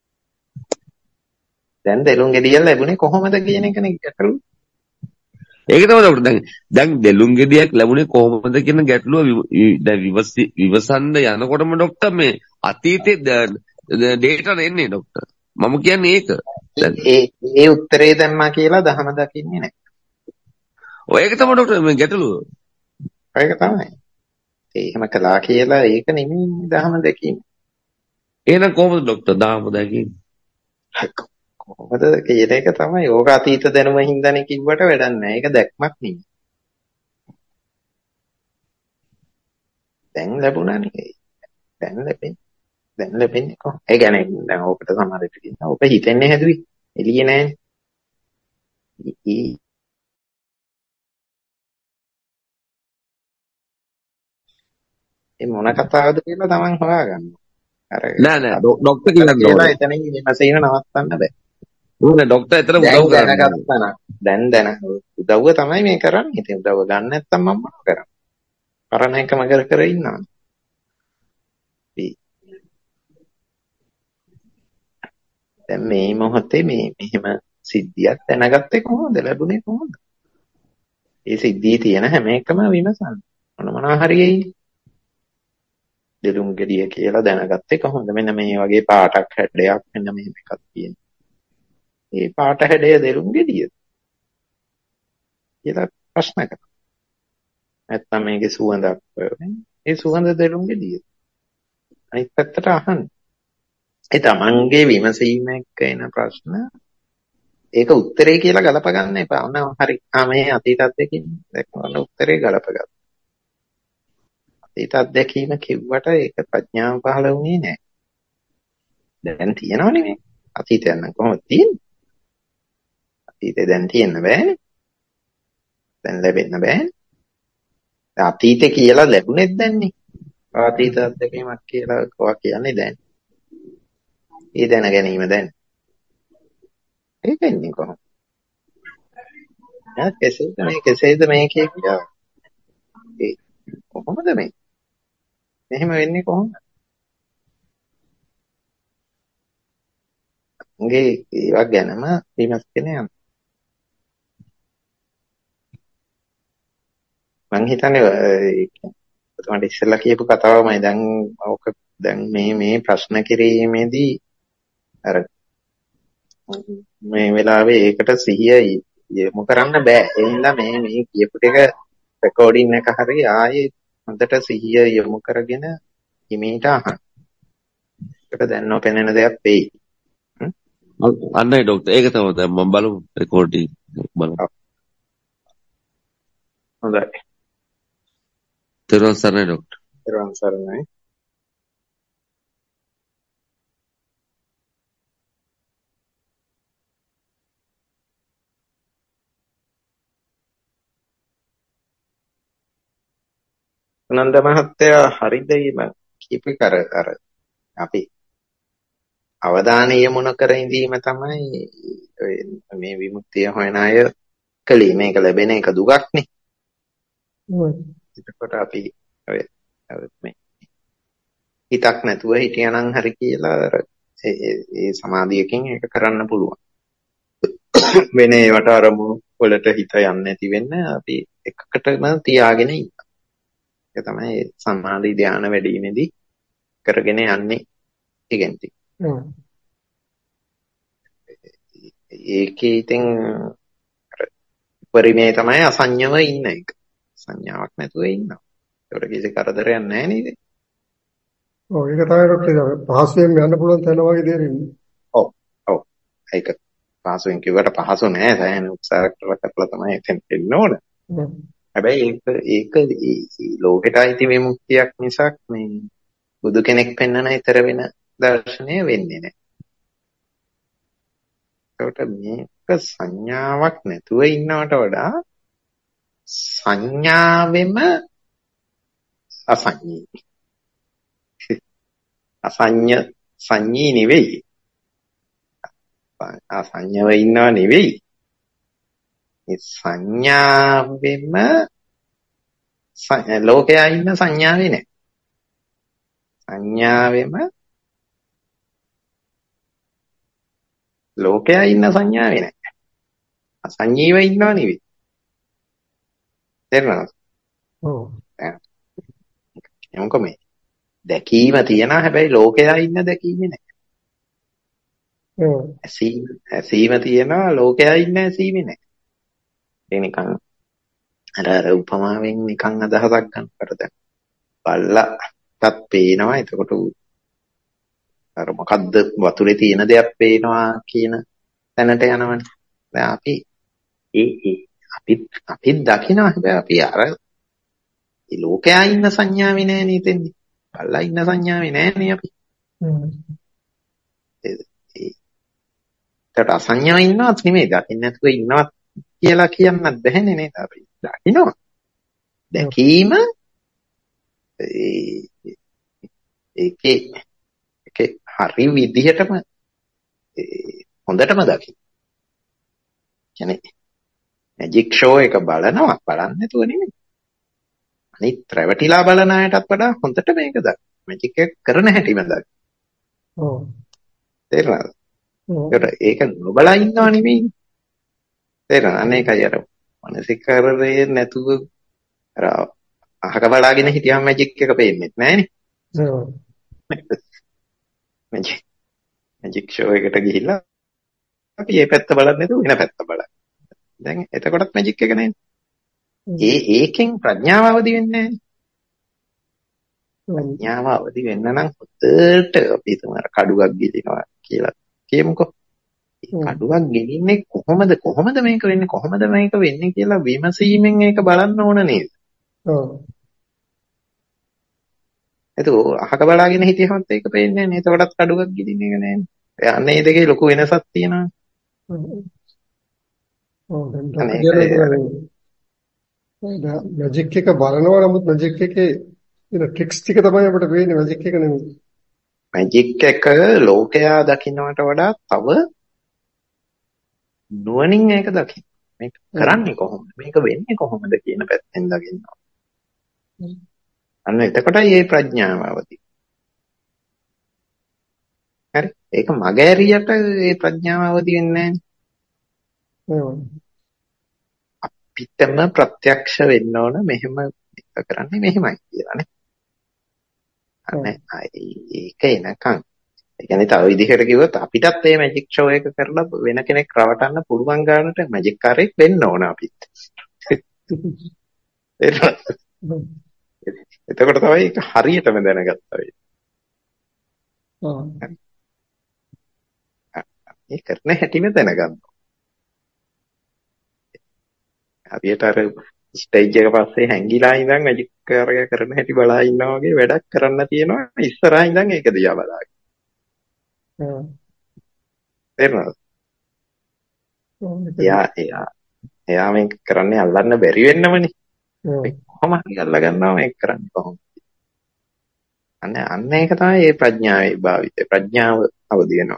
S2: දැන් දෙලුම් ගෙඩිය ලැබුණේ කොහොමද කියන එකනේ ගැටලුව.
S5: ඒක තමයි ડોක්ටර්. දැන් දැන් දෙලුම් ගෙඩියක් ලැබුණේ කොහොමද කියන ගැටලුව දැන් විවසන්න යනකොටම ડોක්ටර් මේ අතීතේ ඩේටා එන්නේ ડોක්ටර්. මම කියන්නේ ඒක.
S2: ඒ ඒ උත්තරේ දැම්මා කියලා දහම දකින්නේ නැහැ.
S5: ඔය ඒක තමයි ડોක්ටර් මේ ගැටලුව.
S2: ඒක තමයි. ඒ එහෙම කළා කියලා ඒක නෙමෙයි දහම දැකීම.
S5: එහෙනම් කොහොමද ડોක්ටර් දහම දැකීම?
S2: කොහොමද කියන එක තමයි. ඕක අතීත දැනුම හින්දානේ කිව්වට වැඩක් නැහැ. ඒක දැක්මක් නෙමෙයි. දැන් ලැබුණානේ. දැන් ලැබෙන්නේ. දැන් ලැබෙන්නේ කොහොමද? ඒ කියන්නේ දැන් ඕකට සමහර විට කියනවා. ඕක හිතෙන්නේ හැදුවේ. එළියේ නෑනේ. ඒ මොන කතාවද කියලා තමන් හොයාගන්න. අර
S5: නෑ නෑ ડોක්ටර් කියන්නේ
S2: කියලා එතනින් විමසීම නවත්තන්න බෑ.
S5: ඕනේ ડોක්ටර් එතන උදව්
S2: කරගත්තා. දැන් දැන උදව්ව තමයි මේ කරන්නේ. ඉතින් උදව්ව ගන්න නැත්නම් මම මොනව කරන්නේ? කරන එකම කර කර ඉන්නවා. දැන් මේ මොහොතේ මේ මෙහෙම සිද්ධියක් දැනගත්තේ කොහොමද? ලැබුණේ කොහොමද? ඒ සිද්ධියේ තියෙන හැම එකම විමසන්න. මොන මොනවා හරි එයි. දෙලුම් ගෙඩිය කියලා දැනගත්තේ කොහොමද? මෙන්න මේ වගේ පාටක් හැඩයක් මෙන්න මෙහෙම එකක් තියෙනවා. ඒ පාට හැඩය දෙලුම් ගෙඩියද? කියලා ප්‍රශ්න කරනවා. නැත්නම් මේකේ සුවඳක් ඒ සුවඳ දෙලුම් ගෙඩියද? අනිත් පැත්තට අහන්න. ඒ තමන්ගේ විමසීම එක්ක එන ප්‍රශ්න ඒක උත්තරේ කියලා ගලප ගන්න එපා. ඔන්න හරි. ආ මේ අතීත අත්දැකීම දැක්කම උත්තරේ ගලප ගන්න. අතීත අත්දැකීම කිව්වට ඒක ප්‍රඥාව පහළ වුණේ නැහැ. දැන් තියෙනවනේ මේ. අතීතය නම් කොහොමද තියෙන්නේ? අතීතේ දැන් තියෙන්න බෑනේ. දැන් ලැබෙන්න බෑනේ. අතීතේ කියලා ලැබුණෙත් දැන්නේ. අතීත අත්දැකීමක් කියලා කොහොම කියන්නේ දැන්. ඒ දැන ගැනීම දැන්. ඒක ඉන්නේ කොහොමද? යා කෙසේද මේ කෙසේද මේ කියලා. ඒ කොහොමද මේ? මෙහෙම වෙන්නේ කොහොමද? උගේ ඒවා ගැනම විමසගෙන යන්න. මං හිතන්නේ තමයි ඉස්සෙල්ලා කියපු කතාවමයි දැන් ඔක දැන් මේ මේ ප්‍රශ්න කිරීමේදී අර මේ වෙලාවේ ඒකට සිහිය යොමු කරන්න බෑ. ඒ හින්දා මේ මේ කියපු ටික රෙකෝඩින් එක හරි ආයේ හොඳට සිහිය යොමු කරගෙන හිමීට අහන්න. ඒක දැන් නොපෙනෙන දෙයක් වෙයි.
S5: අන්නයි ડોක්ටර් ඒක තමයි දැන් මම බලමු රෙකෝඩින් බලමු.
S2: හොඳයි.
S5: තෙරුවන් සරණයි ડોක්ටර්.
S2: තෙරුවන් සරණයි. නන්ද මහත්තයා හරිද මේ කීප කර අර අපි අවධානය යොමු කර ඉඳීම තමයි මේ විමුක්තිය හොයන අය කලී මේක ලැබෙන එක දුකක් නේ. එතකොට අපි ඔය මේ හිතක් නැතුව හිටියනම් හරි කියලා ඒ සමාධියකින් ඒක කරන්න පුළුවන්. වෙන ඒවට අරමුණු වලට හිත යන්නේ නැති වෙන්න අපි එකකටම තියාගෙන ඉන්න. ඒක තමයි සමාධි ධානය වැඩිීමේදී කරගෙන යන්නේ ඉගෙනති. ඒකේ ඉතින් පරිමේ තමයි අසඤ්ඤව ඉන්න එක. සංඥාවක් නැතුව ඉන්නවා. ඒකට කිසි කරදරයක් නැහැ නේද?
S1: ඔව් ඒක තමයි රොක්කේ පහසුවෙන් යන්න පුළුවන් තැන වගේ දෙයක්.
S2: ඔව් ඔව් ඒක පහසුවෙන් කිව්වට පහසු නෑ. සෑහෙන උත්සාහ කරලා කරලා තමයි එතෙන් එන්න ඕන. හැබැයි ඒක ඒක ලෝකෙට අයිති විමුක්තියක් මිසක් මේ බුදු කෙනෙක් පෙන්වන ඊතර වෙන දර්ශනය වෙන්නේ නැහැ. ඒකට මේක සංඥාවක් නැතුව ඉන්නවට වඩා සංඥාවෙම අසඤ්ඤී. අසඤ්ඤ සංඤී නෙවෙයි. අසඤ්ඤව ඉන්නව නෙවෙයි. ඒ සංඥාවෙම ලෝකයා ඉන්න සංඥාවේ නෑ. සංඥාවෙම ලෝකයා ඉන්න සංඥාවේ නෑ. අසංජීව ඉන්නව නෙවෙයි. තේරුණාද?
S1: ඔව්.
S2: එමුක මේ දැකීම තියනවා හැබැයි ලෝකයා ඉන්න දැකීමේ නෑ.
S1: ඔව්.
S2: ඇසීම ඇසීම තියනවා ලෝකයා ඉන්න ඇසීමේ නෑ. ඒ නිකන් අර අර උපමාවෙන් නිකන් අදහසක් ගන්නකොට දැන් බල්ලටත් පේනවා. එතකොට අර මොකද්ද වතුරේ තියෙන දෙයක් පේනවා කියන තැනට යනවනේ. දැන් අපි ඒ ඒ අපි අපි දකිනවා හැබැයි අපි අර ඒ ලෝකයා ඉන්න සංඥාවේ නෑනේ තෙන්නේ. බල්ලා ඉන්න සංඥාවේ නෑනේ අපි. ඒකට අසංඥා ඉන්නවත් නෙමෙයි. දකින්න නැතුව ඉන්නවත් කියලා කියන්නත් බැහැනේ නේද? අපි දකිනවා. දැකීම ඒකේ ඒකේ හරි විදිහටම හොඳටම දකින්න. කියන්නේ මැජික් ෂෝ එක බලනවා බලන්නේ නැතුව නෙමෙයි. අනිත් රැවටිලා බලන අයටත් වඩා හොඳට මේක දකින්න. මැජික් එක කරන හැටිම දකින්න.
S1: ඔව්.
S2: තේරුණාද? ඒක නොබලා ඉන්නව නෙමෙයි. තේරුණා? අනේකයි අර මානසිකරේ නැතුව අර අහක බලාගෙන හිටියම මැජික් එක පේන්නේ නැහනේ.
S1: ඔව්.
S2: මැජික් මැජික් ෂෝ එකට ගිහිල්ලා අපි මේ පැත්ත බලන්නේ නැතුව වෙන පැත්ත බලන්න. දැන් එතකොටත් මැජික් එක නෑනේ. ඒ ඒකෙන් ප්‍රඥාව අවදි වෙන්නේ නැහැ. ප්‍රඥාව අවදි වෙන්න නම් හොතට අපි හිතමු අර කඩුවක් ගිලිනවා කියලා කියමුකෝ. කඩුවක් ගෙනින්නේ කොහොමද කොහොමද මේක වෙන්නේ කොහොමද මේක වෙන්නේ කියලා විමසීමෙන් ඒක බලන්න ඕන නේද?
S1: ඔව්.
S2: ඒක අහක බලාගෙන හිටියහමත් ඒක පේන්නේ නැහැ. එතකොටත් කඩුවක් ගිලින එක නෑනේ. ඒ අන්නේ දෙකේ ලොකු වෙනසක් තියෙනවා.
S1: ඔව්. දැන් මැජික් එක බලනවා නමුත් මැජික් එකේ තියෙන ට්‍රික්ස් ටික තමයි අපිට වෙන්නේ මැජික් එක නෙමෙයි.
S2: මැජික් එක ලෝකයා දකින්නට වඩා තව නුවණින් ඒක දකින්න. මේක කරන්නේ කොහොමද? මේක වෙන්නේ කොහොමද කියන පැත්තෙන් දකින්නවා. අන්න එතකොටයි මේ ප්‍රඥාව අවදි. හරි. ඒක මගහැරියට මේ ප්‍රඥාව අවදි වෙන්නේ නැහැ. අපිටම ප්‍රත්‍යක්ෂ වෙන්න ඕන මෙහෙම එක කරන්නේ මෙහෙමයි කියලානේ. අනේ ඒක එනකන් ඒ කියන්නේ තව විදිහකට කිව්වොත් අපිටත් මේ මැජික් ෂෝ එක කරලා වෙන කෙනෙක් රවටන්න පුළුවන් ගානට මැජික් කාරයෙක් වෙන්න ඕන අපිත්. එතකොට තමයි ඒක හරියටම දැනගත්තා වෙන්නේ.
S1: ඔව්.
S2: මේ කරන හැටිම දැනගන්න. හරියට අර ස්ටේජ් එක පස්සේ හැංගිලා ඉඳන් මැජික් කාර්යය කරන හැටි බලා ඉන්නා වගේ වැඩක් කරන්න තියෙනවා ඉස්සරහා ඉඳන් ඒක දිහා බලාගෙන.
S1: ඔව්.
S2: තේරුණාද? එයා එයා එයා මේක කරන්නේ අල්ලන්න බැරි වෙන්නමනේ.
S1: ඔව්.
S2: කොහොම හරි අල්ල ගන්නවා මේක කරන්නේ කොහොමද? අන්න අන්න ඒක තමයි මේ ප්‍රඥාවේ භාවිතය. ප්‍රඥාව අවදි වෙනවා.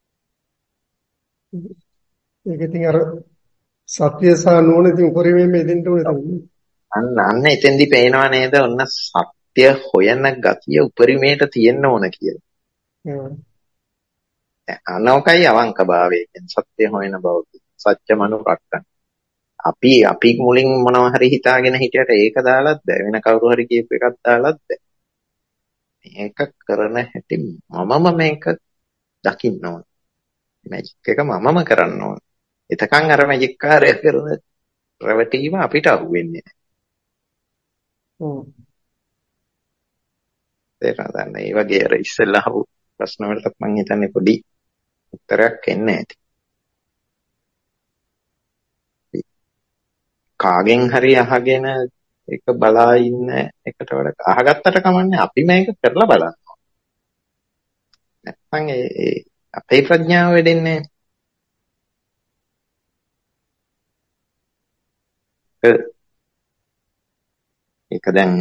S1: ඒක ඉතින් අර සත්‍ය සහ නුවණ ඉතින් උපරිමයෙන් මේ දෙන්න ඕනේ තමයි.
S2: අන්න අන්න එතෙන්දි පේනවා නේද? ඔන්න සත්‍ය හොයන ගතිය උපරිමයට තියෙන්න ඕන කියලා.
S1: හ්ම්.
S2: අනෝකයි අවංකභාවය කියන්නේ සත්‍ය හොයන බව. සත්‍ය මනුරක්කන්. අපි අපි මුලින් මොනවා හරි හිතාගෙන හිටියට ඒක දාලත් බෑ. වෙන කවුරු හරි කියපු එකක් දාලත් බෑ. මේක කරන හැටි මමම මේක දකින්න ඕන. මැජික් එක මමම කරන්න ඕන. එතකන් අර මැජික් කාර්යය කරන රැවටීම අපිට අහුවෙන්නේ නැහැ.
S1: ඔව්.
S2: තේරෙනවද? ඒ වගේ අර ඉස්සෙල්ලා අහපු ප්‍රශ්න වලට මම හිතන්නේ පොඩි උත්තරයක් එන්නේ නැති. කාගෙන් හරි අහගෙන ඒක බලා ඉන්න එකට වඩා අහගත්තට කමන්නේ අපි මේක කරලා බලන්න. නැත්නම් ඒ අපේ ප්‍රඥාව වැඩෙන්නේ නැහැ. ඒක දැන්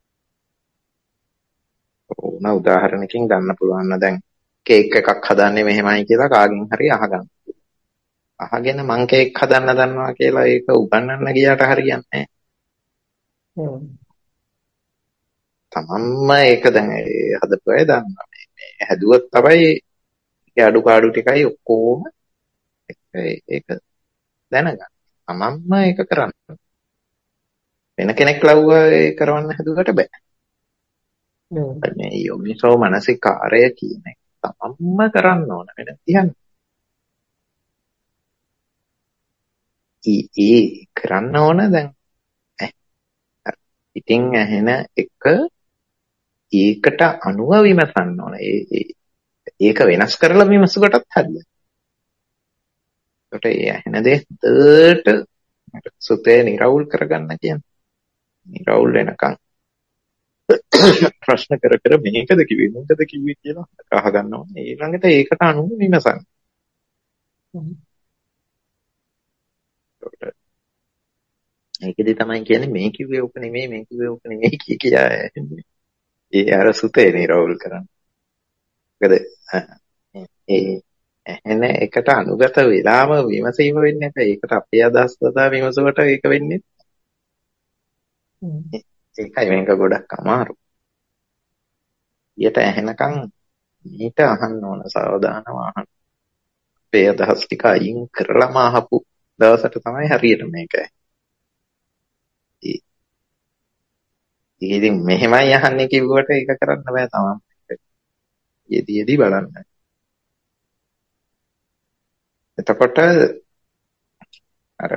S2: ඕන උදාහරණකින් ගන්න පුළුවන් නම් දැන් කේක් එකක් හදන්නේ මෙහෙමයි කියලා කාගෙන් හරි අහගන්න. අහගෙන මං කේක් හදන්න දන්නවා කියලා ඒක උගන්වන්න ගියාට හරියන්නේ නැහැ. තමන්ම ඒක දැන් හදපු අය දන්නවා. මේ හැදුවොත් තමයි ඒ අඩුපාඩු ටිකයි ඔක්කොම ඒක දැනගන්න. තමන්ම ඒක කරන්න. වෙන කෙනෙක් ලව්වා ඒ කරවන්න හැදුවට බෑ. මේ යෝනිසෝ මනසිකාරය කියන එක තමන්ම කරන්න ඕන වෙන තියන්න. ඒ ඒ කරන්න ඕන දැන් ඉතින් ඇහෙන එක ඒකට අනුව විමසන්න ඕන. ඒ ඒක වෙනස් කරලා විමසුවටත් හරියයි. ඒකට ඒ ඇහෙන දේ හදට සුතේ නිරවුල් කරගන්න කියන්නේ. නිරවුල් වෙනකන් ප්‍රශ්න කර කර මේකද කිව්වේ මොකද කිව්වේ කියලා අහගන්න ඕනේ. ඊළඟට ඒකට අනුව විමසන්න. ඒකෙදි තමයි කියන්නේ මේ කිව්වේ උක නෙමෙයි මේ කිව්වේ උක නෙමෙයි කිය කියා එන්නේ. ඒ අර සුතේ නිරවුල් කරන්න. මොකද ඒ ඇහෙන එකට අනුගත වෙලාම විමසීම වෙන්නේ නැහැ. ඒකට අපේ අදහස් වලට විමසුවට ඒක වෙන්නේ. ඒකයි මේක ගොඩක් අමාරු. ඊට ඇහෙනකන් ඊට අහන්න ඕන සාවධානව අහන්න. අපේ අදහස් ටික අයින් කරලාම අහපු දවසට තමයි හරියට මේක. ඉතින් මෙහෙමයි අහන්නේ කිව්වට ඒක කරන්න බෑ තමයි. යෙදි යෙදි බලන්න. එතකොට අර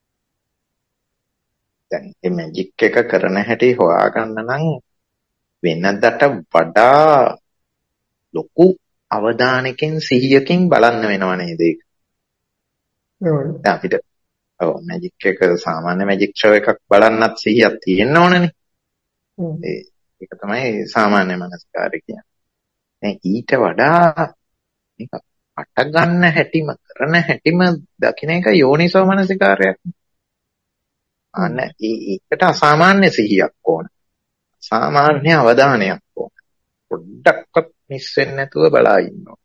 S2: දැන් මේ මැජික් එක කරන හැටි හොයාගන්න නම් වෙනදට වඩා ලොකු අවධානයකින් සිහියකින් බලන්න වෙනව නේද ඒක? දැන් අපිට ඔව් මැජික් එක සාමාන්‍ය මැජික් ෂෝ එකක් බලන්නත් සිහියක් තියෙන්න ඕනනේ. ඒක තමයි සාමාන්‍ය මනස්කාරය කියන්නේ. දැන් ඊට වඩා මේක අට ගන්න හැටිම කරන හැටිම දකින්න එක යෝනිසෝ මනසිකාරයක්. අන්න ඒකට අසාමාන්‍ය සිහියක් ඕන. සාමාන්‍ය අවධානයක් ඕන. පොඩ්ඩක්වත් මිස් වෙන්නේ නැතුව බලා ඉන්න ඕන.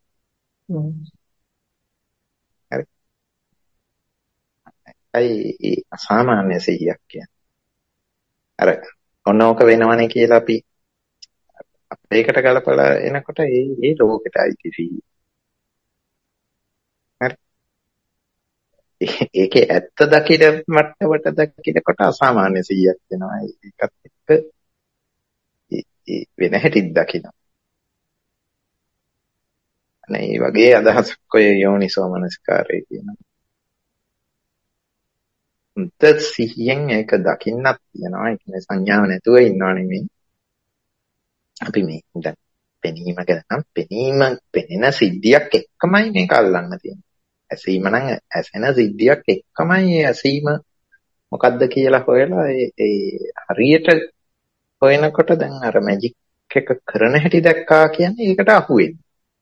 S2: හරි. ඒ අසාමාන්‍ය සිහියක් කියන්නේ. අර ඔන්නෝක වෙනවනේ කියලා අපි අපේකට ගලපලා එනකොට ඒ ඒ ලෝකෙට අයිති සිහිය. හරි. ඒකේ ඇත්ත දකින මට්ටමට දකිනකොට අසාමාන්‍ය සිහියක් වෙනවා. ඒකත් එක්ක වෙන හැටිත් දකින්න. අනේ මේ වගේ අදහසක් ඔය යෝනිසෝ මනසිකාරය කියනවා. උන්ට සිහියෙන් ඒක දකින්නත් තියෙනවා. ඒ කියන්නේ සංඥාව නැතුව ඉන්නව නෙමෙයි. අපි මේ දැන් පෙනීම ගැන නම් පෙනීම පෙනෙන සිද්ධියක් එක්කමයි මේක අල්ලන්න තියෙන්නේ. ඇසීම නම් ඇසෙන සිද්ධියක් එක්කමයි ඒ ඇසීම මොකද්ද කියලා හොයලා ඒ හරියට හොයනකොට දැන් අර මැජික් එක කරන හැටි දැක්කා කියන්නේ ඒකට අහු වෙන්නේ.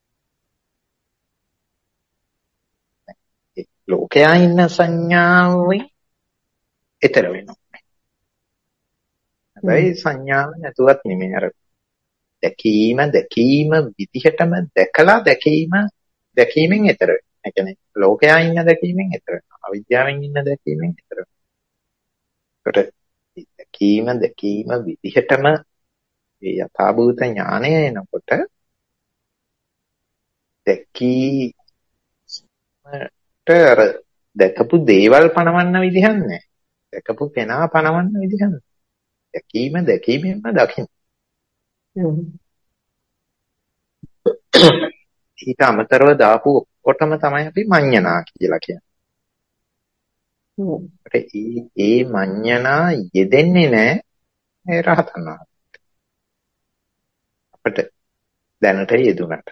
S2: ලෝකයා ඉන්න සංඥාවෙන් ඊතර වෙනවා. හැබැයි සංඥාව නැතුවත් නෙමෙයි අර දැකීම දැකීම විදිහටම දැකලා දැකීම දැකීමෙන් ඊතර වෙනවා. ඒ කියන්නේ ලෝකයා ඉන්න දැකීමෙන් ඊතර වෙනවා. අවිද්‍යාවෙන් ඉන්න දැකීමෙන් ඊතර වෙනවා. ඒකට දැකීම දැකීම විදිහටම මේ යථාභූත ඥානය එනකොට දැකීමට අර දැකපු දේවල් පණවන්න විදිහක් නැහැ. දැකපු කෙනා පණවන්න විදිහක් නැහැ. දැකීම දැකීමෙන්ම දකින්න. ඊට අමතරව දාපු ඔක්කොටම තමයි අපි මඤ්ඤණා කියලා කියන්නේ. ඒ ඒ මඤ්ඤණා යෙදෙන්නේ නැහැ ඒ රහතන් වහන්සේ. අපිට දැනට යෙදුනට.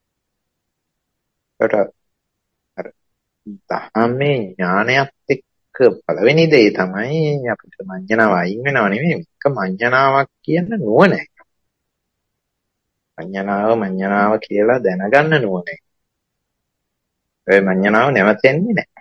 S2: ඒකට අර දහමේ ඥානයත් එක්ක පළවෙනි දේ තමයි අපිට මඤ්ඤණාව අයින් වෙනව නෙමෙයි. මේක මඤ්ඤණාවක් කියන නුවණ. මඤ්ඤණාව මඤ්ඤණාව කියලා දැනගන්න නුවණ. ඒ මඤ්ඤණාව නැවතෙන්නේ නැහැ.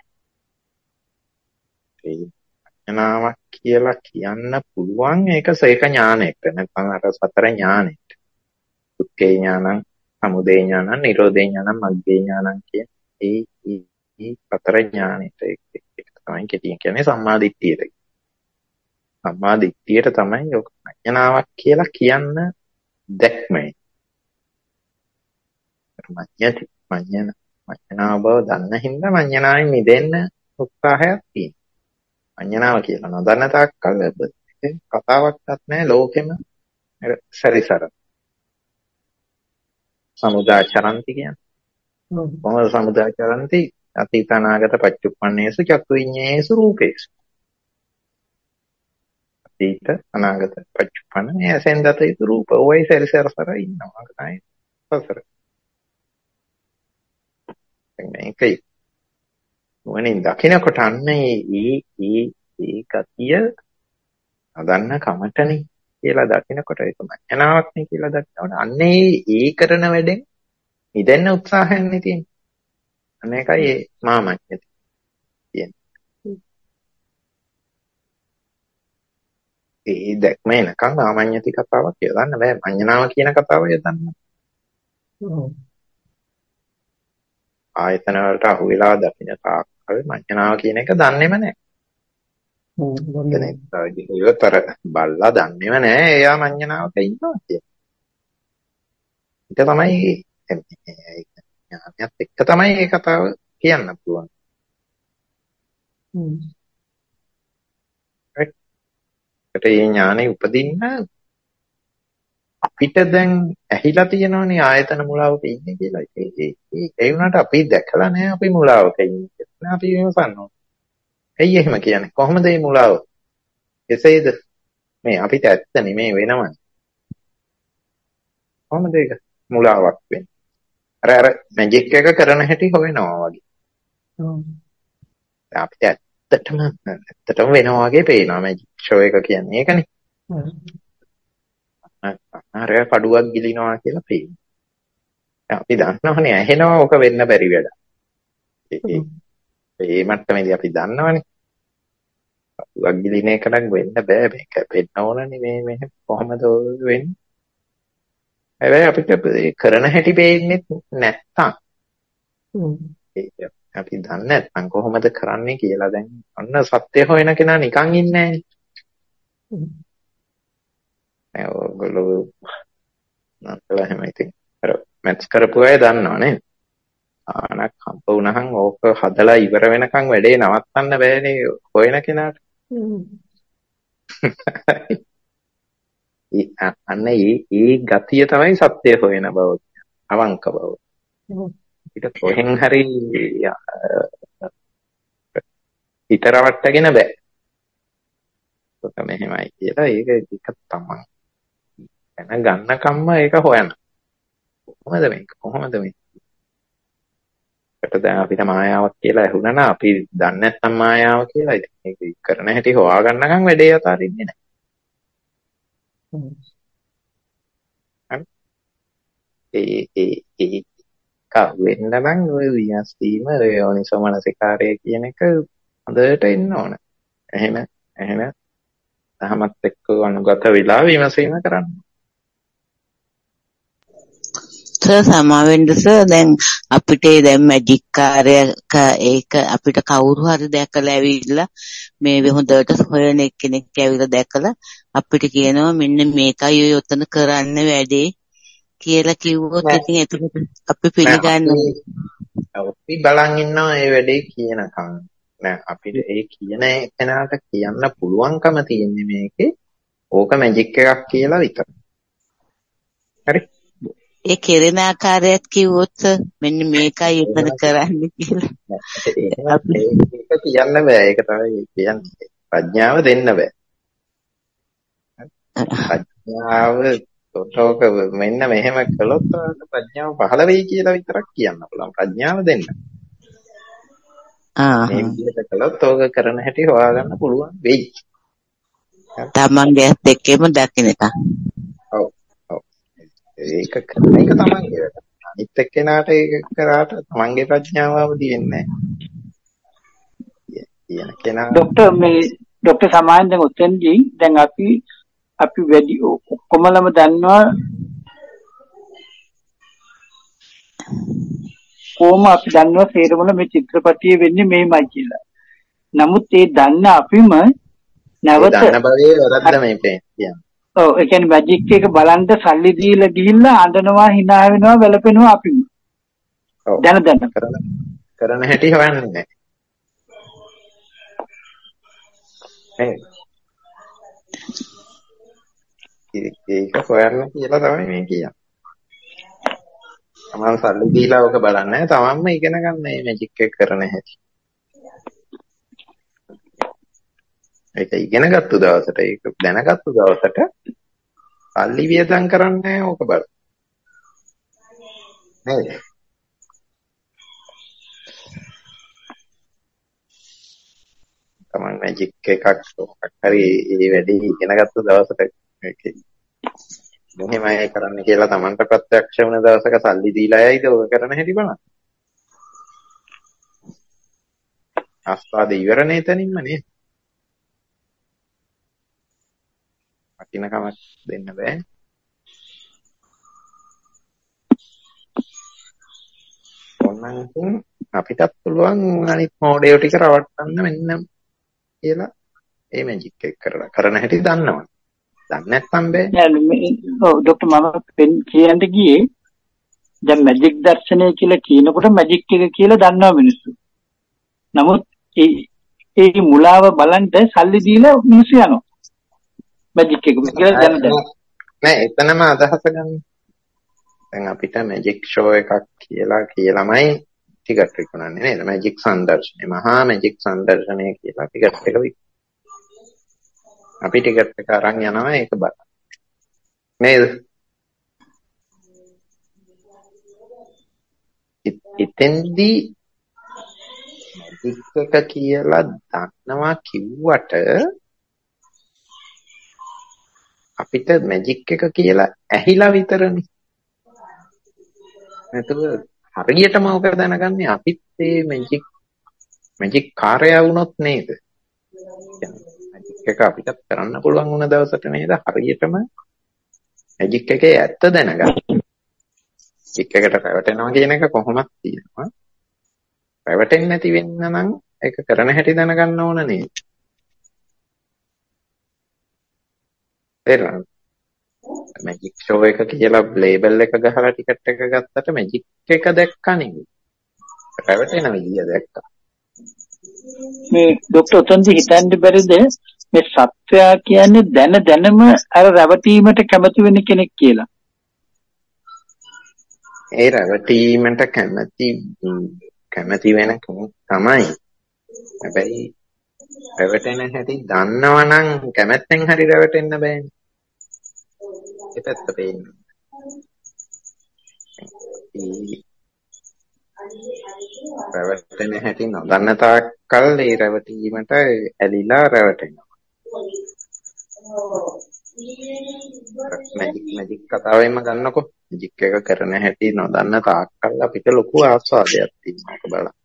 S2: ඒ මඤ්ඤණාවක් කියලා කියන්න පුළුවන් ඒක සේක ඥානෙට නැත්නම් අර සතර ඥානෙට. දුක්ඛේ ඥානං, සමුදය ඥානං, නිරෝධේ ඥානං, මග්ගේ ඥානං කියන ඒ මේ හතර ඥානෙට ඒක තමයි කෙටියෙන් කියන්නේ සම්මා දිට්ඨියට. සම්මා දිට්ඨියට තමයි ඔක මඤ්ඤණාවක් කියලා කියන්න දැක්මයි. මඤ්ඤති මඤ්ඤණ මඤ්ඤණාව බව දන්න හින්දා මඤ්ඤණාවෙන් මිදෙන්න උත්සාහයක් තියෙනවා. මඤ්ඤණාව කියලා නොදන්න තාක්කල් කතාවක්වත් නැහැ ලෝකෙම සැරිසර. සමුදාචරන්ති කියන්නේ. කොහොමද සමුදාචරන්ති? අතීත අනාගත පච්චුප්පන්නේසු චක්කු විඤ්ඤේසු රූපේසු. අතීත අනාගත පච්චුප්පන්න මේ ඇසෙන් දත යුතු රූප. ඔයයි සැරිසරසර ඉන්නවා. තමයි සසර. මේකයි වනින් දකින්නකොට අන්න ඒ ඒ ඒ ගතිය අදන්න කමටනේ කියලා දකින්නකොට ඒක මඤ්ඤණාවක් නේ කියලා දකිනකොට අන්න ඒ ඒ කරන වැඩෙන් නිදෙන්න උත්සාහයන්නේ තියෙන්නේ. අන්න ඒකයි ඒ මාමඤ්ඤති කියන්නේ. ඒ දැක්ම එනකම් මාමඤ්ඤති කතාවක් යොදන්න බෑ. මඤ්ඤණාව කියන කතාව යොදන්න. ඔව්. ආයතන වලට අහු වෙලා දකින්න තාක්කල් මඤ්ඤණාව කියන එක දන්නේම නැහැ. ඔව් දන්නේ නැහැ. ඒකතර බල්ලා දන්නේම නැහැ. එයා මඤ්ඤණාවක ඉන්නවා කියන්නේ. ඒක තමයි ඥානයත් එක්ක තමයි මේ කතාව කියන්න පුළුවන්. හ්ම්. ඒකට මේ ඥානෙ උපදින්න අපිට දැන් ඇහිලා තියෙනවනේ ආයතන මුලාවක ඉන්නේ කියලා. ඒ ඒ ඒ වුණාට අපි දැකලා නැහැ අපි මුලාවක ඉන්නේ. අපි විමසන්න ඕනේ. ඇයි එහෙම කියන්නේ? කොහොමද මේ මුලාව? එසේද? මේ අපිට ඇත්ත නෙමේ වෙනවනේ. කොහොමද ඒක මුලාවක් වෙන්නේ? අර අර මැජික් එක කරන හැටි හොයනවා වගේ. ඔව්. අපිට ඇත්තටම ඇත්තටම වෙනවා වගේ පේනවා මැජික් ෂෝ එක කියන්නේ. ඒකනේ. ඔව්. අර කඩුවක් ගිලිනවා කියලා පේනවා. අපි දන්නවනේ ඇහෙනවා ඔක වෙන්න බැරි වැඩ. ඒ ඒ මට්ටමේදී අපි දන්නවනේ. කඩුවක් ගිලින එක නම් වෙන්න බෑ මේක වෙන්න ඕනනේ මේ මේ කොහමද වෙන්නේ? හැබැයි අපිට කරන හැටි පේන්නේ නැත්තම්. අපි දන්නේ නැත්නම් කොහොමද කරන්නේ කියලා දැන් අන්න සත්‍ය හොයන කෙනා නිකන් ඉන්නේ නැහැ. ඔයගොල්ලෝ නැත්නම් එහෙම ඉතින් අර මැත්ස් කරපු අය දන්නවා නේද? ආනක් හම්බ වුණහම ඕක හදලා ඉවර වෙනකන් වැඩේ නවත්තන්න බෑනේ හොයන කෙනාට. අන්න ඒ ඒ ගතිය තමයි සත්‍ය හොයන බව අවංක බව. ඊට කොහෙන් හරි හිතරවට්ටගෙන බෑ. ඔක මෙහෙමයි කියලා ඒක එක තමයි. එන ගන්න කම්ම ඒක හොයන. කොහොමද මේක? කොහොමද මේක? ඒකට දැන් අපිට මායාවක් කියලා ඇහුණා නම් අපි දන්නේ නැත්නම් මායාව කියලා ඉතින් මේක කරන හැටි හොයාගන්නකම් වැඩේ අතාරින්නේ නැහැ. ඒ ඒ ඒ කා වෙන්න නම් ඔය විනාශීම යෝනිසෝ මනසිකාරය කියන එක හොඳට එන්න ඕන. එහෙම එහෙම තමත් එක්ක අනුගත වෙලා විමසීම කරන්න.
S6: සමාවෙන්න සර් දැන් අපිට දැන් මැජික් කාර්යක ඒක අපිට කවුරු හරි දැකලා ඇවිල්ලා මේ හොඳට හොයන කෙනෙක් ඇවිල්ලා දැකලා අපිට කියනවා මෙන්න මේකයි ඔය උතන කරන්න වැඩේ කියලා කිව්වොත් ඉතින් එතකොට අපි පිළිගන්නවා.
S2: අපි බලන් ඉන්නවා මේ වැඩේ කියනකම්. නෑ අපිට ඒ කියන කෙනාට කියන්න පුළුවන්කම තියෙන්නේ මේකේ ඕක මැජික් එකක් කියලා විතරයි. හරි?
S6: ඒ කෙරෙන ආකාරයක් කිව්වොත් මෙන්න මේකයි උතන කරන්න කියලා.
S2: ඒක කියන්න බෑ. ඒක තමයි කියන්නේ. ප්‍රඥාව දෙන්න බෑ. ප්‍රඥාව තෝක මෙන්න මෙහෙම කළොත් ප්‍රඥාව පහළ වෙයි කියලා විතරක් කියන්න පුළුවන්. ප්‍රඥාව දෙන්න.
S6: ආ
S2: මේ විදිහට කළොත් ඕක කරන හැටි හොයාගන්න පුළුවන් වෙයි.
S6: තමන්ගේ ඇස් දෙකේම දකින්න එක.
S2: ඔව්. ඔව්. ඒක කරන එක තමන්ගේ වැඩ. අනිත් එක්කෙනාට ඒක කරාට තමන්ගේ ප්‍රඥාව අවදි වෙන්නේ නැහැ. කියන කෙනා
S3: ડોક્ટર මේ ડોક્ટર සමායන් දැන් ඔතෙන්දී දැන් අපි අපි වැඩි ඔක්කොමලම දන්නවා ඔක්කොම අපි දන්නවා සේරමල මේ චිත්‍රපටියේ වෙන්නේ මෙහෙමයි කියලා. නමුත් ඒ දන්න අපිම නැවත
S2: දන්න බවේ වැරද්ද මේ කියන්නේ.
S3: ඔව් ඒ කියන්නේ මැජික් එක බලන්න සල්ලි දීලා ගිහිල්ලා අඬනවා hina වෙනවා වැළපෙනවා අපිම.
S2: ඔව්.
S3: දැන දැන
S2: කරන කරන හැටි හොයන්නේ නැහැ. ඒක හොයන්න කියලා තමයි මේ කියන්නේ. තමන් සල්ලි දීලා ඔක බලන්නේ තමන්ම ඉගෙන ගන්න මේ මැජික් එක කරන හැටි. ඒක ඉගෙන ගත්ත දවසට ඒක දැනගත්ත දවසට සල්ලි වියදම් කරන්නේ ඕක බලන්න. නේද? තමන් මැජික් එකක් හරි ඒ වැඩේ ඉගෙන ගත්ත දවසට මේකේ මෙහෙමයි කරන්න කියලා තමන්ට ප්‍රත්‍යක්ෂ වුණ දවසක සල්ලි දීලා යයිද ඔක කරන හැටි බලන්න. ආස්වාද ඉවරනේ එතනින්ම නේ. වටිනකමක් දෙන්න බෑ. ඕනනම් අපිටත් පුළුවන් අනිත් මොඩේව ටික රවට්ටන්න මෙන්න කියලා ඒ මැජික් එක කරලා කරන හැටි දන්නවා. දන්නේ නැත්නම් බෑ. ඔව් ડોක්ටර් මම කියන්න ගියේ දැන් මැජික් දර්ශනය කියලා කියනකොට මැජික් එක කියලා දන්නවා මිනිස්සු. නමුත් ඒ ඒ මුලාව බලන්න සල්ලි දීලා මිනිස්සු යනවා. මැජික් එක කියලා දැන දැන. නෑ එතනම අදහස ගන්න. දැන් අපිට මැජික් ෂෝ එකක් කියලා කියලාමයි ටිකට් විකුණන්නේ නේද? මැජික් සංදර්ශනය. මහා මැජික් සංදර්ශනය කියලා ටිකට් එක විකුණනවා. අපි ටිකට් එක අරන් යනවා ඒක බලන්න. නේද? ඉතින්දී මැජික් එක කියලා දන්නවා කිව්වට අපිට මැජික් එක කියලා ඇහිලා විතරනේ. නැතුව හරියටම ඔක දැනගන්නේ අපිත් මේ මැජික් මැජික් කාර්යය වුණොත් නේද? මැජික් එක අපිට කරන්න පුළුවන් වුණ දවසට නේද හරියටම මැජික් එකේ ඇත්ත දැනගන්න. මැජික් එකට රැවටෙනවා කියන එක කොහොමද තියෙනවා? රැවටෙන්නේ නැති වෙන්න නම් ඒක කරන හැටි දැනගන්න ඕන නේද? තේරෙනවද? මැජික් ෂෝ එක කියලා ලේබල් එක ගහලා ටිකට් එක ගත්තට මැජික් එක දැක්කා නෙවෙයි. රැවටෙන විදිය දැක්කා. මේ ડોක්ටර් ඔතනදි හිතන්න බැරිද මේ සත්‍යය කියන්නේ දැන දැනම අර රැවටීමට කැමති වෙන කෙනෙක් කියලා. ඒ රැවටීමට කැමති කැමති වෙන කෙනෙක් තමයි. හැබැයි රැවටෙන හැටි දන්නවනම් කැමැත්තෙන් හරි රැවටෙන්න බෑනේ. ඒකත් පේන්නේ. රැවටෙන හැටි නොදන්න තාක්කල් ඒ රැවටීමට ඇලිලා රැවටෙනවා. මැජික් මැජික් කතාවෙම ගන්නකො. මැජික් එක කරන හැටි නොදන්න තාක්කල් අපිට ලොකු ආස්වාදයක් තියෙනවා ඒක බලන්න.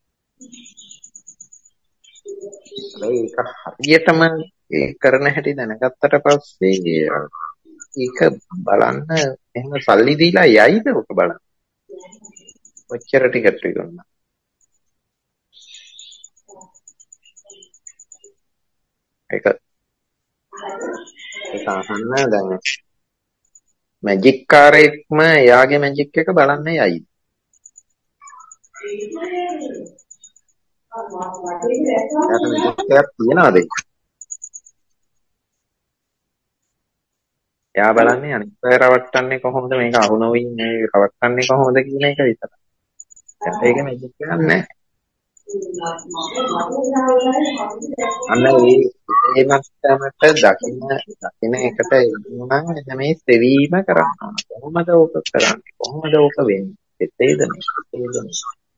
S2: ඒක හරියටම ඒ කරන හැටි දැනගත්තට පස්සේ ඒක බලන්න එහෙම සල්ලි දීලා යයිද ඔක බලන්න. ඔච්චර ටිකට් විකුණනවා. ඒක ඒක අහන්න දැන් මැජික් කාරයෙක්ම එයාගේ මැජික් එක බලන්න යයිද? එයාට මැජික් එකක් තියනවාද? එයා බලන්නේ අනිත් අය රවට්ටන්නේ කොහොමද මේක අහු නොවි මේ රවට්ටන්නේ කොහොමද කියන එක විතරයි. ඒක මැජික් එකක් නෑ. අන්න ඒ ඒ මට්ටමට දකින්න දකින්න එකට එනවා නම් මේ සෙවීම කරන්න ඕන. කොහොමද ඕක කරන්නේ? කොහොමද ඕක වෙන්නේ? එතේද නේ?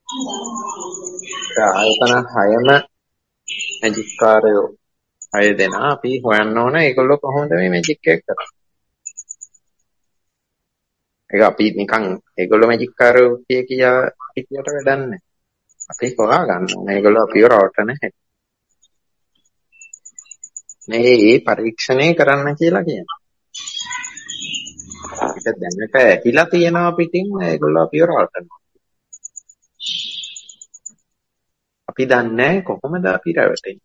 S2: ආයතන හයම මැජික් කාර්යෝ හය දෙනා අපි හොයන්න ඕන ඒගොල්ලෝ කොහොමද මේ මැජික් එක කරන්නේ? ඒක අපි නිකන් ඒගොල්ලෝ මැජික් කාර්යෝ කිය කියා හිතියට වැඩක් නැහැ. අපි හොයා ගන්න ඕනේ ඒගොල්ලෝ අපිව රවටන හැටි. මේ මේ පරීක්ෂණය කරන්න කියලා කියනවා. අපිට දැනට ඇහිලා තියෙනවා පිටින් ඒගොල්ලෝ අපිව රවටනවා. අපි දන්නේ කොහොමද අපි රැවටෙන්නේ.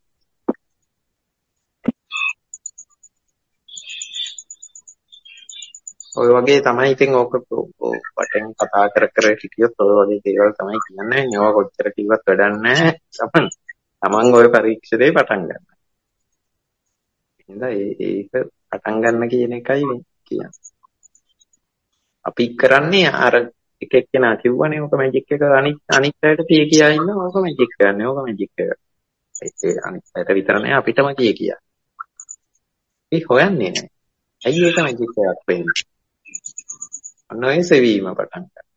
S2: ඔය වගේ තමයි ඉතින් ඕක වටෙන් කතා කර කර හිටියොත් ඔය වගේ දේවල් තමයි කියන්නේ. ඒවා කොච්චර කිව්වත් වැඩක් නැහැ. සමන් තමන් ඔය පරීක්ෂණේ පටන් ගන්න. එහෙනම් ඒක පටන් ගන්න කියන එකයි කියන්නේ. අපි කරන්නේ අර එක එක්කෙනා කිව්වනේ ඕක මැජික් එක අනිත් අනිත් අයට කිය කියා ඉන්න ඕක මැජික් කරන්නේ ඕක මැජික් එක. ඒ අනිත් අයට විතර නෑ අපිටම කිය කියා. ඒ හොයන්නේ නෑ. ඇයි ඒක මැජික් එකක් වෙන්නේ? අන්න ඒ සෙවීම පටන් ගන්න.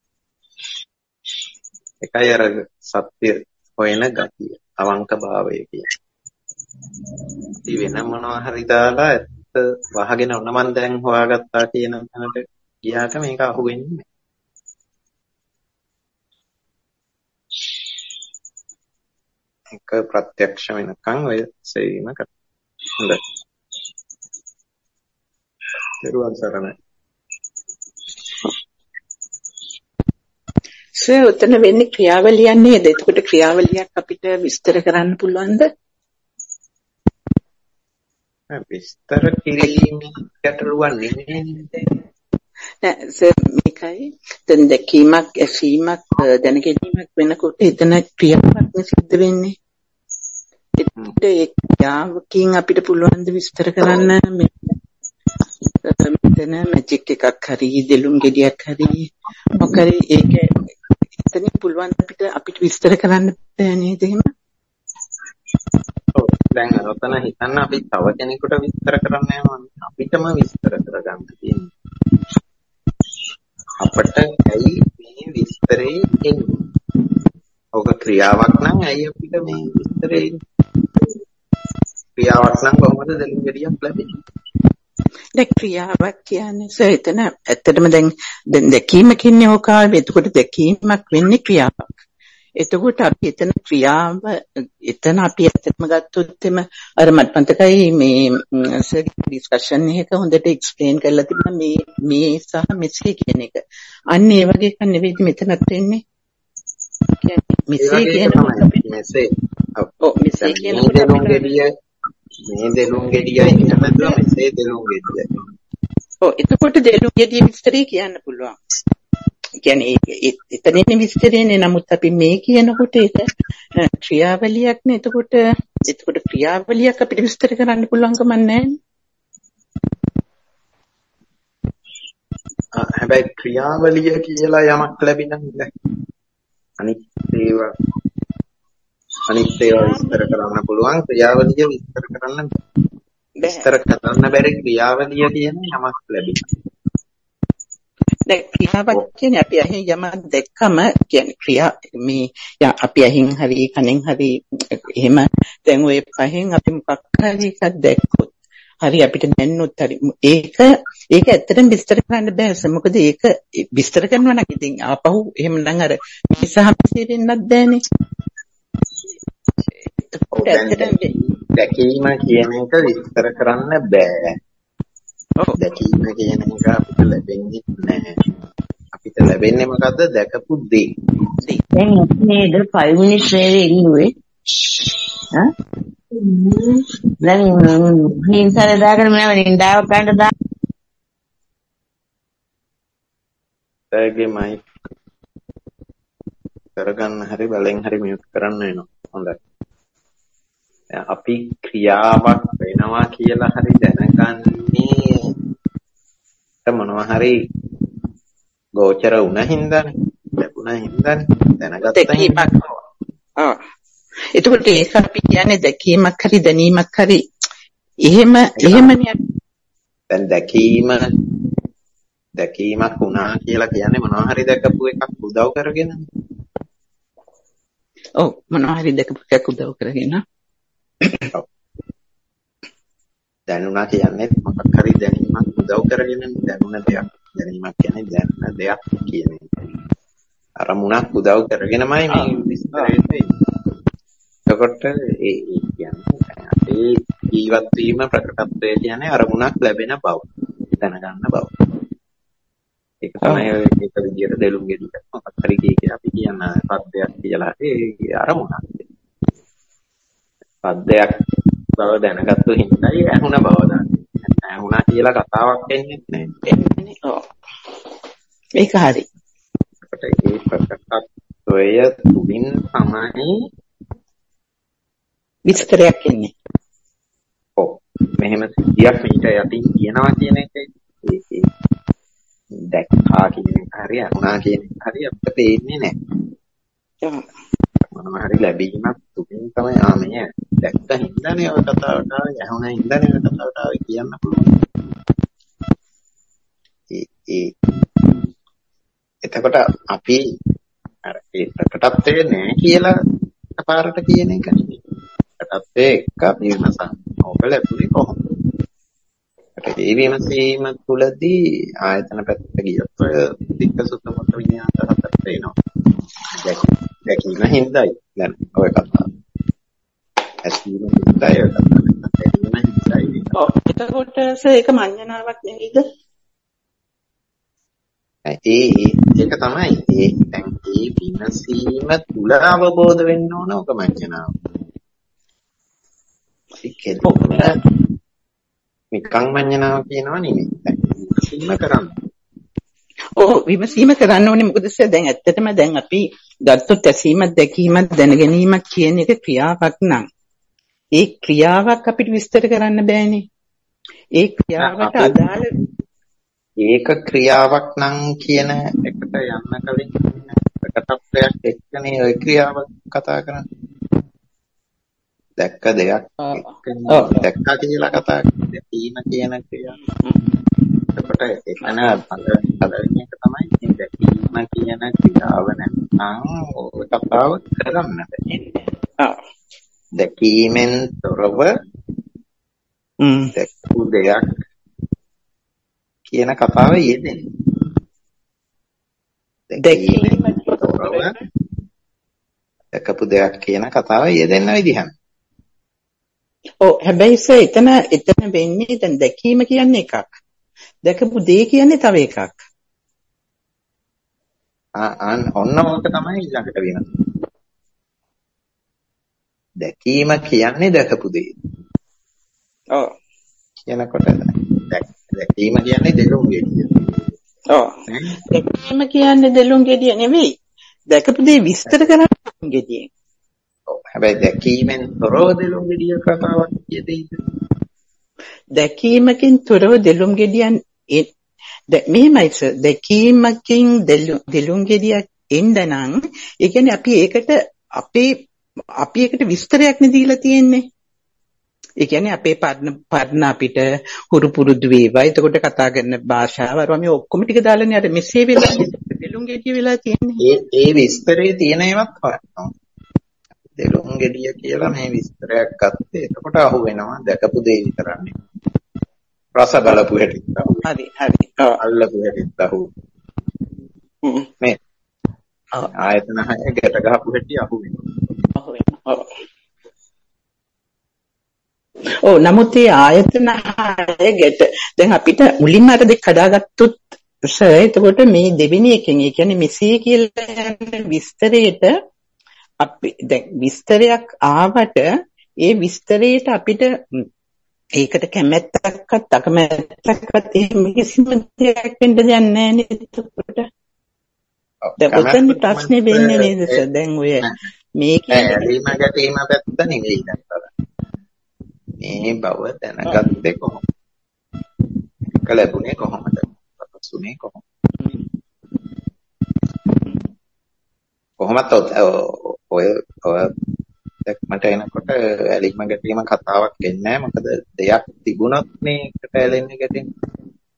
S2: එකයි අර සත්‍ය හොයන ගතිය, අවංක භාවය කියන්නේ. ඉතින් වෙන මොනවා හරි දාලා ඇත්ත වහගෙන ඔන්න මන් දැන් හොයාගත්තා කියන තැනට ගියාට මේක අහුවෙන්නේ නෑ. එක ප්‍රත්‍යක්ෂ වෙනකන් ඔය සෙවීම කරා. හොඳයි. දරුවන් සරණයි.
S7: සර් උතන වෙන්නේ ක්‍රියාවලියක් නේද? එතකොට ක්‍රියාවලියක් අපිට විස්තර කරන්න පුළුවන්ද?
S2: විස්තර කිරීමේ ගැටලුවක් නෙමෙයි.
S7: නෑ සර් මේකයි දැන් දැකීමක් ඇසීමක් දැනගැනීමක් වෙනකොට එතන ක්‍රියාවක් සිද්ධ වෙන්නේ. ඒකට ඒ ක්‍රියාවකින් අපිට පුළුවන් ද විස්තර කරන්න මෙතන මැජික් එකක් හරි දෙලුම් ගෙඩියක් හරි මොකරි ඒක එතනින් පුළුවන් අපිට අපිට විස්තර කරන්න බෑ නේද එහෙම?
S2: ඔව් දැන් ඔතන හිතන්න අපි තව කෙනෙකුට විස්තර කරන්න යනවා අපිටම විස්තර කරගන්න තියෙනවා. අපට ඇයි මේ විස්තරේ එන්නේ? ඔක ක්‍රියාවක් නම් ඇයි අපිට මේ විස්තරේ එන්නේ? ක්‍රියාවක් නම් කොහොමද දෙලුම් ගෙඩියක් ලැබෙන්නේ?
S7: දැන් ක්‍රියාවක් කියන්නේ සර් එතන ඇත්තටම දැන් දැන් දැකීමකින් ඕකාවේ එතකොට දැකීමක් වෙන්නේ ක්‍රියාවක්. එතකොට අපි එතන ක්‍රියාව එතන අපි ඇත්තටම ගත්තොත් එම අර මට මතකයි මේ සර් ඩිස්කෂන් එක හොඳට එක්ස්ප්ලেইন කරලා තිබුණා මේ මේ සහ මෙසේ කියන එක. අන්න ඒ වගේ එකක් නෙවෙයි මෙතනත් වෙන්නේ. කියන්නේ මෙසේ කියනකොට
S2: මෙසේ
S7: ඔව් මෙසේ කියනකොට
S2: දෙලුම් ගෙඩිය මේ දෙලුම් ගෙඩියයි කියනද මෙසේ දෙලුම් ගෙඩියයි.
S7: ඔව් එතකොට දෙලුම් ගෙඩිය විස්තරේ කියන්න පුළුවන්. කියන්නේ එතනින් විස්තරේනේ නමුත් අපි මේ කියනකොට ඒක ක්‍රියාවලියක් නේ. එතකොට එතකොට ක්‍රියාවලියක් අපිට විස්තර කරන්න පුළුවන්කම නැහැ.
S2: හැබැයි ක්‍රියාවලිය කියලා යමක් ලැබෙනවා. අනිත් ඒවා අනිත් ඒවා විස්තර කරන්න පුළුවන් ක්‍රියාවලිය විස්තර කරන්න විස්තර කරන්න බැරි ක්‍රියාවලිය කියන යමක් ලැබෙනවා.
S7: දැන් ක්‍රියාවක් කියන්නේ අපි අහින් යමක් දැක්කම කියන්නේ ක්‍රියා මේ අපි අහින් හරි කනෙන් හරි එහෙම දැන් ඔය පහෙන් අපි මොකක් හරි එකක් දැක්කොත් හරි අපිට දැන්නොත් හරි ඒක ඒක ඇත්තටම විස්තර කරන්න බෑ. මොකද ඒක විස්තර කරනවා නම් ඉතින් ආපහු එහෙමනම් අර මේ සහ මෙසේ වෙන්නත් බෑනේ.
S2: දැකීම කියන එක විස්තර කරන්න බෑ. ඔව් දැකීම කියන එක අපිට ලැබෙන්නේ නැහැ. අපිට ලැබෙන්නේ මොකද්ද? දැකපු දේ.
S4: දැන් නේද five minutes ඉන්නුවේ. හා? දැන් හින්සර දාගෙන මම නින්දාව ගන්න දා.
S2: ඒගේ මයික් කරගන්න හරි බලෙන් හරි මියුට් කරන්න වෙනවා. හොඳයි. අපි ක්‍රියාවක් වෙනවා කියලා හරි දැනගන්නේ මොනවා හරි ගෝචර වුණ හින්දානේ ලැබුණ හින්දානේ දැනගත්තා හින්දා.
S7: ආ එතකොට ඒක අපි කියන්නේ දැකීමක් හරි දැනීමක් හරි එහෙම එහෙමනේ.
S2: දැන් දැකීම දැකීමක් වුණා කියලා කියන්නේ මොනවා හරි දැකපු එකක් උදව් කරගෙන.
S7: ඔව් මොනවා හරි දැකපු එකක් උදව් කරගෙන.
S2: ඔව් දැනුණා කියන්නේ මොකක් හරි දැනීමක් උදව් කරගෙන දැනුණ දෙයක්. දැනීමක් කියන්නේ දැනන දෙයක් කියන එක. අරමුණක් උදව් කරගෙනමයි මේ විස්තරය වෙන්නේ. එතකොට ඒ කියන්නේ ඒ ජීවත් වීම ප්‍රකටත්වය කියන්නේ අරමුණක් ලැබෙන බව දැනගන්න බව. ඒක තමයි ඒක විදියට දෙලුම් ගෙඩියක් මොකක් හරි කිය අපි කියන පද්‍යයක් කියලා ඒ අරමුණක්. සද්දයක් බව දැනගත්තු හින්දායි ඇහුණ බව දන්නේ. ඇහුණා කියලා කතාවක් එන්නේ නැහැ.
S7: ඔව්. ඒක හරි.
S2: ඒකට ඒ ප්‍රකටත්වය තුලින් තමයි
S7: විස්තරයක් එන්නේ.
S2: ඔව්. මෙහෙම සිද්ධියක් මීට යටින් කියනවා කියන එක ඒකේ දැක්කා කියන එක හරිය අහුණා කියන එක හරිය අපිට පේන්නේ නැහැ. මොනවා හරි ලැබීමක් තුලින් තමයි ආ මේ දැක්ක හින්දානේ ඔය කතාවට ආවේ අහුණා හින්දානේ ඔය කතාවට ආවේ කියන්න පුළුවන්. ඒ ඒ එතකොට අපි අර ඒ ප්‍රකටත්වය නෑ කියලා අපාරට කියන එක නෙමෙයි. ප්‍රකටත්වය එක අපි විමසන ඕක ලැබුණේ කොහොමද? ඒ විමසීම තුළදී ආයතන පැත්තට ගියොත් ඔය දික්ක සුත්තමත විඤ්ඤාණ හතරට එනවා. දැකීම හින්දායි දැන් ඔය කතාව. ඇසීම හින්දායි ඔය කතාව. දැකීම හින්දායි.
S7: ඔව් එතකොට ඒක මඤ්ඤණාවක් නෙවෙයිද?
S2: ඒ ඒක තමයි ඒ දැන් ඒ විමසීම තුළ අවබෝධ වෙන්න ඕන ඔක මඤ්ඤණාව. ඒකෙත් නිකං මඤ්ඤණාව කියනවා නෙමෙයි. දැන් විමසීම කරන්න.
S7: ඔව් විමසීම කරන්න ඕනේ මොකද දැන් ඇත්තටම දැන් අපි ගත්තොත් ඇසීමක් දැකීමක් දැනගැනීමක් කියන එක ක්‍රියාවක් නම් ඒ ක්‍රියාවක් අපිට විස්තර කරන්න බෑනේ. ඒ ක්‍රියාවට අදාළ
S2: ඒක ක්‍රියාවක් නම් කියන එකට යන්න කලින් ප්‍රකටත්වයක් එක්කනේ ওই ක්‍රියාව කතා කරන්නේ. දැක්ක දෙයක් එක්කනේ දැක්කා කියලා කතා කරන්නේ. දැකීම කියන ක්‍රියාව. එතකොට එතන පළවෙනි එක තමයි මේ දැකීම කියන ක්‍රියාව නැත්නම් ඔය කතාව කරන්න බෑ. දැකීමෙන් තොරව දැක්කු දෙයක් කියන කතාව යෙදෙන්නේ. දැකීමෙන් තොරව දැකපු දෙයක් කියන කතාව යෙදෙන්න විදිහක්.
S7: ඔව් හැබැයි සර් එතන එතන වෙන්නේ දැන් දැකීම කියන්නේ එකක්. දැකපු දේ කියන්නේ තව එකක්.
S2: ආ ඔන්න ඕක තමයි ඊළඟට වෙනස. දැකීම කියන්නේ දැකපු දේ.
S7: ඔව්
S2: කියනකොට දැකීම කියන්නේ දෙලුම් ගෙඩිය.
S7: ඔව්. දැකීම කියන්නේ දෙලුම් ගෙඩිය නෙවෙයි. දැකපු දේ විස්තර කරන ගෙඩිය.
S2: ඔව්. හැබැයි දැකීමෙන් තොරව දෙලුම් ගෙඩිය කතාවක් කියදෙයිද?
S7: දැකීමකින් තොරව දෙලුම් ගෙඩියන් මෙහෙමයි සර් දැකීමකින් දෙලුම් ගෙඩියක් එන්න නම් ඒ කියන්නේ අපි ඒකට අපේ අපි ඒකට විස්තරයක් නේ දීලා තියෙන්නේ. ඒ කියන්නේ අපේ පරණ පරණ අපිට හුරු පුරුදු වේවා. එතකොට කතා කරන භාෂාව අරම මේ ඔක්කොම ටික දාලානේ අර මෙසේ වෙලා දෙලුම් ගෙඩිය වෙලා තියෙන්නේ.
S2: ඒ ඒ විස්තරේ තියෙන ඒවත් හොයනවා. දෙලුම් ගෙඩිය කියලා මේ විස්තරයක් ගත්තේ. එතකොට අහු වෙනවා දැකපු දේ විතරන්නේ. රස බලපු හැටිත් අහු.
S7: හරි හරි. ඔව්
S2: අල්ලපු හැටිත් අහු. මේ ආයතන හය ගැට ගහපු හැටි අහු වෙනවා.
S7: අහු වෙනවා. ඔව්. ඔව් නමුත් මේ ආයතන හය ගැට දැන් අපිට මුලින්ම අර දෙක කඩාගත්තොත් සර් එතකොට මේ දෙවෙනි එකෙන් ඒ කියන්නේ මෙසේ කියලා යන විස්තරේට අපි දැන් විස්තරයක් ආවට ඒ විස්තරේට අපිට ඒකට කැමැත්තක්වත් අකමැත්තක්වත් එහෙම කිසිම දෙයක් වෙන්න දෙයක් නැහැ නේද එතකොට දැන් ඔතන ප්‍රශ්නේ වෙන්නේ නේද සර් දැන් ඔය මේ
S2: ඇලීම ගැටීම පැත්ත නෙවෙයි දැන් මේ බව දැනගත්තේ කොහොමද? එක ලැබුණේ කොහොමද? සුනේ කොහොමද? කොහොමද ඔය ඔය දැක්මට එනකොට ඇලීම ගැටීම කතාවක් එන්නේ නැහැ. මොකද දෙයක් තිබුණොත් මේකට ඇලෙන්නේ ගැටෙන්නේ.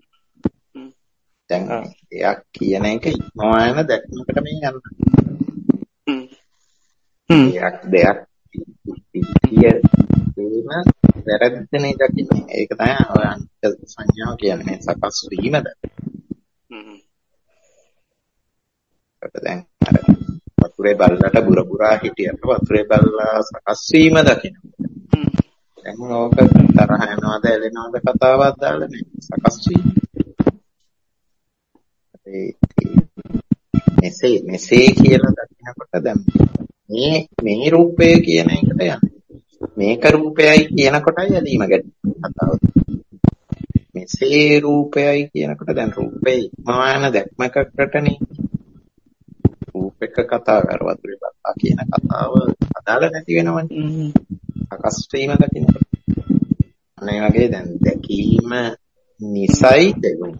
S2: දැන් දෙයක් කියන එක ඉක්මවා යන දැක්මකට මේ යනවා. දෙයක් දෙයක් කිය දේම වැරද්දනේ දකින්නේ. ඒක තමයි ඔය අනිත්‍ය සංඥාව කියන්නේ මේ සකස් වීමද. හ්ම්. ඒක දැන් අර වතුරේ බල්ලට බුර බුරා හිටියට වතුරේ බල්ලා සකස් වීම දකින්න. හ්ම්. දැන් ඕක තරහ යනවාද ඇලෙනවද කතාවක් දාලා නේ සකස් වීම. ඒ මෙසේ මෙසේ කියලා දකින්නකොට දැන් මේ මේ රූපය කියන එකට යන්නේ. මේක රූපයයි කියනකොටයි ඇලීම ගැටීම කතාව. මෙසේ රූපයයි කියනකොට දැන් රූපේ ඉක්මවාන දැක්මකකටනේ රූපයක කතා කරවතුරේ බත්තා කියන කතාව අදාළ නැති වෙනවනේ. සකස් වීම දකින්නකොට. අනේ වගේ දැන් දැකීම නිසයි දෙලුම්.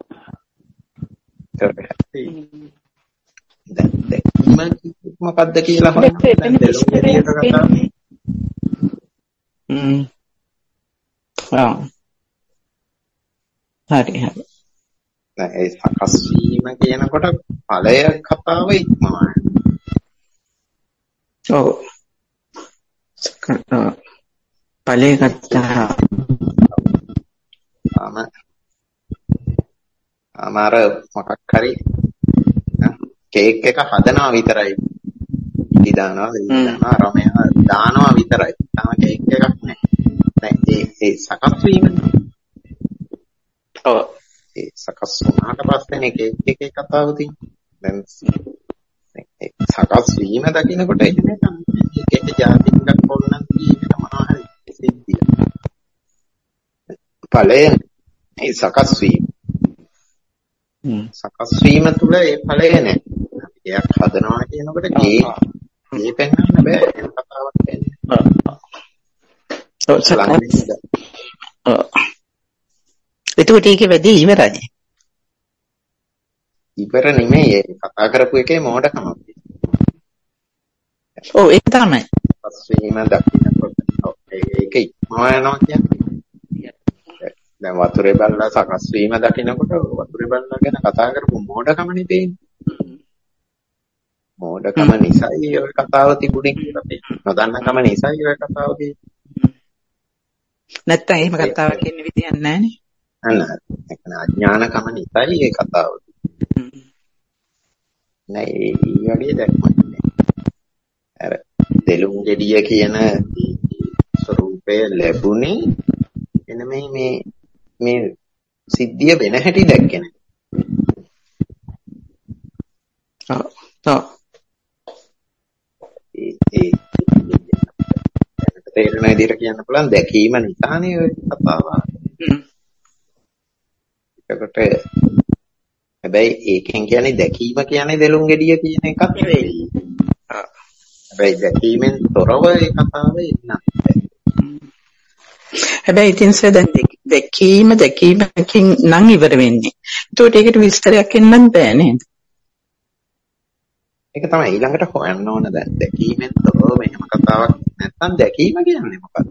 S2: දැන් දැකීම මොකක්ද කියලා හොයන්න දැන් දෙලුම් එළියට කතා.
S7: හ්ම්. ආ. හරි හරි.
S2: දැන් ඒ සකස් වීම කියනකොට ඵලය කතාව ඉක්මවනවා.
S7: ඔව්. ඵලය කතාව.
S2: ආම අමාර මොකක් හරි කේක් එක හදනවා විතරයි. ඉති දානවා, දෙවි දානවා, රමය දානවා විතරයි. තාම කේක් එකක් නැහැ. දැන් ඒ ඒ සකස් වීම. ඔව්. ඒ සකස් වුණාට පස්සේනේ කේක් එකේ කතාව තියෙන්නේ. දැන් ඒ සකස් වීම දකින්නකොට එන්නේ තමයි කේක් ජාති ටිකක් ඕනනම් තියෙන මොනවා හරි සිද්ධිය. ඵලය ඒ සකස් වීම. සකස් වීම තුළ ඒ ඵලය නැහැ. අපි එකක් හදනවා කියනකොට ගේ ගේ පෙන්වන්න බෑ ඒක කතාවක් වෙන්නේ. ඔව් සලන්නේ.
S7: ඔව්. එතකොට ඒකේ වැඩි ඉවරයි.
S2: ඉවර නෙමෙයි කතා කරපු එකේ මොඩකමක්.
S7: ඔව් ඒක තමයි.
S2: සකස් වීම දකින්නකොට ඒක ඉක්මවා යනවා කියන්නේ. දැන් වතුරේ බල්ලා සකස් වීම දකින්නකොට වතුරේ බල්ලා ගැන කතා කරපු මොඩකමනේ තියෙන්නේ. මොඩකම නිසායි ඔය කතාව තිබුණේ කියලා තියෙනවා. නොදන්නකම නිසායි ඔය කතාව තියෙන්නේ.
S7: නැත්තම් එහෙම කතාවක් ඉන්න විදියක් නැහැනේ.
S2: අන්න ඒක අඥානකම නිසායි ඒ කතාව. නෑ ඒ වගේ දැක්මක් නෑ. අර දෙලුම් ගෙඩිය කියන ස්වරූපය ලැබුණේ එන මේ මේ මේ සිද්ධිය වෙන හැටි දැක්කේ නෑ.
S7: ඔව්. ඔව්.
S2: ඒ ඒ තේරෙන විදිහට කියන්න පුළුවන් දැකීම නිසානේ ඔය කතාව. ඒකට හැබැයි ඒකෙන් කියන්නේ දැකීම කියන්නේ දෙලුම් ගෙඩිය කියන එකක් නෙවෙයි. හැබැයි දැකීමෙන් තොරව ඒ කතාව එන්න.
S7: හැබැයි ඉතින් සර් දැන් දැකීම දැකීමකින් නම් ඉවර වෙන්නේ. ඒකට ඒකට විස්තරයක් එන්නත් බෑ නේද?
S2: ඒක තමයි ඊළඟට හොයන්න ඕන දැන් දැකීමෙන් තොරව මෙහෙම කතාවක් නැත්තම් දැකීම කියන්නේ මොකක්ද?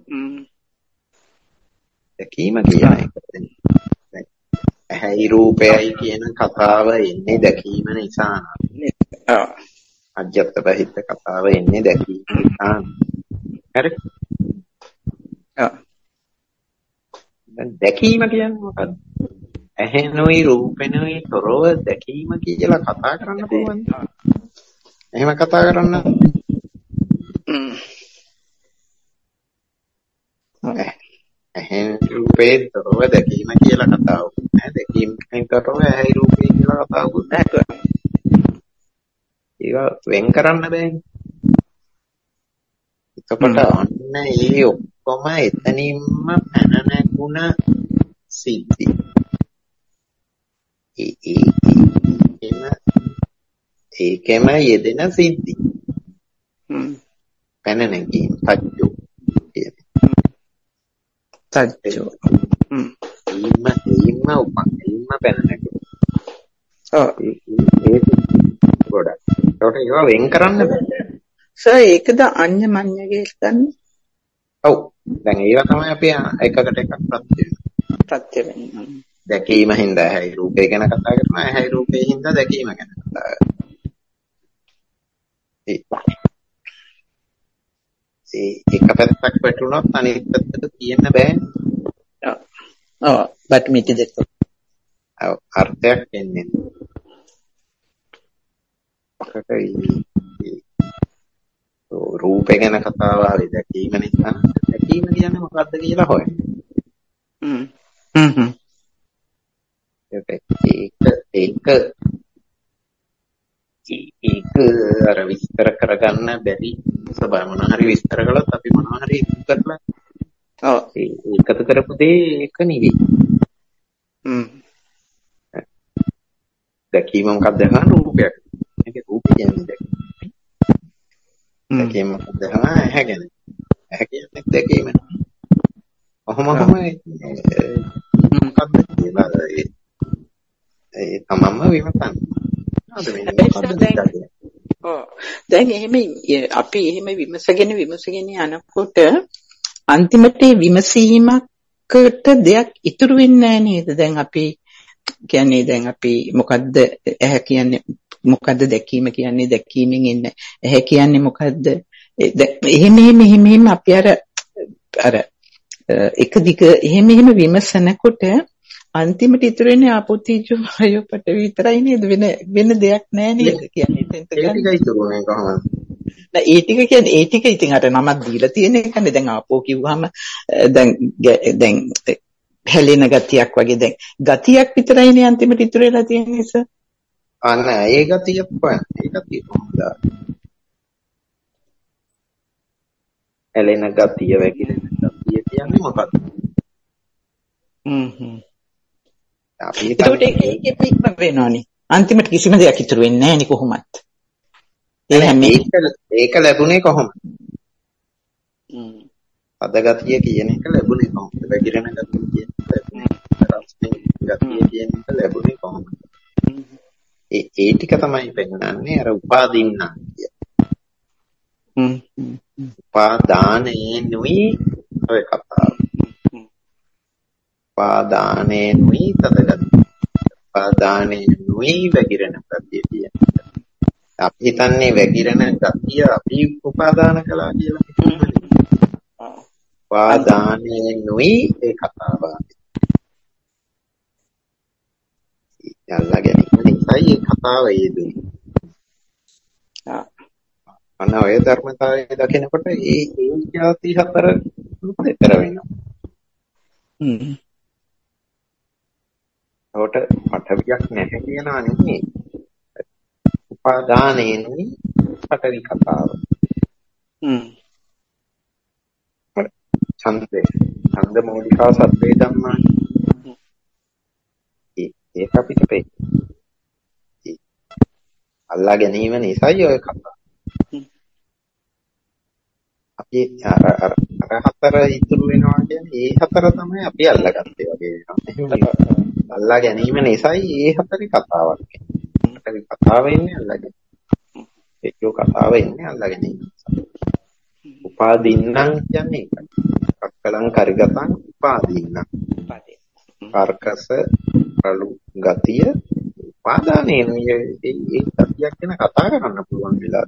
S2: දැකීම කියන්නේ ඇහැයි රූපයයි කියන කතාව එන්නේ දැකීම නිසා.
S7: ඔව්.
S2: අජ්ජත් බහිද්ද කතාව එන්නේ දැකීම නිසා. හරි?
S7: ඔව්.
S2: දැන් දැකීම කියන්නේ මොකක්ද? ඇහෙනුයි රූපෙනුයි තොරව දැකීම කියලා කතා කරන්න පුළුවන්. එහෙම කතා කරන්න. ඇහෙන් රූපේ තොරව දැකීම කියලා කතාවක් නෑ. දැකීමෙන් තොරව ඇහි රූපේ කියලා කතාවකුත් නෑ. ඒක වෙන් කරන්න බෑනේ. එතකොට අන්න ඒ ඔක්කොම එතනින්ම පැන නැගුණ සිද්ධි. ඒ ඒකෙම ඒකෙම යෙදෙන සිද්ධි. හ්ම්. පැන නැගීම පච්චු කියන්නේ.
S7: පච්චු. හ්ම්.
S2: ඊම ඊම උපන් ඊම පැන නැගීම.
S7: ඔව්.
S2: ඒ ගොඩක්. ඒකට ඒවා වෙන් කරන්න බෑ.
S7: සර් ඒකද අඤ්ඤ මඤ්ඤගේ ගන්න?
S2: ඔව්. දැන් ඒවා තමයි අපි එකකට එකක් ප්‍රත්‍ය
S7: ප්‍රත්‍ය වෙන්නේ.
S2: දැකීම හින්දා ඇහැයි රූපේ ගැන කතා කරනවා. ඇහැයි රූපේ හින්දා දැකීම ගැන කතා කරනවා. ඒ එක පැත්තක් වැටුණොත් අනිත් පැත්තට තියෙන්න බෑනේ.
S7: ඔව්. ඔව්. බත් මිටි දෙක.
S2: ඔව් අර්ථයක් එන්නේ. රූපේ ගැන කතාව හරි දැකීම නිසා දැකීම කියන්නේ මොකක්ද කියලා හොයන්න.
S7: හ්ම්. හ්ම් හ්ම්.
S2: ඒක ඒක ඒක අර විස්තර කරගන්න බැරි ස්වභාව මොනවා හරි විස්තර කළොත් අපි මොනවා හරි කරලා ඔව් ඒකත කරපු දේ ඒක නෙවෙයි. හ්ම්. දැකීම මොකක්ද ගන්න රූපයක්. මේක රූපය කියන්නේ දැකීම. දැකීම මොකක්ද ගන්න ඇහැ ගැන. ඇහැ කියන්නේ දැකීම නෙවෙයි. ඔහොම ඔහොම මොකක්ද කියලා ඒ ඒ තමම විමසන්න.
S7: දැන් එහෙම අපි එහෙම විමසගෙන විමසගෙන යනකොට අන්තිමට විමසීමකට දෙයක් ඉතුරු වෙන්නේ නැහැ නේද? දැන් අපි කියන්නේ දැන් අපි මොකද්ද ඇහැ කියන්නේ මොකද්ද දැකීම කියන්නේ දැකීමෙන් එන්නේ ඇහැ කියන්නේ මොකද්ද? එහෙම එහෙම එහෙම එහෙම අපි අර අර එක දිග එහෙම එහෙම විමසනකොට අන්තිමට ඉතුරු වෙන්නේ ආපෝතීජෝ වායෝ පඨවි විතරයි නේද? වෙන වෙන දෙයක් නැහැ නේද කියන්නේ?
S2: ඒ ටික ඉතුරු වෙන්නේ කොහොමද?
S7: නෑ ඒ ටික කියන්නේ ඒ ටික ඉතින් අර නමක් දීලා තියෙන එකනේ. දැන් ආපෝ කිව්වහම දැන් දැන් හැලෙන ගතියක් වගේ දැන් ගතියක් විතරයිනේ අන්තිමට ඉතුරු වෙලා තියෙන්නේ සර්.
S2: අන්න ඒ ගතිය කොහොමද? ඒ ගතිය කොහොමද? හැලෙන ගතිය වැగిරෙන ගතිය කියන්නේ මොකක්ද?
S7: හ්ම් හ්ම්. අපි ඒක ඒක ඉක්ම වෙනවනේ. අන්තිමට කිසිම දෙයක් ඉතුරු වෙන්නේ නැහැ නේ කොහොමත්.
S2: ඒ ඒක ලැබුණේ කොහොමද? හ්ම්. අද ගතිය කියන එක ලැබුණේ කොහොමද? වැగిරෙන ගතිය කියන එක ලැබුණේ රස්නේ ගතිය කියන එක ලැබුණේ කොහොමද? ඒ ඒ ටික තමයි පෙන්නන්නේ අර උපාදින්නා කිය.
S7: හ්ම්.
S2: උපාදානේනුයි ඔය කතාව. උපාදානේනුයි තදගතිය. උපාදානේනුයි වැగిරෙන ගතිය කියන්නේ. අපි හිතන්නේ වැగిරෙන ගතිය අපි උපාදාන කළා කියලා හිතන්නේ. උපාදානේනුයි ඒ කතාව. යල්ලා ගැනීම නිසායි ඒ කතාව යෙදුනේ. ආ අන්න ඔය ධර්මතාවය දකිනකොට ඒ ඒ જાති හතර උත්තර වෙනවා. හ්ම්. ඒකට පටවියක් නැහැ කියනවා නෙමෙයි. උපාදානේනුයි පටවි කතාව. හ්ම්. ඡන්දේ ඡන්ද මූලිකව සත්‍යේ ධම්මා. ඒක අපිට පෙයි. අල්ලා ගැනීම නිසායි ඔය කතාව. අපි අර අර හතර ඉතුරු වෙනවා කියන්නේ ඒ හතර තමයි අපි අල්ලගත්තේ වගේ වෙනවා. අල්ලා ගැනීම නිසායි ඒ හතරේ කතාවක් කියන්නේ. කතාව ඉන්නේ අල්ලා ගැනීම. ඒකෝ කතාව ඉන්නේ අල්ලා ගැනීම. උපාදින්නම් කියන්නේ ඒකයි. කක්කලං කරිගතං උපාදින්නම්. කාර්කස රළු ගතිය උපාදානේ මේ ඒ ගතියක් ගැන කතා කරන්න පුළුවන් වෙලා.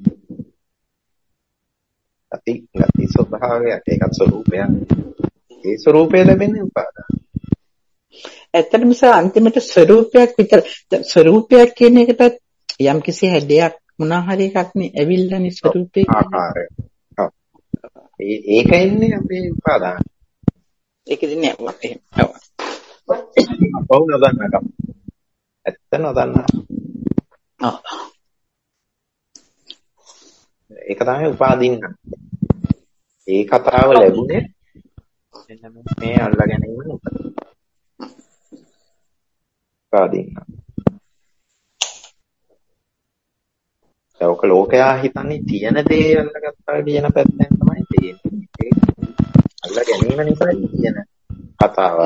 S2: ගති ගති ස්වභාවයක් ඒකත් ස්වરૂපයක්. ඒ ස්වરૂපය ලැබෙන්නේ උපාදාන.
S7: ඇත්තටම සර් අන්තිමට ස්වરૂපයක් විතර ස්වરૂපයක් කියන එකට යම් කිසි හැඩයක් මොනවා හරි එකක් නේ ඇවිල්ලානේ ස්වરૂපේ
S2: ආකාරය. ඔව්. ඒ ඒක ඉන්නේ අපේ උපාදාන.
S7: ඒකෙදි නෑ වත් එහෙම. ඔව්.
S2: ඔව් නදන්නකම්. ඇත්ත නදන්න.
S7: ඔව්.
S2: ඒක තමයි උපාදින්න. ඒ කතාව ලැබුණේ මෙන්න මේ අල්ලා ගැනීම නිසා. උපාදින්න. ඒක ලෝකයා හිතන්නේ තියෙන දේ අල්ලගත්තා කියන පැත්තෙන් තමයි තියෙන්නේ. අල්ලා ගැනීම නිසා තියෙන කතාව.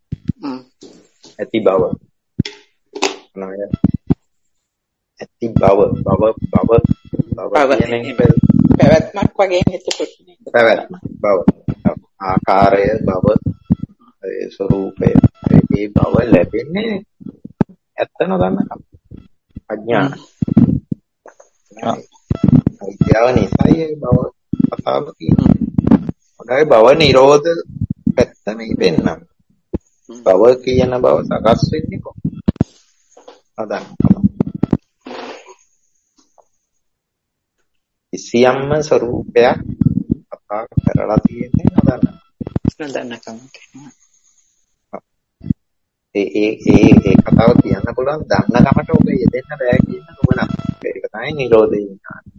S2: ඇති බව. නෑ. ඇති බව බව බව බව කියන්නේ
S7: පැවැත්මක් වගේ හිතකොට
S2: පැවැත්ම බව ආකාරය බව ඒ ස්වરૂපය ඒ බව ලැබෙන්නේ ඇත්ත නොදන්නකම් අඥාන අවිද්‍යාව නිසා ඒ බව කතාව කියනවා. හොඳයි බව නිරෝධ පැත්ත මේ වෙන්නම්. බව කියන බව සකස් වෙන්නේ කොහොමද? අදන්නකම් සියම්ම ස්වરૂපයක් කතා කරලා තියෙන්නේ නදන්න.
S7: නදන්නකම්.
S2: ඒ ඒ ඒ ඒ කතාව කියන්න පුළුවන් දන්නකමට ඔබ යෙදෙන්න බෑ කියන නුවණක්. ඒක තමයි නිරෝධය ඥානය.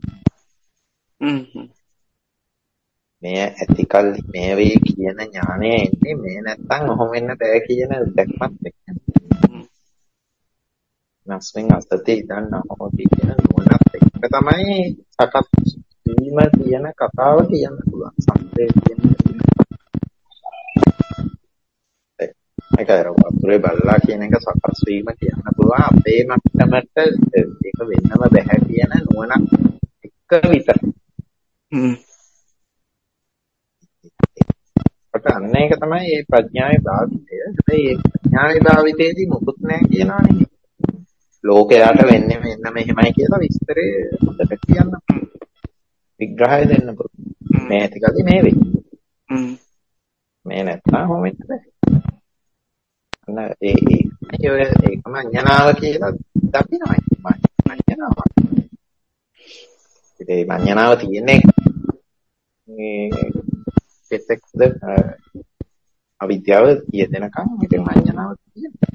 S2: මේ ඇතිකල්ලි මේ වේ කියන ඥානය එන්නේ මේ නැත්තම් ඔහොම වෙන්න බෑ කියන දැක්මත් එක්ක. නස්මින් අසතේ ඉඳන් නහොති කියන නුවණත් එක්ක තමයි සකස් වීම කියන කතාව කියන්න පුළුවන්. සම්පේ කියන ඒක අර වතුරේ බල්ලා කියන එක සකස් වීම කියන්න පුළුවන්. අපේ මට්ටමට ඒක වෙන්නම බෑ කියන නුවණක් එක්ක විතරයි.
S7: හ්ම්.
S2: කොට අන්න ඒක තමයි මේ ප්‍රඥාවේ භාවිතය. හැබැයි මේ ප්‍රඥාවේ භාවිතයේදී මොකුත් නැහැ කියනවා නෙමෙයි. ලෝකයට වෙන්නේ මෙන්න මෙහෙමයි කියලා විස්තරේ හොඳට කියන්න. විග්‍රහය දෙන්න පුළුවන්. මේ ඇතිකල්ලි මේ වෙයි.
S7: හ්ම්. මේ
S2: නැත්තම් හොමෙත් බෑ. අන්න ඒ ඒ ඒකම අඥානාව කියලා දකින්නයි. අඥානාව. ඒ අඥානාව තියෙන්නේ මේ පෙතෙක්ද අවිද්‍යාව තියෙනකම් ඉතින් අඥානාව තියෙනවා.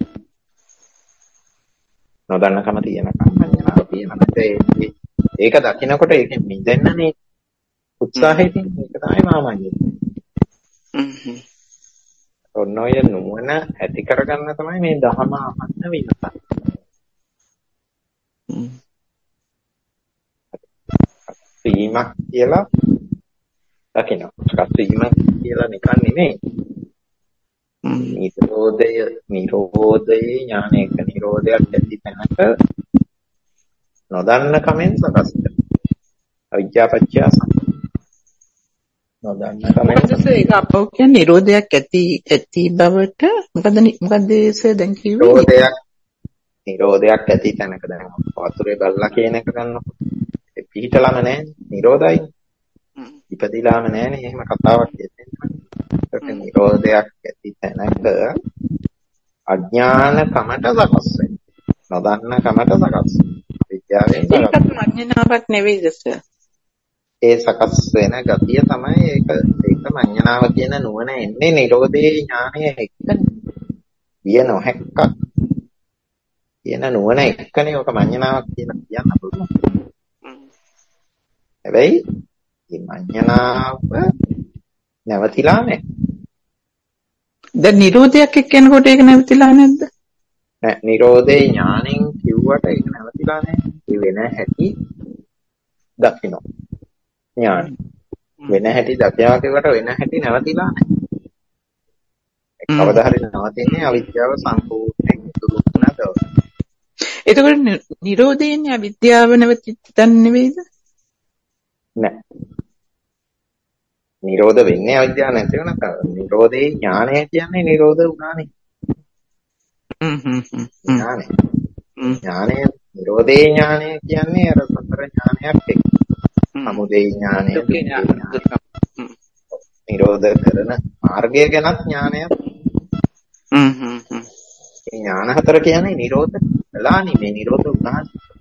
S2: නොදන්නකම තියෙනකම් අඥානාව තියෙනවා. ඒක දකින්නකොට ඒකෙන් මිදෙන්නනේ උත්සාහයෙන් ඒක තමයි මාමඤ්ඤය.
S7: හ්ම්.
S2: ඔන්න ඔය නුවණ ඇති කරගන්න තමයි මේ ධහම අහන්න වෙනස.
S7: හ්ම්.
S2: වීමක් කියලා දකින්න. සකස් වීමක් කියලා නිකන් නෙමෙයි. නිරෝධය නිරෝධයේ ඥානයක නිරෝධයක් ඇති තැනක නොදන්න කමෙන් සකස් වෙනවා. අවිද්‍යාපච්චය නොදන්න කමෙන්
S7: ඒක අපෝ කියන්නේ නිරෝධයක් ඇති ඇති බවට මොකද මොකද ඒ දැන් කිව්වේ
S2: නිරෝධයක් නිරෝධයක් ඇති තැනක දැන් වතුරේ බල්ලා කියන එක ගන්නකොට ඒ පිහිටලම නැහැ නිරෝධයි. ඉපදිලාම නැහැනේ එහෙම කතාවක් කියන්නේ. ඒක නිරෝධයක් ඇති තැනක අඥාන කමට සකස් වෙනවා. නොදන්න කමට සකස් වෙනවා. විද්‍යාවෙන්
S7: ඒකත් මඤ්ඤණාවක් නෙවෙයිද සර්?
S2: ඒ සකස් වෙන ගතිය තමයි ඒක ඒක මඤ්ඤණාව කියන නුවණ එන්නේ නිරෝධයේ ඥානය එක්කනේ. විය නොහැක්කක් කියන නුවණ එක්කනේ ඔක මඤ්ඤණාවක් කියලා කියන්න පුළුවන්. හැබැයි මේ මඤ්ඤණාව නැවතිලා නැහැ.
S7: දැන් නිරෝධයක් එක්ක යනකොට ඒක නැවතිලා නැද්ද?
S2: නෑ නිරෝධේ ඥාණයෙන් කිව්වට ඒක නැවතිලා නැහැ. ඒ වෙන හැටි දකින්න. ඥාන වෙන හැටි දකියා කියවට වෙන හැටි නැවතිලා නැහැ. කවදා හරි නවතින්නේ අවිද්‍යාව සම්පූර්ණයෙන් දුරු වුණාද?
S7: එතකොට නිරෝධයෙන් අවිද්‍යාව නැවතිලා නෙවෙයිද?
S2: නෑ. නිරෝධ වෙන්නේ අවිද්‍යාව නැති වෙන නිරෝධේ ඥානය කියන්නේ නිරෝධ වුණානේ.
S7: හ්ම් හ්ම් හ්ම්
S2: ඥානය. ඥානය නිරෝධේ ඥානය කියන්නේ අර සතර ඥානයක් එක්ක. සමුදේ ඥානය, නිරෝධ කරන මාර්ගය ගැනත් ඥානයක්.
S7: හ්ම් හ්ම් හ්ම්.
S2: මේ ඥාන හතර කියන්නේ නිරෝධ කළා නෙමෙයි නිරෝධ වුණා.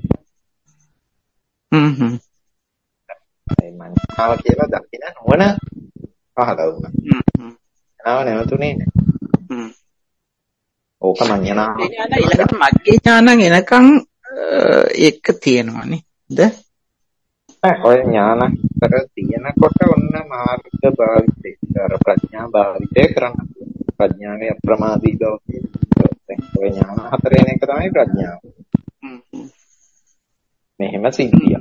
S7: හ්ම් හ්ම්.
S2: ඒ මනසාව කියලා දකින්න නොවන පහළ වුණා.
S7: හ්ම් හ්ම්.
S2: ඥානව නැවතුනේ නැහැ.
S7: හ්ම්.
S2: ඕක මඤ්ඤණාව.
S7: ඒ ඥාන ඊළඟට මග්ගේ ඥානං එනකන් ඒක තියෙනවනේ. ද?
S2: ඔය ඥානතර තියෙනකොට ඔන්න මාර්ග භාවිතය අර ප්‍රඥා භාවිතය කරන්න පුළුවන්. ප්‍රඥාවේ අප්‍රමාදී බව කියන්නේ. ඔය ඥාන හතරෙන් එක තමයි ප්‍රඥාව.
S7: හ්ම් හ්ම්.
S2: මෙහෙම සිද්ධිය.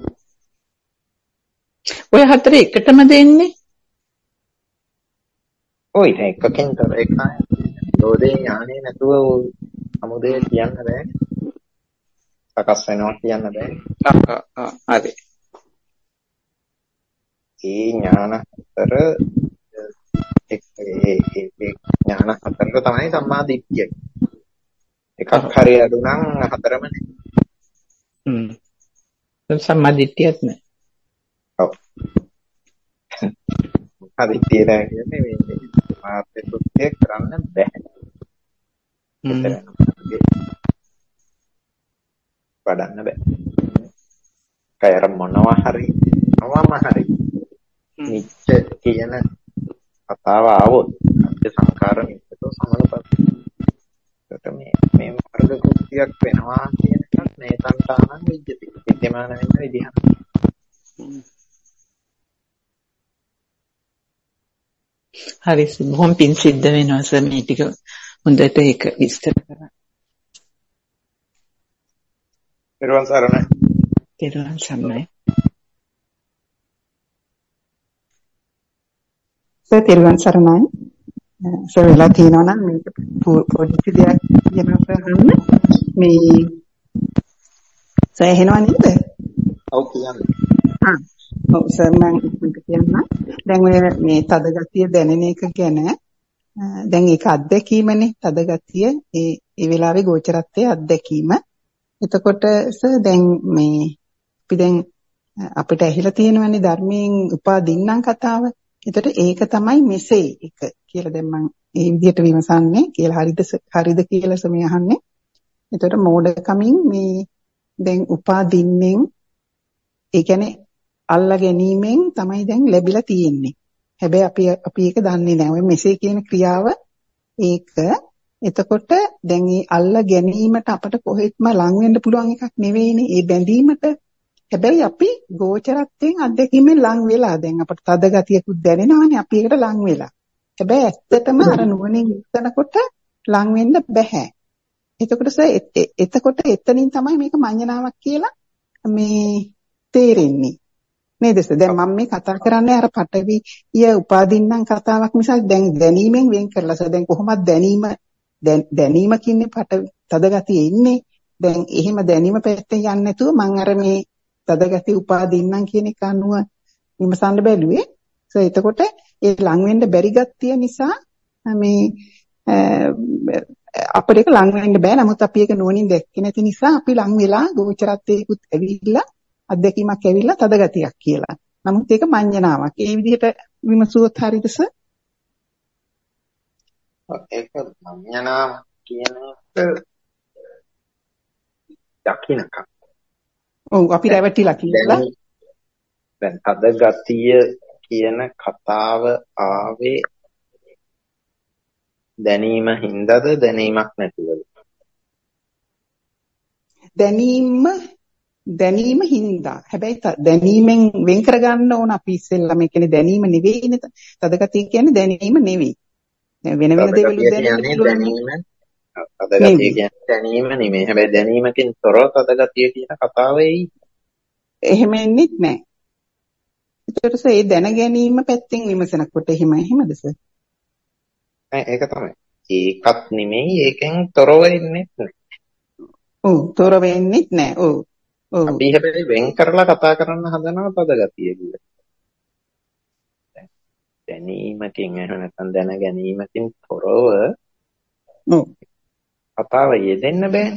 S7: ඔය හතරේ එකටම දෙන්නේ?
S2: ඔය එකකින් තව එකයි. නිරෝධේ ඥානෙ නැතුව සමුදය කියන්න බෑ. සකස් වෙනවා කියන්න බෑ.
S7: ආ ආ හරි.
S2: ඒ ඥාන හතර ඒ ඒ ඥාන හතර තමයි සම්මා දිට්ඨිය. එකක් හරි අඩු නම් හතරම නෑ.
S7: හ්ම්. සම්මා දිට්ඨියත් නෑ.
S2: ඔව්. හරි කියලා කියන්නේ මේ මාර්ගය සුද්ධිය කරන්න බෑ. වඩන්න බෑ. කයර මොනවා හරි අවම හරි නිච්ච කියන කතාව ආවොත් අත්‍ය සංකාර නිච්චතෝ සමනුපත්. ඒකට මේ මේ මාර්ග කෘත්‍යයක් වෙනවා කියන එකත් නේතන්තානං විජ්ජති. විද්‍යමාන වෙන විදිහ.
S7: හරි බොහොම පිං සිද්ධ වෙනවා සර් මේ ටික හොඳට ඒක විස්තර කරා.
S2: පෙරවන් සරණයි.
S7: පෙරවන් සරණයි.
S8: සර් පෙරවන් සරණයි. සර් වෙලා තියෙනවා නම් මේක පොඩි දෙයක් කියනවා සර් අහන්න. මේ සර් එහෙනවා නේද?
S2: ඔව් කියන්න.
S8: ආ ඔව් සර් මම කියන්න. දැන් ඔය මේ තද ගතිය දැනෙන එක ගැන දැන් ඒක අත්දැකීමනේ තද ගතිය ඒ ඒ වෙලාවේ ගෝචරත්වයේ අත්දැකීම. එතකොට සර් දැන් මේ අපි දැන් අපිට ඇහිලා තියෙනවනේ ධර්මයෙන් උපාදින්නම් කතාව. එතකොට ඒක තමයි මෙසේ එක කියලා දැන් මම ඒ විදිහට විමසන්නේ කියලා හරිද හරිද කියලා සමය අහන්නේ. එතකොට මෝඩකමින් මේ දැන් උපාදින්නෙන් ඒ කියන්නේ අල්ලා ගැනීමෙන් තමයි දැන් ලැබිලා තියෙන්නේ. හැබැයි අපි අපි ඒක දන්නේ නැහැ. ඔය මෙසේ කියන ක්‍රියාව ඒක එතකොට දැන් මේ අල්ලා ගැනීමට අපට කොහෙත්ම ලං වෙන්න පුළුවන් එකක් නෙවෙයිනේ. ඒ බැඳීමට හැබැයි අපි ගෝචරත්වයෙන් අත්දැකීමෙන් ලං වෙලා දැන් අපට තද ගතියකුත් දැනෙනවානේ අපි ඒකට ලං වෙලා. හැබැයි ඇත්තටම අර නුවණින් හිතනකොට ලං වෙන්න බෑ. එතකොට සර් එතකොට එතනින් තමයි මේක මඤ්ඤණාවක් කියලා මේ තේරෙන්නේ. නේද සර්? දැන් මම මේ කතා කරන්නේ අර පටවි ය උපාදින්නම් කතාවක් මිසක් දැන් දැනීමෙන් වෙන් කරලා සර් දැන් කොහොමද දැනීම දැනීමකින්නේ පට තද ගතියේ ඉන්නේ. දැන් එහෙම දැනීම පැත්තෙන් යන්නේ නැතුව මම අර මේ තද ගතිය උපාදින්නම් කියන එක අනුව විමසන්න බැලුවේ. සර් එතකොට ඒ ලං වෙන්න බැරි ගතිය නිසා මේ අපිට ඒක ලං වෙන්න බෑ. නමුත් අපි ඒක නුවණින් දැක්කේ නැති නිසා අපි ලං වෙලා ගෝචරත්වයකුත් ඇවිල්ලා අත්දැකීමක් ඇවිල්ලා තද ගතියක් කියලා. නමුත් ඒක මඤ්ඤණාවක්. ඒ විදිහට විමසුවොත් හරිද සර්?
S2: ඒක මඤ්ඤණාව කියන එක දකින්නකම්.
S8: ඔව් අපි රැවටිලා කියලා.
S2: දැන් තද ගතිය කියන කතාව ආවේ දැනීම හින්දාද දැනීමක් නැතිවද?
S8: දැනීම දැනීම හින්දා. හැබැයි දැනීමෙන් වෙන් කරගන්න ඕන අපි ඉස්සෙල්ලා මේ කියන්නේ දැනීම නෙවෙයිනේ. තද ගතිය කියන්නේ දැනීම නෙවෙයි. වෙන වෙන දේවල් දැනීම
S2: තදගතිය කියන්නේ දැනීම නෙමෙයි. හැබැයි දැනීමකින් තොරව තදගතිය කියන කතාවේ
S8: එහෙම එන්නේත් නැහැ. ඒකට ඒ දැන ගැනීම පැත්තෙන් විමසනකොට එහෙම එහෙමද සර්?
S2: ඒක තමයි. ඒකත් නෙමෙයි ඒකෙන් තොරව ඉන්නේ නැහැ.
S8: ඔව් තොර වෙන්නේත් නැහැ. ඔව්. ඔව්.
S2: අපි හැබැයි වෙන් කරලා කතා කරන්න හදනවා තදගතිය කියලා. දැනීමකින් එහෙම නැත්නම් දැන ගැනීමකින් තොරව
S8: ඔව්
S2: කතාව යෙදෙන්න බෑ.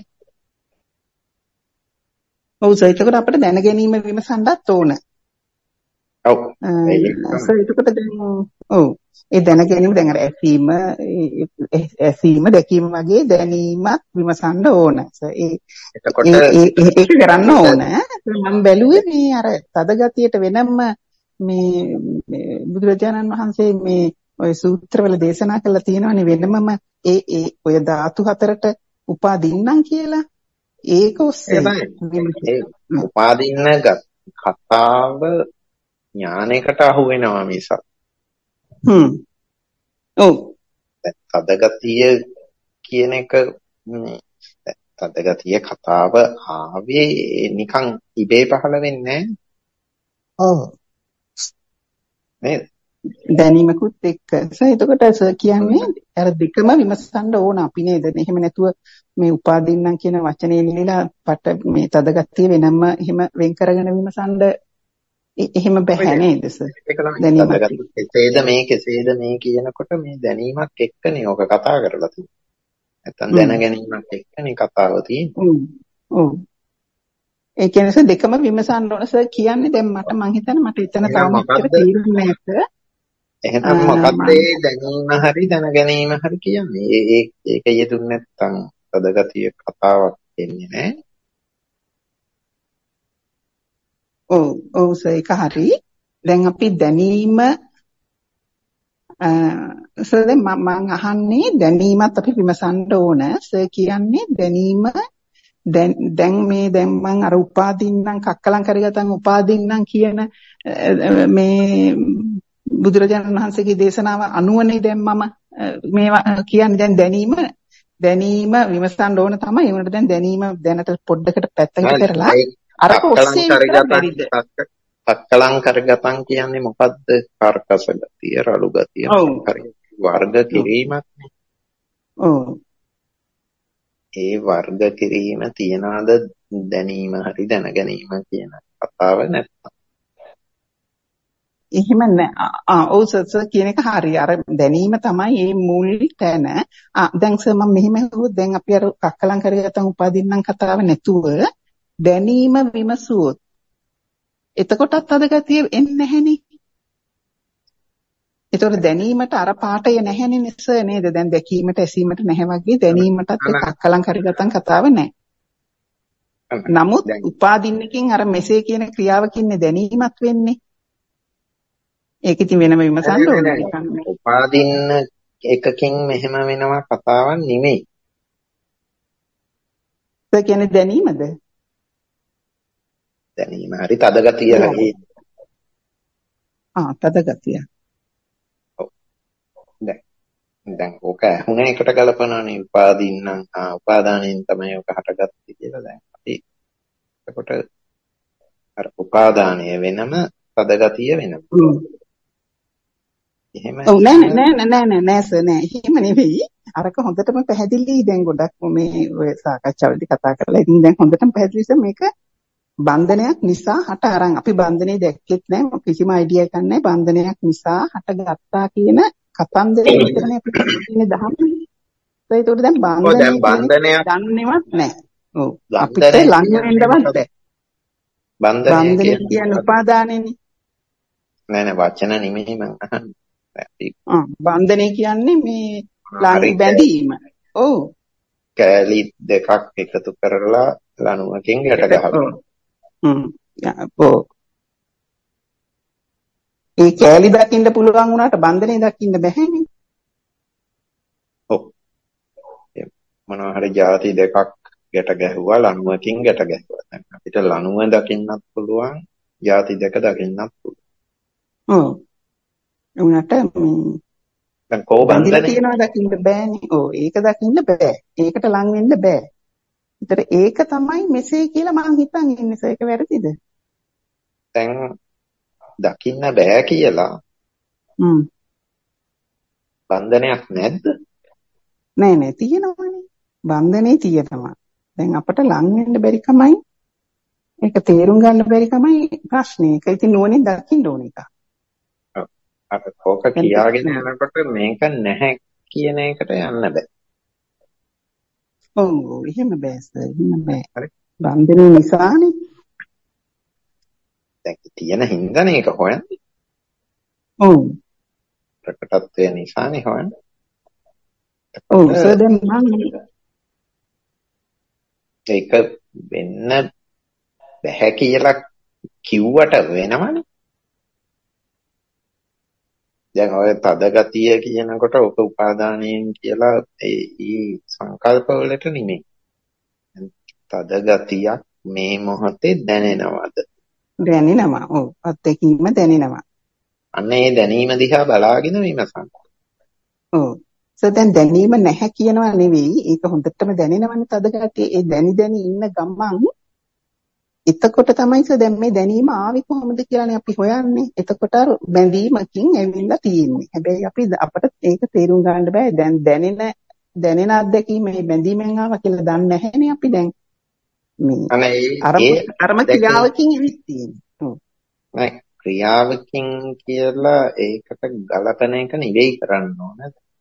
S8: ඔව් සර් ඒකට අපිට දැන ගැනීම විමසන්නත් ඕන.
S2: ඔව්.
S8: සර් ඒකට දැන් ඔව් ඒ දැන ගැනීම දැන් අර ඇසීම ඇසීම දැකීම වගේ දැනීමත් විමසන්න ඕන. සර් ඒ
S2: එතකොට
S8: ඒක කරන්න ඕන. මම බැලුවේ මේ අර තද ගතියට වෙනම මේ බුදුරජාණන් වහන්සේ මේ ඔය සූත්‍රවල දේශනා කරලා තියෙනවානේ වෙනමම ඒ ඒ ඔය ධාතු හතරට උපාදින්නම් කියලා. ඒක ඔස්සේ
S2: උපාදින්න කතාව ඥානයකට අහු වෙනවා මිසක්.
S8: හ්ම්. ඔව්.
S2: තදගතිය කියන එක තදගතිය කතාව ආවේ නිකන් ඉබේ පහළ වෙන්නේ නැහැ.
S8: ඔව්.
S2: නේද?
S8: දැනීමකුත් එක්ක. එතකොට සර් කියන්නේ අර දෙකම විමසන්න ඕන අපි නේද? එහෙම නැතුව මේ උපාදින්නම් කියන වචනේ නිලලා පට මේ තදගතිය වෙනම එහෙම වෙන් කරගෙන විමසන්න එහෙම බෑ නේද සර්?
S2: ඒක තමයි තදගතිය. කෙසේද මේ කෙසේද මේ කියනකොට මේ දැනීමක් එක්කනේ ඔක කතා කරලා තියෙන්නේ. නැත්තම් දැන ගැනීමක් එක්කනේ කතාව තියෙන්නේ.
S8: ඔව්. ඒ කියන්නේ දෙකම විමසන්න ඕන සර් කියන්නේ දැන් මට මං හිතන්නේ මට එතන තාම එච්චර තේරුන්නේ නැහැ.
S2: එහෙනම් මොකක්ද ඒ දැනීම හරි දැන ගැනීම හරි කියන්නේ? ඒ ඒක යෙදුන්නේ නැත්තම් තදගතිය කතාවක් වෙන්නේ නැහැ.
S8: ඔව් ඔව් සර් ඒක හරි. දැන් අපි දැනීම සර් දැන් මම අහන්නේ දැනීමත් අපි විමසන්න ඕන. සර් කියන්නේ දැනීම දැන් දැන් මේ දැන් මං අර උපාදින්නම් කක්කලං කරගතන් උපාදින්නම් කියන මේ බුදුරජාණන් වහන්සේගේ දේශනාව අනුවනේ දැන් මම මේවා කියන්නේ දැන් දැනීම දැනීම විමසන්න ඕන තමයි. ඒ වුණාට දැන් දැනීම දැනට පොඩ්ඩකට පැත්තකට කරලා අරක ඔස්සේ විතර බැරිද?
S2: කක්කලං කරගතන් කියන්නේ මොකද්ද? කාර්කස ගතිය, රළු ගතිය, වර්ග කිරීමක් නේ.
S8: ඔව්.
S2: ඒ වර්ග කිරීම තියනවාද දැනීම හරි දැනගැනීම කියන කතාව නැත්නම්
S8: එහෙම නෑ. ආ ඔව් සර් කියන එක හරි. අර දැනීම තමයි මේ මුල් තැන. ආ දැන් සර් මම මෙහෙම හිතුවොත් දැන් අපි අර කක්කලං කරගත්තන් උපාදින්නම් කතාව නැතුව දැනීම විමසුවොත් එතකොටත් අද ගතිය එන්නේ නැහෙනේ. ඒතකොට දැනීමට අර පාඩය නැහෙනේ නේද නේද? දැන් දැකීමට ඇසීමට නැහැ වගේ දැනීමටත් කක්කලං කරගත්තන් කතාව නැහැ. නමුත් උපාදින්නකින් අර මෙසේ කියන ක්‍රියාවකින් දැනීමක් වෙන්නේ. ඒක ඉතින් වෙනම විමසන්න ඕනේ.
S2: උපාදින්න එකකින් මෙහෙම වෙනවා කතාවක් නෙමෙයි.
S8: ඒ කියන්නේ දැනීමද?
S2: දැනීම හරි තද ගතිය හරි.
S8: ආ තද ගතිය.
S2: ඔව්. දැන් දැන් ඔක ඇහුණ එකට ගලපනවානේ උපාදින්නම් ආ උපාදානයෙන් තමයි ඔක හටගත්තේ කියලා දැන් අපි එතකොට අර උපාදානය වෙනම තද ගතිය වෙනම. එහෙම
S8: ඔව් නෑ නෑ නෑ නෑ නෑ සර් නෑ එහෙම නෙවෙයි. අරක හොඳටම පැහැදිලි. දැන් ගොඩක් මේ ඔය සාකච්ඡාවලදී කතා කරලා ඉතින් දැන් හොඳටම පැහැදිලි මේක බන්ධනයක් නිසා හට අරන් අපි බන්ධනේ දැක්කෙත් නෑ කිසිම අයිඩියා එකක් නෑ බන්ධනයක් නිසා හටගත්තා කියන කතන්දරේ විතරනේ අපි කියන්නේ දහමනේ. ඒකට දැන් බන්ධනයක් දන්නේවත් නෑ. ඔව් අපිට ලං වෙන්නවත් බෑ. බන්ධනය කියන්නේ උපාදානෙනේ.
S2: නෑ නෑ වචන නෙමෙයි මම අහන්නේ.
S8: ආ බන්ධනය කියන්නේ මේ ලං බැඳීම. ඔව්.
S2: කැලි දෙකක් එකතු කරලා ලණුවකින් ගැට ගහනවා.
S8: හ්ම්. ඔව්. ඒ කැලි දකින්න පුළුවන් වුණාට බන්ධනේ දකින්න බැහැනේ.
S2: ඔව්. මොනවා හරි ಜಾති දෙකක් ගැට ගැහුවා ලණුවකින් ගැට ගැහුවා. දැන් අපිට ලණුව දකින්නත් පුළුවන්, ಜಾති දෙක දකින්නත් පුළුවන්.
S8: ඔව්. උනට මේ
S2: දැන් කෝ බන්ධනේ
S8: තියනවා දකින්න බෑනේ. ඔව් ඒක දකින්න බෑ. ඒකට ලං වෙන්න බෑ. ඒතර ඒක තමයි මෙසේ කියලා මම හිතන් ඉන්නේ. ඒක වැරදිද?
S2: දැන් දකින්න බෑ කියලා
S8: හ්ම්
S2: බන්ධනයක් නැද්ද?
S8: නෑ නෑ තියෙනවනේ. බන්ධනේ තියෙනවා. දැන් අපට ලං වෙන්න බැරි කමයි ඒක තේරුම් ගන්න බැරි කමයි ප්‍රශ්නේ. ඒක ඉතින් නුවණින් දකින්න ඕන එක.
S2: අර කෝක කියාගෙන යනකොට මේක නැහැ කියන එකට යන්න බෑ.
S8: ඔව් එහෙම බෑ සර්. එහෙම බෑ. හරි. බන්ධනේ නිසානේ.
S2: දැන් තියෙන හින්දානේ ඒක හොයන්නේ.
S8: ඔව්.
S2: ප්‍රකටත්වය නිසානේ හොයන්නේ.
S8: ඔව් සර් දැන් මම
S2: ඒක වෙන්න බෑ කියලා කිව්වට වෙනවනේ. දැන් ඔය තද ගතිය කියනකොට ඔක උපාදානයෙන් කියලා ඒ සංකල්ප වලට නෙමෙයි. තද ගතියක් මේ මොහොතේ දැනෙනවද?
S8: දැනෙනවා. ඔව් අත්දැකීම දැනෙනවා.
S2: අන්න ඒ දැනීම දිහා බලාගෙන විමසන්න.
S8: ඔව්. සර් දැන් දැනීම නැහැ කියනවා නෙවෙයි. ඒක හොඳටම දැනෙනවනේ තද ගතිය. ඒ දැනි දැනි ඉන්න ගමන් එතකොට තමයි සර් දැන් මේ දැනීම ආවේ කොහොමද කියලානේ අපි හොයන්නේ. එතකොට අර බැඳීමකින් ඇවිල්ලා තියෙන්නේ. හැබැයි අපි අපට ඒක තේරුම් ගන්න බෑ. දැන් දැනෙන දැනෙන අත්දැකීම මේ බැඳීමෙන් ආවා කියලා දන්නේ නැහැනේ අපි දැන්. මේ අර අරම ක්‍රියාවකින් ඉවිත් තියෙන්නේ.
S2: නෑ ක්‍රියාවකින් කියලා ඒකට ගලපන එක නෙවෙයි කරන්න ඕන.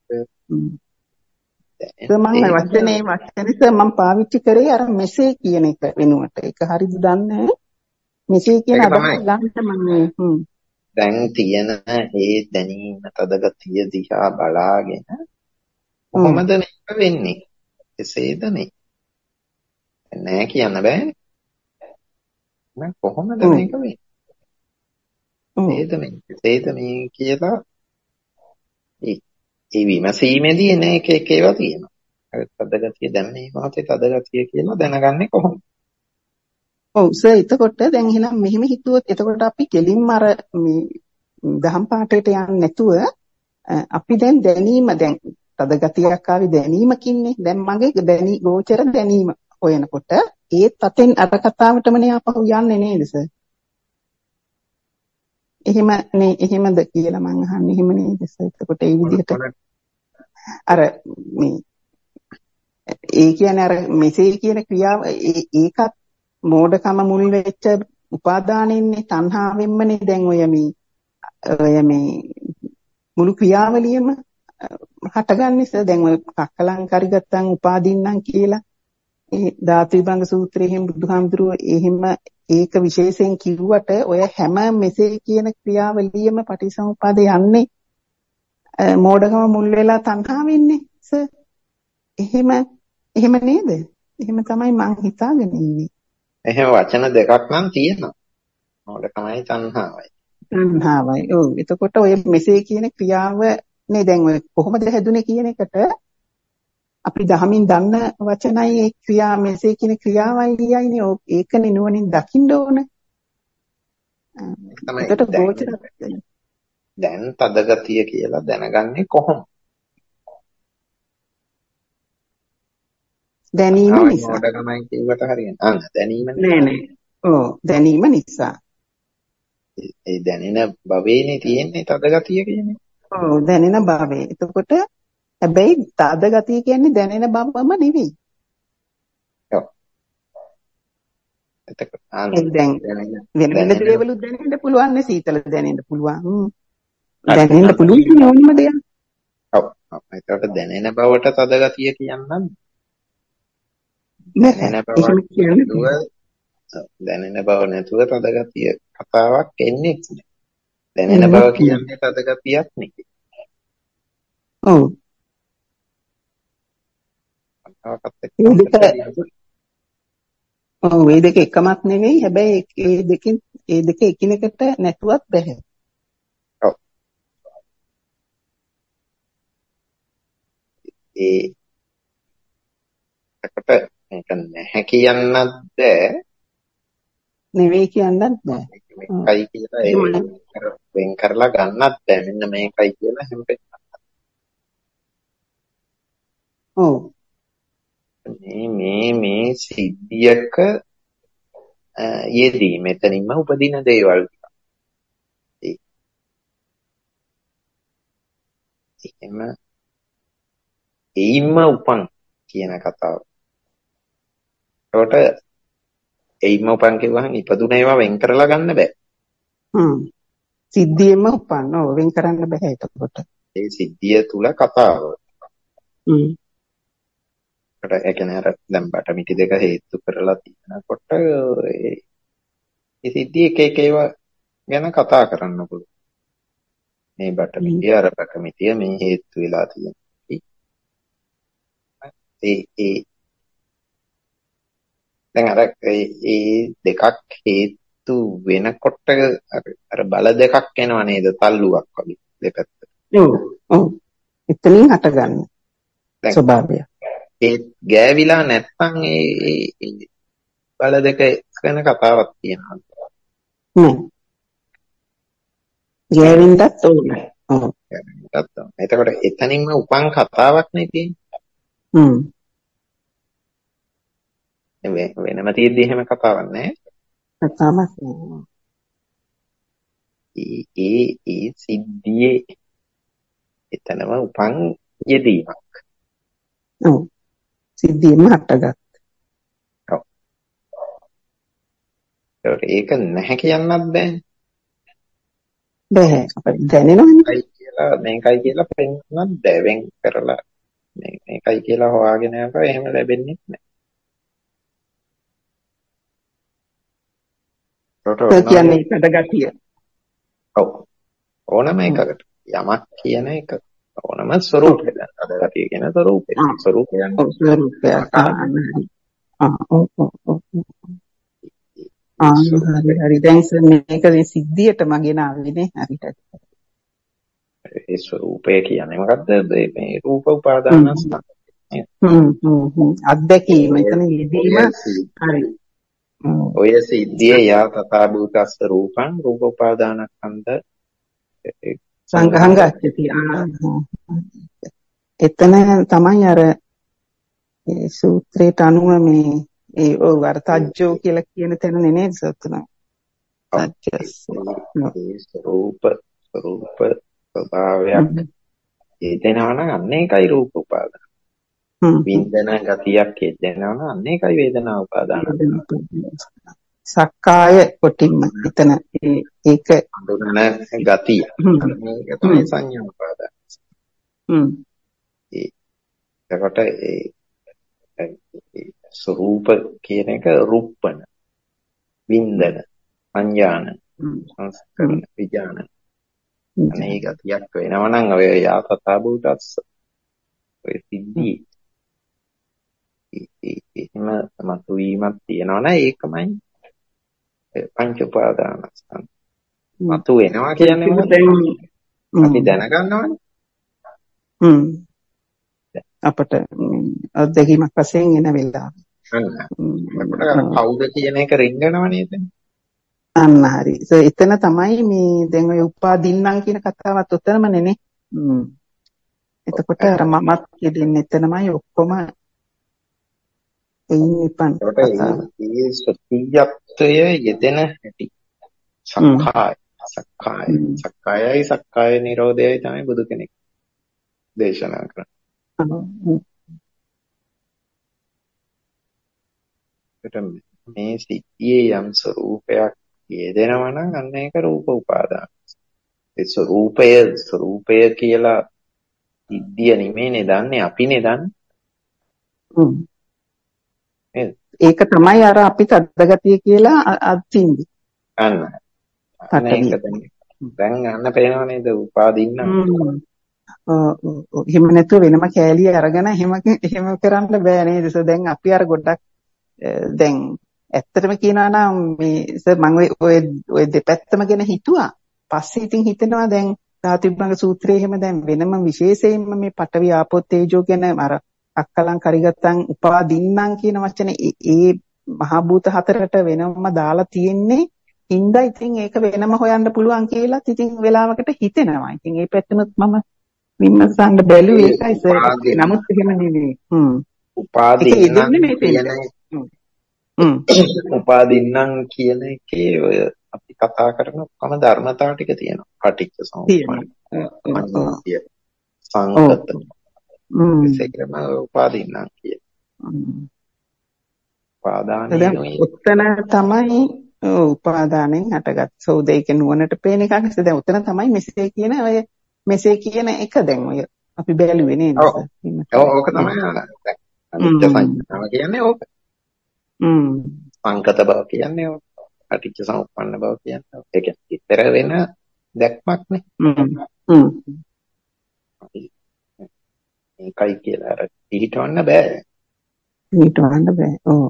S8: සර් මම වචනේ වචනේ සර් මම පාවිච්චි කරේ අර මෙසේ කියන එක වෙනුවට. ඒක හරිද දන්නේ මෙසේ කියන අදහස ගන්න මම
S2: දැන් තියෙන ඒ දැනීම තදගතිය දිහා බලාගෙන කොහොමද මේක වෙන්නේ? එසේද නේ? නෑ කියන්න බෑනේ. නෑ කොහොමද මේක වෙන්නේ? එසේද මේ එසේද මේ කියලා ඒ විමසීමේදී එන එක එක ඒවා තියෙනවා. තදගතිය දැන් මේ මොහොතේ තදගතිය කියලා දැනගන්නේ කොහොමද?
S8: ඔව් සර් එතකොට දැන් එහෙනම් මෙහෙම හිතුවොත් එතකොට අපි කෙලින්ම අර මේ දහම් පාඩේට යන්නේ නැතුව අපි දැන් දැනීම දැන් තදගතියක් ආවි දැනීමකින්නේ දැන් මගේ දැනි ගෝචර දැනීම හොයනකොට ඒත් අතෙන් අර කතාවටමනේ ආපහු යන්නේ නේද සර්? එහෙම නේ එහෙමද කියලා මං අහන්නේ එහෙම නේද සර්? එතකොට ඒ විදිහට අර මේ ඒ කියන්නේ අර මෙසේ කියන ක්‍රියාව ඒකත් මෝඩකම මුල් වෙච්ච උපාදානෙන්නේ තණ්හාවෙන්මනේ දැන් ඔය මේ ඔය මේ මුළු ක්‍රියාවලියම හටගන්නේ සර්. දැන් ඔය කක්කලං කරගත්තන් උපාදින්නම් කියලා ඒ ධාතු විභංග සූත්‍රයෙන් බුදුහාමුදුරුවෝ එහෙම ඒක විශේෂයෙන් කිව්වට ඔය හැම මෙසේ කියන ක්‍රියාවලියම පටිසමුපාද යන්නේ මෝඩකම මුල් වෙලා තණ්හාවෙන්නේ සර්. එහෙම එහෙම නේද? එහෙම තමයි මං හිතාගෙන ඉන්නේ.
S2: එහෙම වචන දෙකක් නම් තියෙනවා. මෝඩකමයි තණ්හාවයි.
S8: තණ්හාවයි. ඔව්. එතකොට ඔය මෙසේ කියන ක්‍රියාව නේ දැන් ඔය කොහොමද හැදුනේ කියන එකට අපි දහමින් දන්න වචනයි ඒ ක්‍රියා මෙසේ කියන ක්‍රියාවයි කියයිනේ. ඒකනේ නුවණින් දකින්න ඕන. ඒකට ගෝචර
S2: දැන් තදගතිය කියලා දැනගන්නේ කොහොමද?
S8: දැනීම නිසා.
S2: මෝඩකමයි කියවට හරියන්නේ. අන්න දැනීම
S8: නෑ නෑ. ඔව් දැනීම නිසා.
S2: ඒ දැනෙන භවේනේ තියෙන්නේ තදගතිය කියන්නේ.
S8: ඔව් දැනෙන භවයේ. එතකොට හැබැයි තදගතිය කියන්නේ දැනෙන බවම නෙවෙයි.
S2: ඔව්. එතකොට අන්න
S8: දැන් වෙන වෙන දේවලුත් දැනෙන්න පුළුවන් නේ සීතල දැනෙන්න පුළුවන්. දැනෙන්න පුළුවන් ඕනම දෙයක්.
S2: ඔව්. එතකොට දැනෙන බවට තදගතිය කියන්නම්. දැනෙන බව නැතුව දැනෙන බව නැතුව තදගතිය කතාවක් එන්නේ නැහැ. දැනෙන බව කියන්නේ තදගතියක් නෙවෙයි.
S8: ඔව්. ඔව් මේ දෙක එකමත් නෙවෙයි. හැබැයි ඒ දෙකෙන් ඒ දෙක එකිනෙකට නැතුවත් බැහැ.
S2: ඔව්. ඒ එකට මේක නැහැ කියන්නත් බෑ.
S8: නෙවෙයි කියන්නත් බෑ.
S2: මේකයි කියලා ඒ වෙන් කරලා ගන්නත් බෑ. මෙන්න මේකයි කියලා හැම වෙලේම.
S8: ඔව්.
S2: මේ මේ මේ සිද්ධියක යෙදී මෙතනින්ම උපදින දේවල් එහෙම එයින්ම උපන් කියන කතාව. ඒකට එයින්ම උපන් කියවහම ඉපදුන ඒවා වෙන් කරලා ගන්න බෑ.
S8: හ්ම්. සිද්ධියෙම උපන්. ඔව් වෙන් කරන්න බෑ එතකොට.
S2: ඒ සිද්ධිය තුල කතාව.
S8: හ්ම්.
S2: ඒ කියන්නේ අර දැන් බටමිටි දෙක හේතු කරලා තියෙනකොට ඒ සිද්ධිය එක එක ඒවා ගැන කතා කරන්න පුළුවන්. මේ බටමිටිය අර බටමිටිය මේ හේතු වෙලා තියෙනවා. ඒ ඒ දැන් අර ඒ දෙකක් හේතු වෙනකොට අර බල දෙකක් එනවා නේද? තල්ලුවක් වගේ දෙපැත්තට.
S8: ඔව් ඔව්. එතනින් හටගන්න. ස්වභාවය.
S2: ඒ ගෑවිලා නැත්නම් ඒ බල දෙක ගැන කතාවක් තියෙනවා.
S8: නෑ. ගෑවින්ටත් ඕනේ. ඔව්.
S2: ගෑවින්ටත් ඕනේ. එතකොට එතනින්ම උපන් කතාවක් නේ තියෙන්නේ.
S8: හ්ම්.
S2: වෙනම තියෙද්දි එහෙම කතාවක් නැහැ.
S8: කතාවක් නෑ.
S2: ඒ ඒ ඒ සිද්ධියේ එතනම උපන් යෙදීමක්.
S8: ඔව්. සිද්ධියෙම හටගත්.
S2: ඔව්. ඒක නැහැ කියන්නත් බෑ.
S8: බෑ. අපිට දැනෙනවනේ.
S2: මේකයි කියලා මේකයි කියලා පෙන්නන්නත් බෑ. වෙන් කරලා මේකයි කියලා හොයාගෙන යනකොට එහෙම ලැබෙන්නේ නැහැ.
S8: ඒ කියන්නේ තදගතිය.
S2: ඔව්. ඕනම එකකට යමක් කියන එක ඕනම ස්වરૂපයක්. තදගතිය කියන ස්වરૂපයක්. ස්වરૂපයක්.
S8: ඔව් ස්වરૂපයක්. ආ ඔව් ඔව් ඔව්. ආ හරි හරි දැන් මේක මේ සිද්ධියට මගේ නාවේ නේ හරියට.
S2: ඒ ස්වરૂපය කියන්නේ මොකද්ද? මේ රූප උපාදානස්කන්ධ.
S8: හ්ම් හ්ම් හ්ම් අත්දැකීම එතන යෙදීම හරි.
S2: ඔය සිද්ධියේ යා තථා භූතස්ස රූපං රූප උපාදානස්කන්ධ
S8: සංඝංගච්ඡති. එතන තමයි අර ඒ සූත්‍රයට අනුව මේ ඒ ඔව් අර තජ්ජෝ කියලා කියන තැනනේ නේද සත්‍යන. තජ්ජස්.
S2: රූප රූප ස්වභාවයක් යෙදෙනවා නම් අන්න ඒකයි රූප උපාදාන. වින්දන ගතියක් යෙදෙනවා නම් අන්න ඒකයි වේදනා උපාදාන.
S8: සක්කාය කොටින්ම එතන ඒක
S2: හඳුනන ගතිය. මේක තමයි සංඥා උපාදාන.
S8: හ්ම්.
S2: ඒකට ඒ ස්වરૂප කියන එක රූපණ වින්දන සංඥාන සංස්කරණ විඥාන අනේ ගතියක් වෙනවා නම් ඔය යා තථා භූතස්ස ඔය සිද්ධි එහෙම මතුවීමක් තියෙනවා නම් ඒකමයි පංච උපාදානස්කන්ධ මතු වෙනවා කියන්නේ අපි දැනගන්නවනේ.
S8: හ්ම් අපට අත්දැකීමක් වශයෙන් එන වෙලාව.
S2: අන්න කවුද කියන එක රිංගනව නේද?
S8: අන්න හරි. ඒ එතන තමයි මේ දැන් ඔය උපාදින්නම් කියන කතාවත් උතරම නෙනේ. හ්ම්. එතකොට අර මමත් කියදෙන්නේ එතනමයි ඔක්කොම එයින් ඉපන්.
S2: ඒ සත්‍යත්වය යෙදෙන හැටි. සක්කාය සක්කාය සක්කායයි සක්කාය නිරෝධයයි තමයි බුදු කෙනෙක් දේශනා කරන්නේ. මේ සිද්ධියේ යම් ස්වરૂපයක් යෙදෙනවා නම් අන්න ඒක රූප උපාදාන. ඒ ස්වરૂපය ස්වરૂපය කියලා සිද්ධිය නෙමෙයිනේ දන්නේ අපිනේ දන්නේ.
S8: ඒක තමයි අර අපි තද්දගතිය කියලා අත්ින්දි.
S2: අන්න. අන්න ඒක දැන් අන්න පේනව නේද උපාදින්න.
S8: ඔව් එහෙම නැතුව වෙනම කෑලිය අරගෙන එහෙම එහෙම කරන්න බෑ නේද? දැන් අපි අර ගොඩක් දැන් ඇත්තටම කියනවා නම් මේ සර් මම ඔය ඔය දෙපැත්තම ගැන හිතුවා. පස්සේ ඉතින් හිතෙනවා දැන් ධාතුභංග සූත්‍රයේ එහෙම දැන් වෙනම විශේෂයෙන්ම මේ පඨවි ආපෝ තේජෝ ගැන අර අක්කලං කරිගතං උපාදින්නම් කියන වචනේ ඒ මහා භූත හතරට වෙනම දාලා තියෙන්නේ. හින්දා ඉතින් ඒක වෙනම හොයන්න පුළුවන් කියලා ඉතින් වෙලාවකට හිතෙනවා. ඉතින් ඒ පැත්තනොත් මම විමසන්න බැලුවේ ඒකයි සර්. නමුත් එහෙම නෙමෙයි. හ්ම්.
S2: උපාදින්නම් කියන උපාදින්නම් කියන එකේ ඔය අපි කතා කරන ඔක්කොම ධර්මතාව ටික තියෙනවා. පටිච්ච සමුප්පාද. සංකත. හ්ම්. ඒකම උපාදින්නම් කිය. උපාදානයේ
S8: උත්තර තමයි උපාදානෙන් හටගත් සෝදේක නුවණට පේන එකක්. දැන් උතන තමයි මෙසේ කියන ඔය මෙසේ කියන එක දැන් ඔය අපි බැලුවේ නේද?
S2: ඔව් ඕක තමයි අනිත්‍ය සංඥාව කියන්නේ ඕක.
S8: හ්ම්.
S2: සංකත බව කියන්නේ ඕක. පටිච්ච සමුප්පන්න බව කියන්නේ ඕක. ඒක ඉතර වෙන දැක්මක් නේ.
S8: හ්ම්. හ්ම්.
S2: ඒකයි කියලා අර පිළිටවන්න බෑ.
S8: පිළිටවන්න බෑ. ඔව්.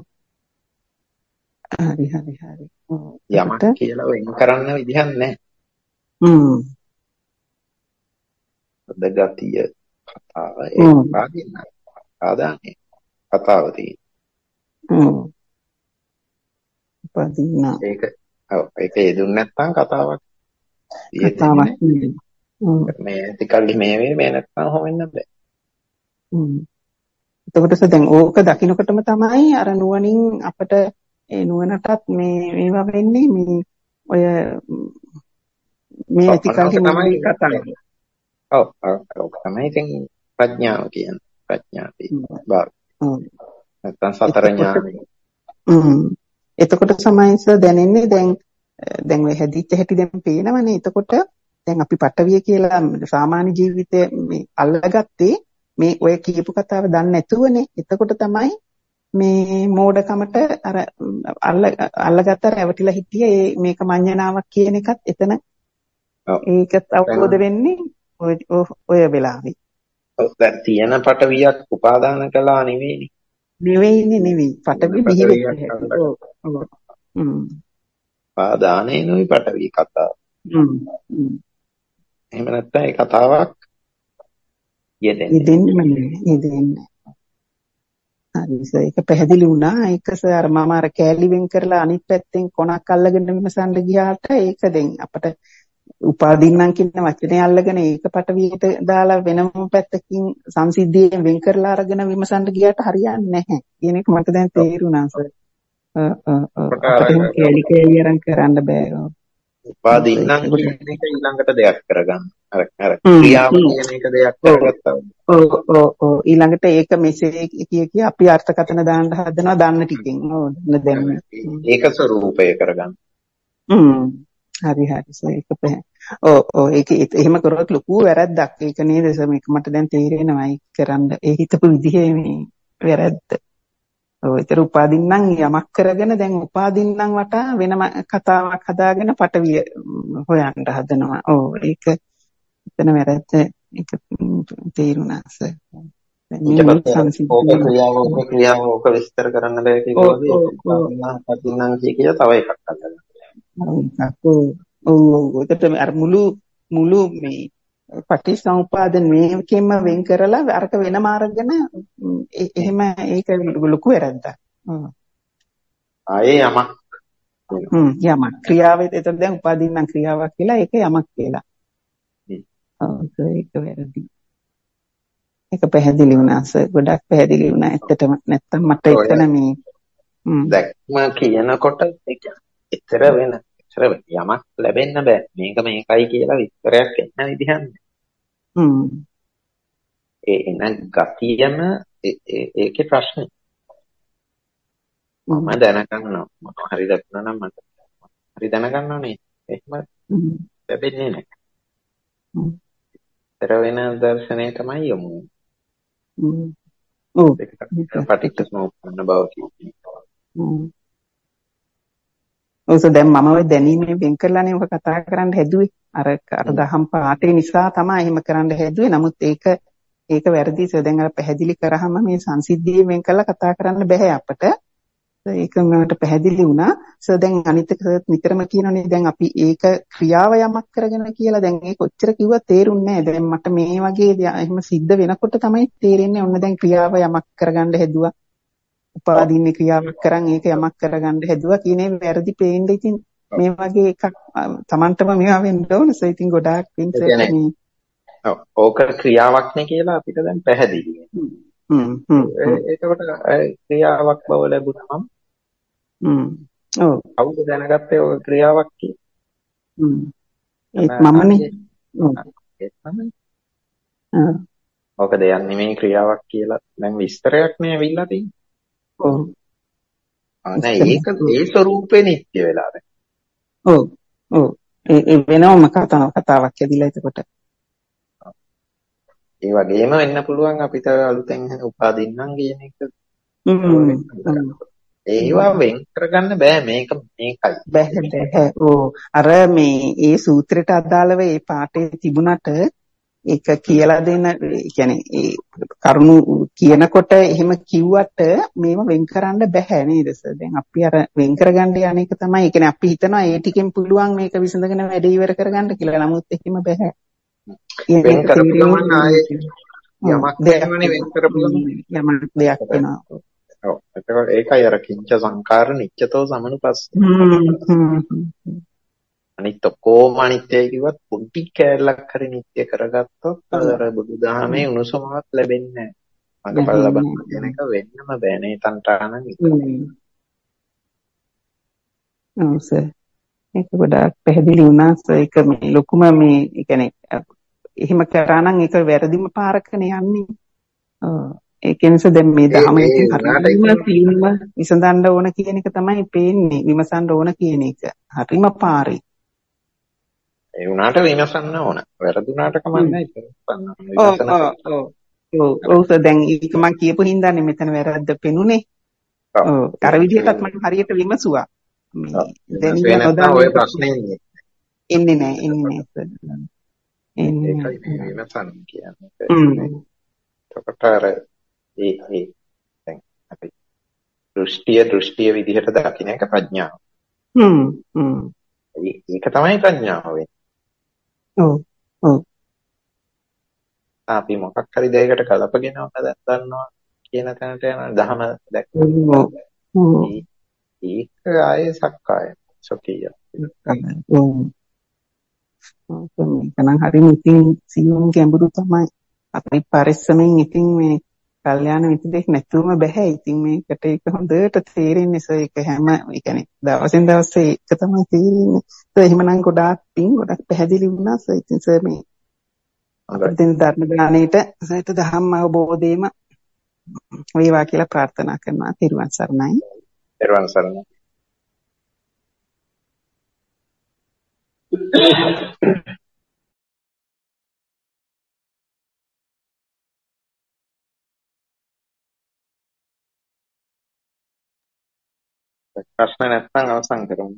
S8: හරි හරි හරි.
S2: යමක් කියලා වෙන කරන්න විදිහක් නැහැ.
S8: හ්ම්.
S2: දගතිය කතාව ඒ පාදින්න. ආදානේ කතාව තියෙන්නේ.
S8: හ්ම්. පාදින්න.
S2: ඒක ඔව් ඒක යෙදුන්නේ නැත්නම් කතාවක්.
S8: කතාවක් නෙමෙයි.
S2: මේ ටිකල්ලි මේ මේ මේ නැත්නම් හොවෙන්න බෑ.
S8: හ්ම්. එතකොට දැන් ඕක දකින්නකොටම තමයි අර නුවණින් අපිට ඒ නුවණටත් මේ මේවා වෙන්නේ මේ ඔය මේ ටිකල්ලි තමයි කතාව.
S2: ඔව් ඔව් තමයි ඉතින් ප්‍රඥාව කියන්නේ ප්‍රඥාවේ බාර.
S8: හ්ම්.
S2: නැත්නම් සතර ඥානෙ.
S8: හ්ම්. එතකොට සමයින්ස දැනෙන්නේ දැන් දැන් ඔය හැදිච්ච හැටි දැන් පේනවනේ. එතකොට දැන් අපි පටවිය කියලා සාමාන්‍ය ජීවිතේ මේ අල්ලගත්තේ මේ ඔය කියපු කතාව දන්නේ නැතුවනේ. එතකොට තමයි මේ මෝඩකමට අර අල්ල අල්ලගත්ත රැවටිලා හිටියේ මේක මඤ්ඤණාවක් කියන එකත් එතන ඒකත් අවබෝධ වෙන්නේ ඔය ඔය වෙලාවේ.
S2: ඔව් දැන් තියෙන පටවියක් උපාදාන කළා නෙවෙයි.
S8: නෙවෙයිනේ නෙවෙයි. පටවිය බිහි වෙච්ච. ඔව් ඔව්. හ්ම්.
S2: උපාදානේ නෙවෙයි පටවිය කතාව.
S8: හ්ම්. හ්ම්.
S2: එහෙම නැත්නම් ඒ කතාවක් යෙදෙන්නේ.
S8: යෙදෙන්නේ නෙවෙයි. යෙදෙන්නේ. හරි සර් ඒක පැහැදිලි වුණා. ඒක සර් මම අර කෑලි වෙන් කරලා අනිත් පැත්තෙන් කොනක් අල්ලගෙන විමසන්න ගියාට ඒක දැන් අපිට උපාදින්නම් කියන වචනේ අල්ලගෙන ඒක පටවියට දාලා වෙනම පැත්තකින් සංසිද්ධියෙන් වෙන් කරලා අරගෙන විමසන්න ගියාට හරියන්නේ නැහැ. කියන එක මට දැන් තේරුණා සර්. ඔව් ඔව් ඔව්. අපිට කෑලි කෑලි අරන් කරන්න බෑ.
S2: උපාදින්නම් කියන එක ඊළඟට දෙයක් කරගන්න. අර අර ක්‍රියාව කියන එක දෙයක් කරගත්තා.
S8: ඔව් ඔව් ඔව් ඊළඟට ඒක මෙසේ කිය කිය අපි අර්ථකථන දාන්න හදනවා දන්න ටිකෙන්. ඔව් දැන්
S2: ඒක ස්වරූපය කරගන්න.
S8: හ්ම් හරි හරි සර් ඒක පහ. ඔව් ඔව් ඒක එහෙම කරොත් ලොකු වැරද්දක්. ඒක නේද සර් මේක මට දැන් තේරෙනවා ඒක කරන්න. ඒ හිතපු විදිහේ මේ වැරද්ද. ඔව් ඒතර උපාදින්නම් යමක් කරගෙන දැන් උපාදින්නම් වටා වෙනම කතාවක් හදාගෙන පටවිය හොයන්න හදනවා. ඔව් ඒක එතන වැරද්ද ඒක තේරුණා සර්.
S2: ඕක ක්‍රියාව ඕක ක්‍රියාව ඕක විස්තර කරන්න බෑ කියනවාදී උපාදින්නම් කිය කියලා තව එකක් හදලා.
S8: ඔව් ඔව් ඒකට අර මුළු මුළු මේ පටිච්චසමුප්පාද මේකෙම වෙන් කරලා අරක වෙනම අරගෙන එහෙම ඒක ලොකු වැරද්දක්. ඔව්.
S2: ආයේ යමක්.
S8: හ්ම් යමක් ක්‍රියාවේ එතකොට දැන් උපාදින්නම් ක්‍රියාවක් කියලා ඒක යමක් කියලා. ඔව් ඒක වැරදි. ඒක පැහැදිලි වුණා සර්. ගොඩක් පැහැදිලි වුණා ඇත්තටම. නැත්තම් මට එතන මේ
S2: දැක්ම කියනකොට ඒක ඉතර වෙන ඉතර යමක් ලැබෙන්න බෑ. මේක මේකයි කියලා විස්තරයක් එන්න විදිහක් නෑ.
S8: හ්ම්.
S2: ඒ එන ගතියම ඒකේ ප්‍රශ්නේ. මම දැනගන්නවා මොනවා හරි දැක්ුණා නම් මට හරි දැනගන්නවනේ. එහෙම ලැබෙන්නේ නෑ.
S8: හ්ම්.
S2: ඉතර වෙන දර්ශනය තමයි යමු.
S8: හ්ම්. ඔව්.
S2: ඒක පටිච්චසමුප්පන්න බව කියන්නේ.
S8: හ්ම්. ඔව් දැන් මම ඔය දැනීමෙන් වෙන් කරලානේ ඔක කතා කරන්න හැදුවේ. අර අර දහම් පාඨය නිසා තමයි එහෙම කරන්න හැදුවේ. නමුත් ඒක ඒක වැරදි. දැන් අර පැහැදිලි කරාම මේ සංසිද්ධියෙන් වෙන් කරලා කතා කරන්න බෑ අපට. ඒක මට පැහැදිලි වුණා. සර් දැන් අනිත් එක නිතරම කියනනේ දැන් අපි ඒක ක්‍රියාව යමක් කරගෙන කියලා දැන් ඒක ඔච්චර කිව්වා තේරුන්නේ නැහැ. දැන් මට මේ වගේ එහෙම සිද්ධ වෙනකොට තමයි තේරෙන්නේ ඔන්න දැන් ක්‍රියාව යමක් කරගන්න හැදුවා. උපාදීන්නේ ක්‍රියාවක් කරන් ඒක යමක් කරගන්න හැදුවා කියන්නේ වැරදි පේන්නේ. ඉතින් මේ වගේ එකක් Tamanටම මේවා වෙන්න ඕන. සර් ඉතින් ගොඩාක් පින්සර් මේ
S2: ඔව් ඕක ක්‍රියාවක් නේ කියලා අපිට දැන් පැහැදිලි.
S8: හ්ම් හ්ම්
S2: ඒකට ක්‍රියාවක් බව ලැබුණාම
S8: හ්ම් ඔව්
S2: කවුද දැනගත්තේ ඔය ක්‍රියාවක් කියලා?
S8: හ්ම් ඒත් මමනේ. ඔව්
S2: ඒත් මමනේ.
S8: ආ
S2: ඔක දෙයක් නෙමෙයි ක්‍රියාවක් කියලා දැන් විස්තරයක් නේ ඇවිල්ලා තියෙන්නේ.
S8: ඔව්
S2: ආ නෑ ඒක ඒ ස්වරූපේ නිත්‍ය වෙලා දැන්.
S8: ඔව් ඔව් ඒ වෙනවම කතාවක් කතාවක් ඇදිලා එතකොට.
S2: ඒ වගේම වෙන්න පුළුවන් අපිට අලුතෙන් උපාදින්නම් කියන එක. ඒවා වෙන් කරගන්න බෑ මේක මේකයි.
S8: බෑ බෑ. ඕ අර මේ ඒ සූත්‍රයට අදාළව ඒ පාඩේ තිබුණට ඒක කියලා දෙන يعني ඒ කරුණු කියනකොට එහෙම කිව්වට මේව වෙන් කරන්න බෑ නේද සර්? දැන් අපි අර වෙන් කරගන්න යන එක තමයි. ඒ කියන්නේ අපි හිතනවා ඒ ටිකෙන් පුළුවන් මේක විසඳගෙන වැඩ ඉවර කරගන්න කියලා. නමුත් එහෙම බෑ.
S2: වෙන් කරපු ගමන් ආයේ යමක් වෙනවනේ වෙන් කරපු ගමන්
S8: යමක් දෙයක් වෙනවා.
S2: ඔව් එතකොට ඒකයි අර කිංච සංකාර නිච්චතෝ සමනුපස්ස. අනිත් ඔක්කොම අනිත්‍යයි කිව්වත් පොඩි කැලලක් හරි නිත්‍ය කරගත්තොත් අර බුදුදහමේ උණුසුමක් ලැබෙන්නේ නැහැ. මඟපල් ලබන්න කියන එක වෙන්නම බෑ නේ තන්ටානන් විතරයි.
S8: ඔව් සර්. ඒක ගොඩාක් පැහැදිලි වුණා සර්. ඒක මේ ලොකුම මේ ඒ කියන්නේ එහෙම කරා නම් ඒක වැරදිම පාරකනේ යන්නේ. ඔව් ඒක නිසා දැන් මේ ධර්මයේ හරියටම තීන්ම විසඳන්න ඕන කියන එක තමයි පේන්නේ. විමසන්න ඕන කියන එක. හරිම පාරේ.
S2: ඒ වුණාට විමසන්න ඕන. වැරදුනාට කමන්නේ නැහැ.
S8: ඔව් ඔව් ඔව් ඔව් සර් දැන් ඒක මම කියපු හින්දානේ මෙතන වැරද්ද පෙනුනේ. ඔව් අර විදිහටත් මම හරියට විමසුවා. මේ දැන්
S2: ඉතින් ඔය ප්‍රශ්නේ ඉන්නේ.
S8: ඉන්නේ නැහැ ඉන්නේ නැහැ සර්.
S2: ඒකයි මේ විමසන්න කියන්නේ. එතකොට අර ඒ ඒ දැන් අපි දෘෂ්ටිය දෘෂ්ටිය විදිහට දකින්න එක ප්‍රඥාව.
S8: හ්ම් හ්ම්.
S2: ඒක තමයි ප්‍රඥාව වෙන්නේ.
S8: ඔව් ඔව්.
S2: අපි මොකක් හරි දෙයකට කලපගෙනවම දැන් දන්නවා කියන තැනට යන දහම දැක්කම ඒක ආයේ සක්කාය සොකිය.
S8: ඔව්. කනං හරිම ඉතින් සියුම් ගැඹුරු තමයි. අපි පරිස්සමෙන් ඉතින් මේ කල්යාණ මිත්‍රෙක් නැතුවම බෑ. ඉතින් මේකට ඒක හොඳට තේරෙන්නේ සර්. ඒක හැම ඒ කියන්නේ දවසින් දවස ඒක තමයි තේරෙන්නේ. සර් එහෙමනම් ගොඩාක් පිං ගොඩක් පැහැදිලි වුණා සර්. ඉතින් සර් මේ අපිට ධර්ම ඥානෙට සහිත ධම්ම අවබෝධයම වේවා කියලා ප්‍රාර්ථනා කරනවා. තිරුවන් සරණයි.
S2: තිරුවන් සරණයි. ප්‍රශ්න නැත්නම් අවසන් කරමු.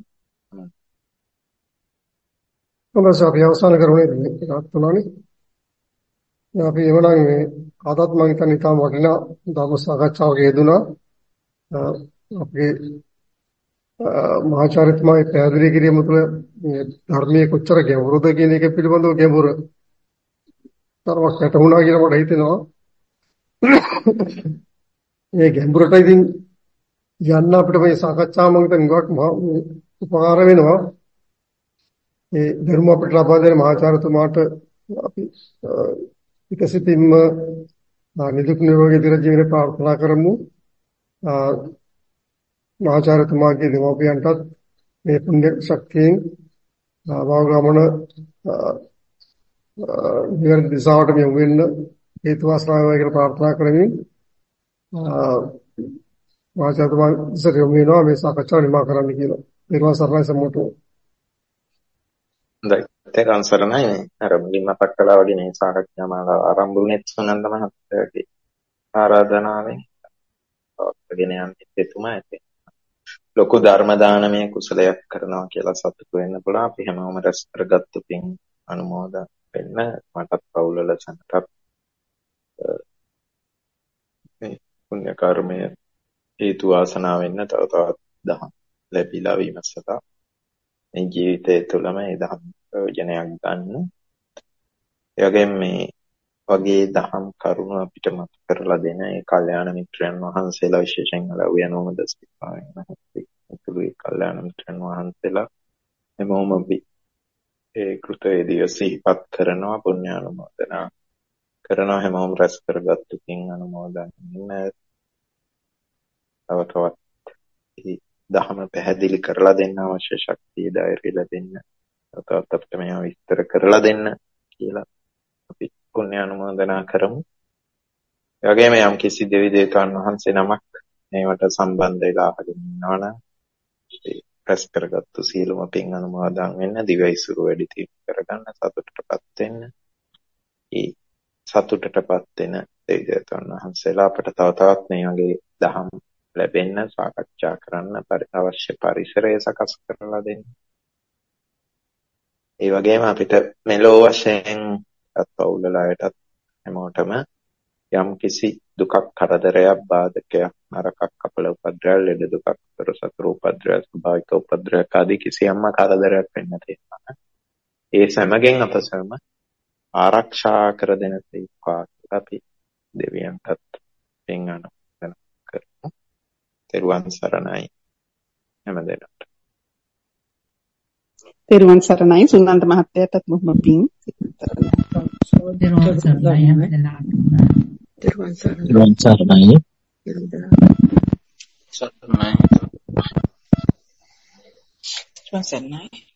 S1: හොඳයි අපි අවසන් කරමු නේද? ඒකත් තුනනේ. අපි එවනම් මේ අදත් මම හිතන්නේ තාම වටිනා ධර්ම සාකච්ඡාවක යෙදුණා. අපේ මහාචාර්යතුමාගේ පැහැදිලි කිරීම තුළ ධර්මයේ කොච්චර ගැඹුරුද කියන එක පිළිබඳව ගැඹුර තරමක් වැටහුණා කියලා මට හිතෙනවා. මේ ගැඹුරට ඉතින් යන්න අපිට මේ සාකච්ඡාව මම හිතන්නේ ගොඩක් උපකාර වෙනවා. ඒ ධර්ම අපිට ලබා දෙන මහාචාර්යතුමාට අපි විකසිතින්ම නිදුක් නිරෝගී දිරජීවන ප්‍රාර්ථනා කරමු. මහාචාර්යතුමාගේ දෙමව්පියන්ටත් මේ පුණ්‍ය ශක්තියෙන් භවගමන නිවැරදි දිශාවට යොමු වෙන්න හේතු වාසනා වේවා කියලා ප්‍රාර්ථනා කරමින් මහාචාර්යතුමා ඉස්සර යොමු වෙනවා මේ සාකච්ඡාව නිමා කරන්න කියලා. නිර්වාණ සරණයි සම්මත.
S2: හොඳයි. තේරුම් සරණයි. අර මුලින්ම පටකලා වගේ මේ සාකච්ඡා මාලාව ආරම්භ වුණේ සුනන්ද මහත්තයාගේ ආරාධනාවෙන්. ඔක්කොගෙන යන්නේ එතුමා ඇති. ලොකු ධර්ම දානමය කුසලයක් කරනවා කියලා සතුටු වෙන්න පුළුවන්. අපි හැමෝම රැස් කරගත්තු පින් අනුමෝදන් වෙන්න මටත් පවුල ලසනටත් මේ පුණ්‍ය කර්මය හේතු වාසනා වෙන්න තව තවත් දහම් ලැබිලා වීම සඳහා මේ ජීවිතය තුළම මේ දහම් ප්‍රයෝජනයක් ගන්න. ඒ වගේම මේ වගේ දහම් කරුණු අපිට මත කරලා දෙන ඒ කල්යාණ මිත්‍රයන් වහන්සේලා විශේෂයෙන් ලැබුණෝම දස්තිපාවෙන් නැත්නම් කල්යාණ මිත්‍රයන් වහන්සේලා හැමෝම අපි ඒ කෘතයේදී සිහිපත් කරනවා පුණ්‍ය අනුමෝදනා කරනවා හැමෝම රැස් කරගත්තු පින් අනුමෝදන් වෙන්න. තව තවත් මේ දහම පැහැදිලි කරලා දෙන්න අවශ්‍ය ශක්තිය ධෛර්යය ලැබෙන්න. තව තවත් අපිට මේවා විස්තර කරලා දෙන්න කියලා අපි පුණ්‍ය අනුමෝදනා කරමු. ඒ වගේම යම් කිසි දෙවි දේවතාවුන් වහන්සේ නමක් මේවට සම්බන්ධ වෙලා අහගෙන ඉන්නවනම් රැස් කරගත්තු සීලම පින් අනුමෝදන් වෙන්න, දිවයිසුරු වැඩි දියුණු කරගන්න, සතුටටපත් වෙන්න. ඒ සතුටටපත් වෙන දෙවි දේවතාවුන් වහන්සේලා අපට තව තවත් මේ වගේ දහම් ලැබෙන්න සාකච්ඡා කරන්න අවශ්‍ය පරිසරය සකස් කරලා දෙන්න. ඒ වගේම අපිට මෙලෝ වශයෙන් පවුලලායටත් හැමෝටම යම් කිසි දුකක් කරදරයක් බාධකයක් නරකක් අපල උපද්‍රවය ලෙඩ දුකක් තොර සතර උපද්‍රවය ස්වභාවික උපද්‍රවයක් ආදී කිසියම්ම කරදරයක් වෙන්න තියෙනවා. ඒ සමගින් අප සැම ආරක්ෂා කර දෙන තේක්වා අපි දෙවියන්ටත් පින් අනුමෝදන් කරමු. තෙරුවන් සරණයි හැමදෙනාට.
S8: තෙරුවන් සරණයි සුනන්ද මහත්තයාටත් බොහොම පිං.
S9: තෙරුවන් සරණයි හැමදෙනාට.
S3: තෙරුවන් සරණයි. තෙරුවන් සරණයි.
S7: සරණයි. තෙරුවන් සරණයි.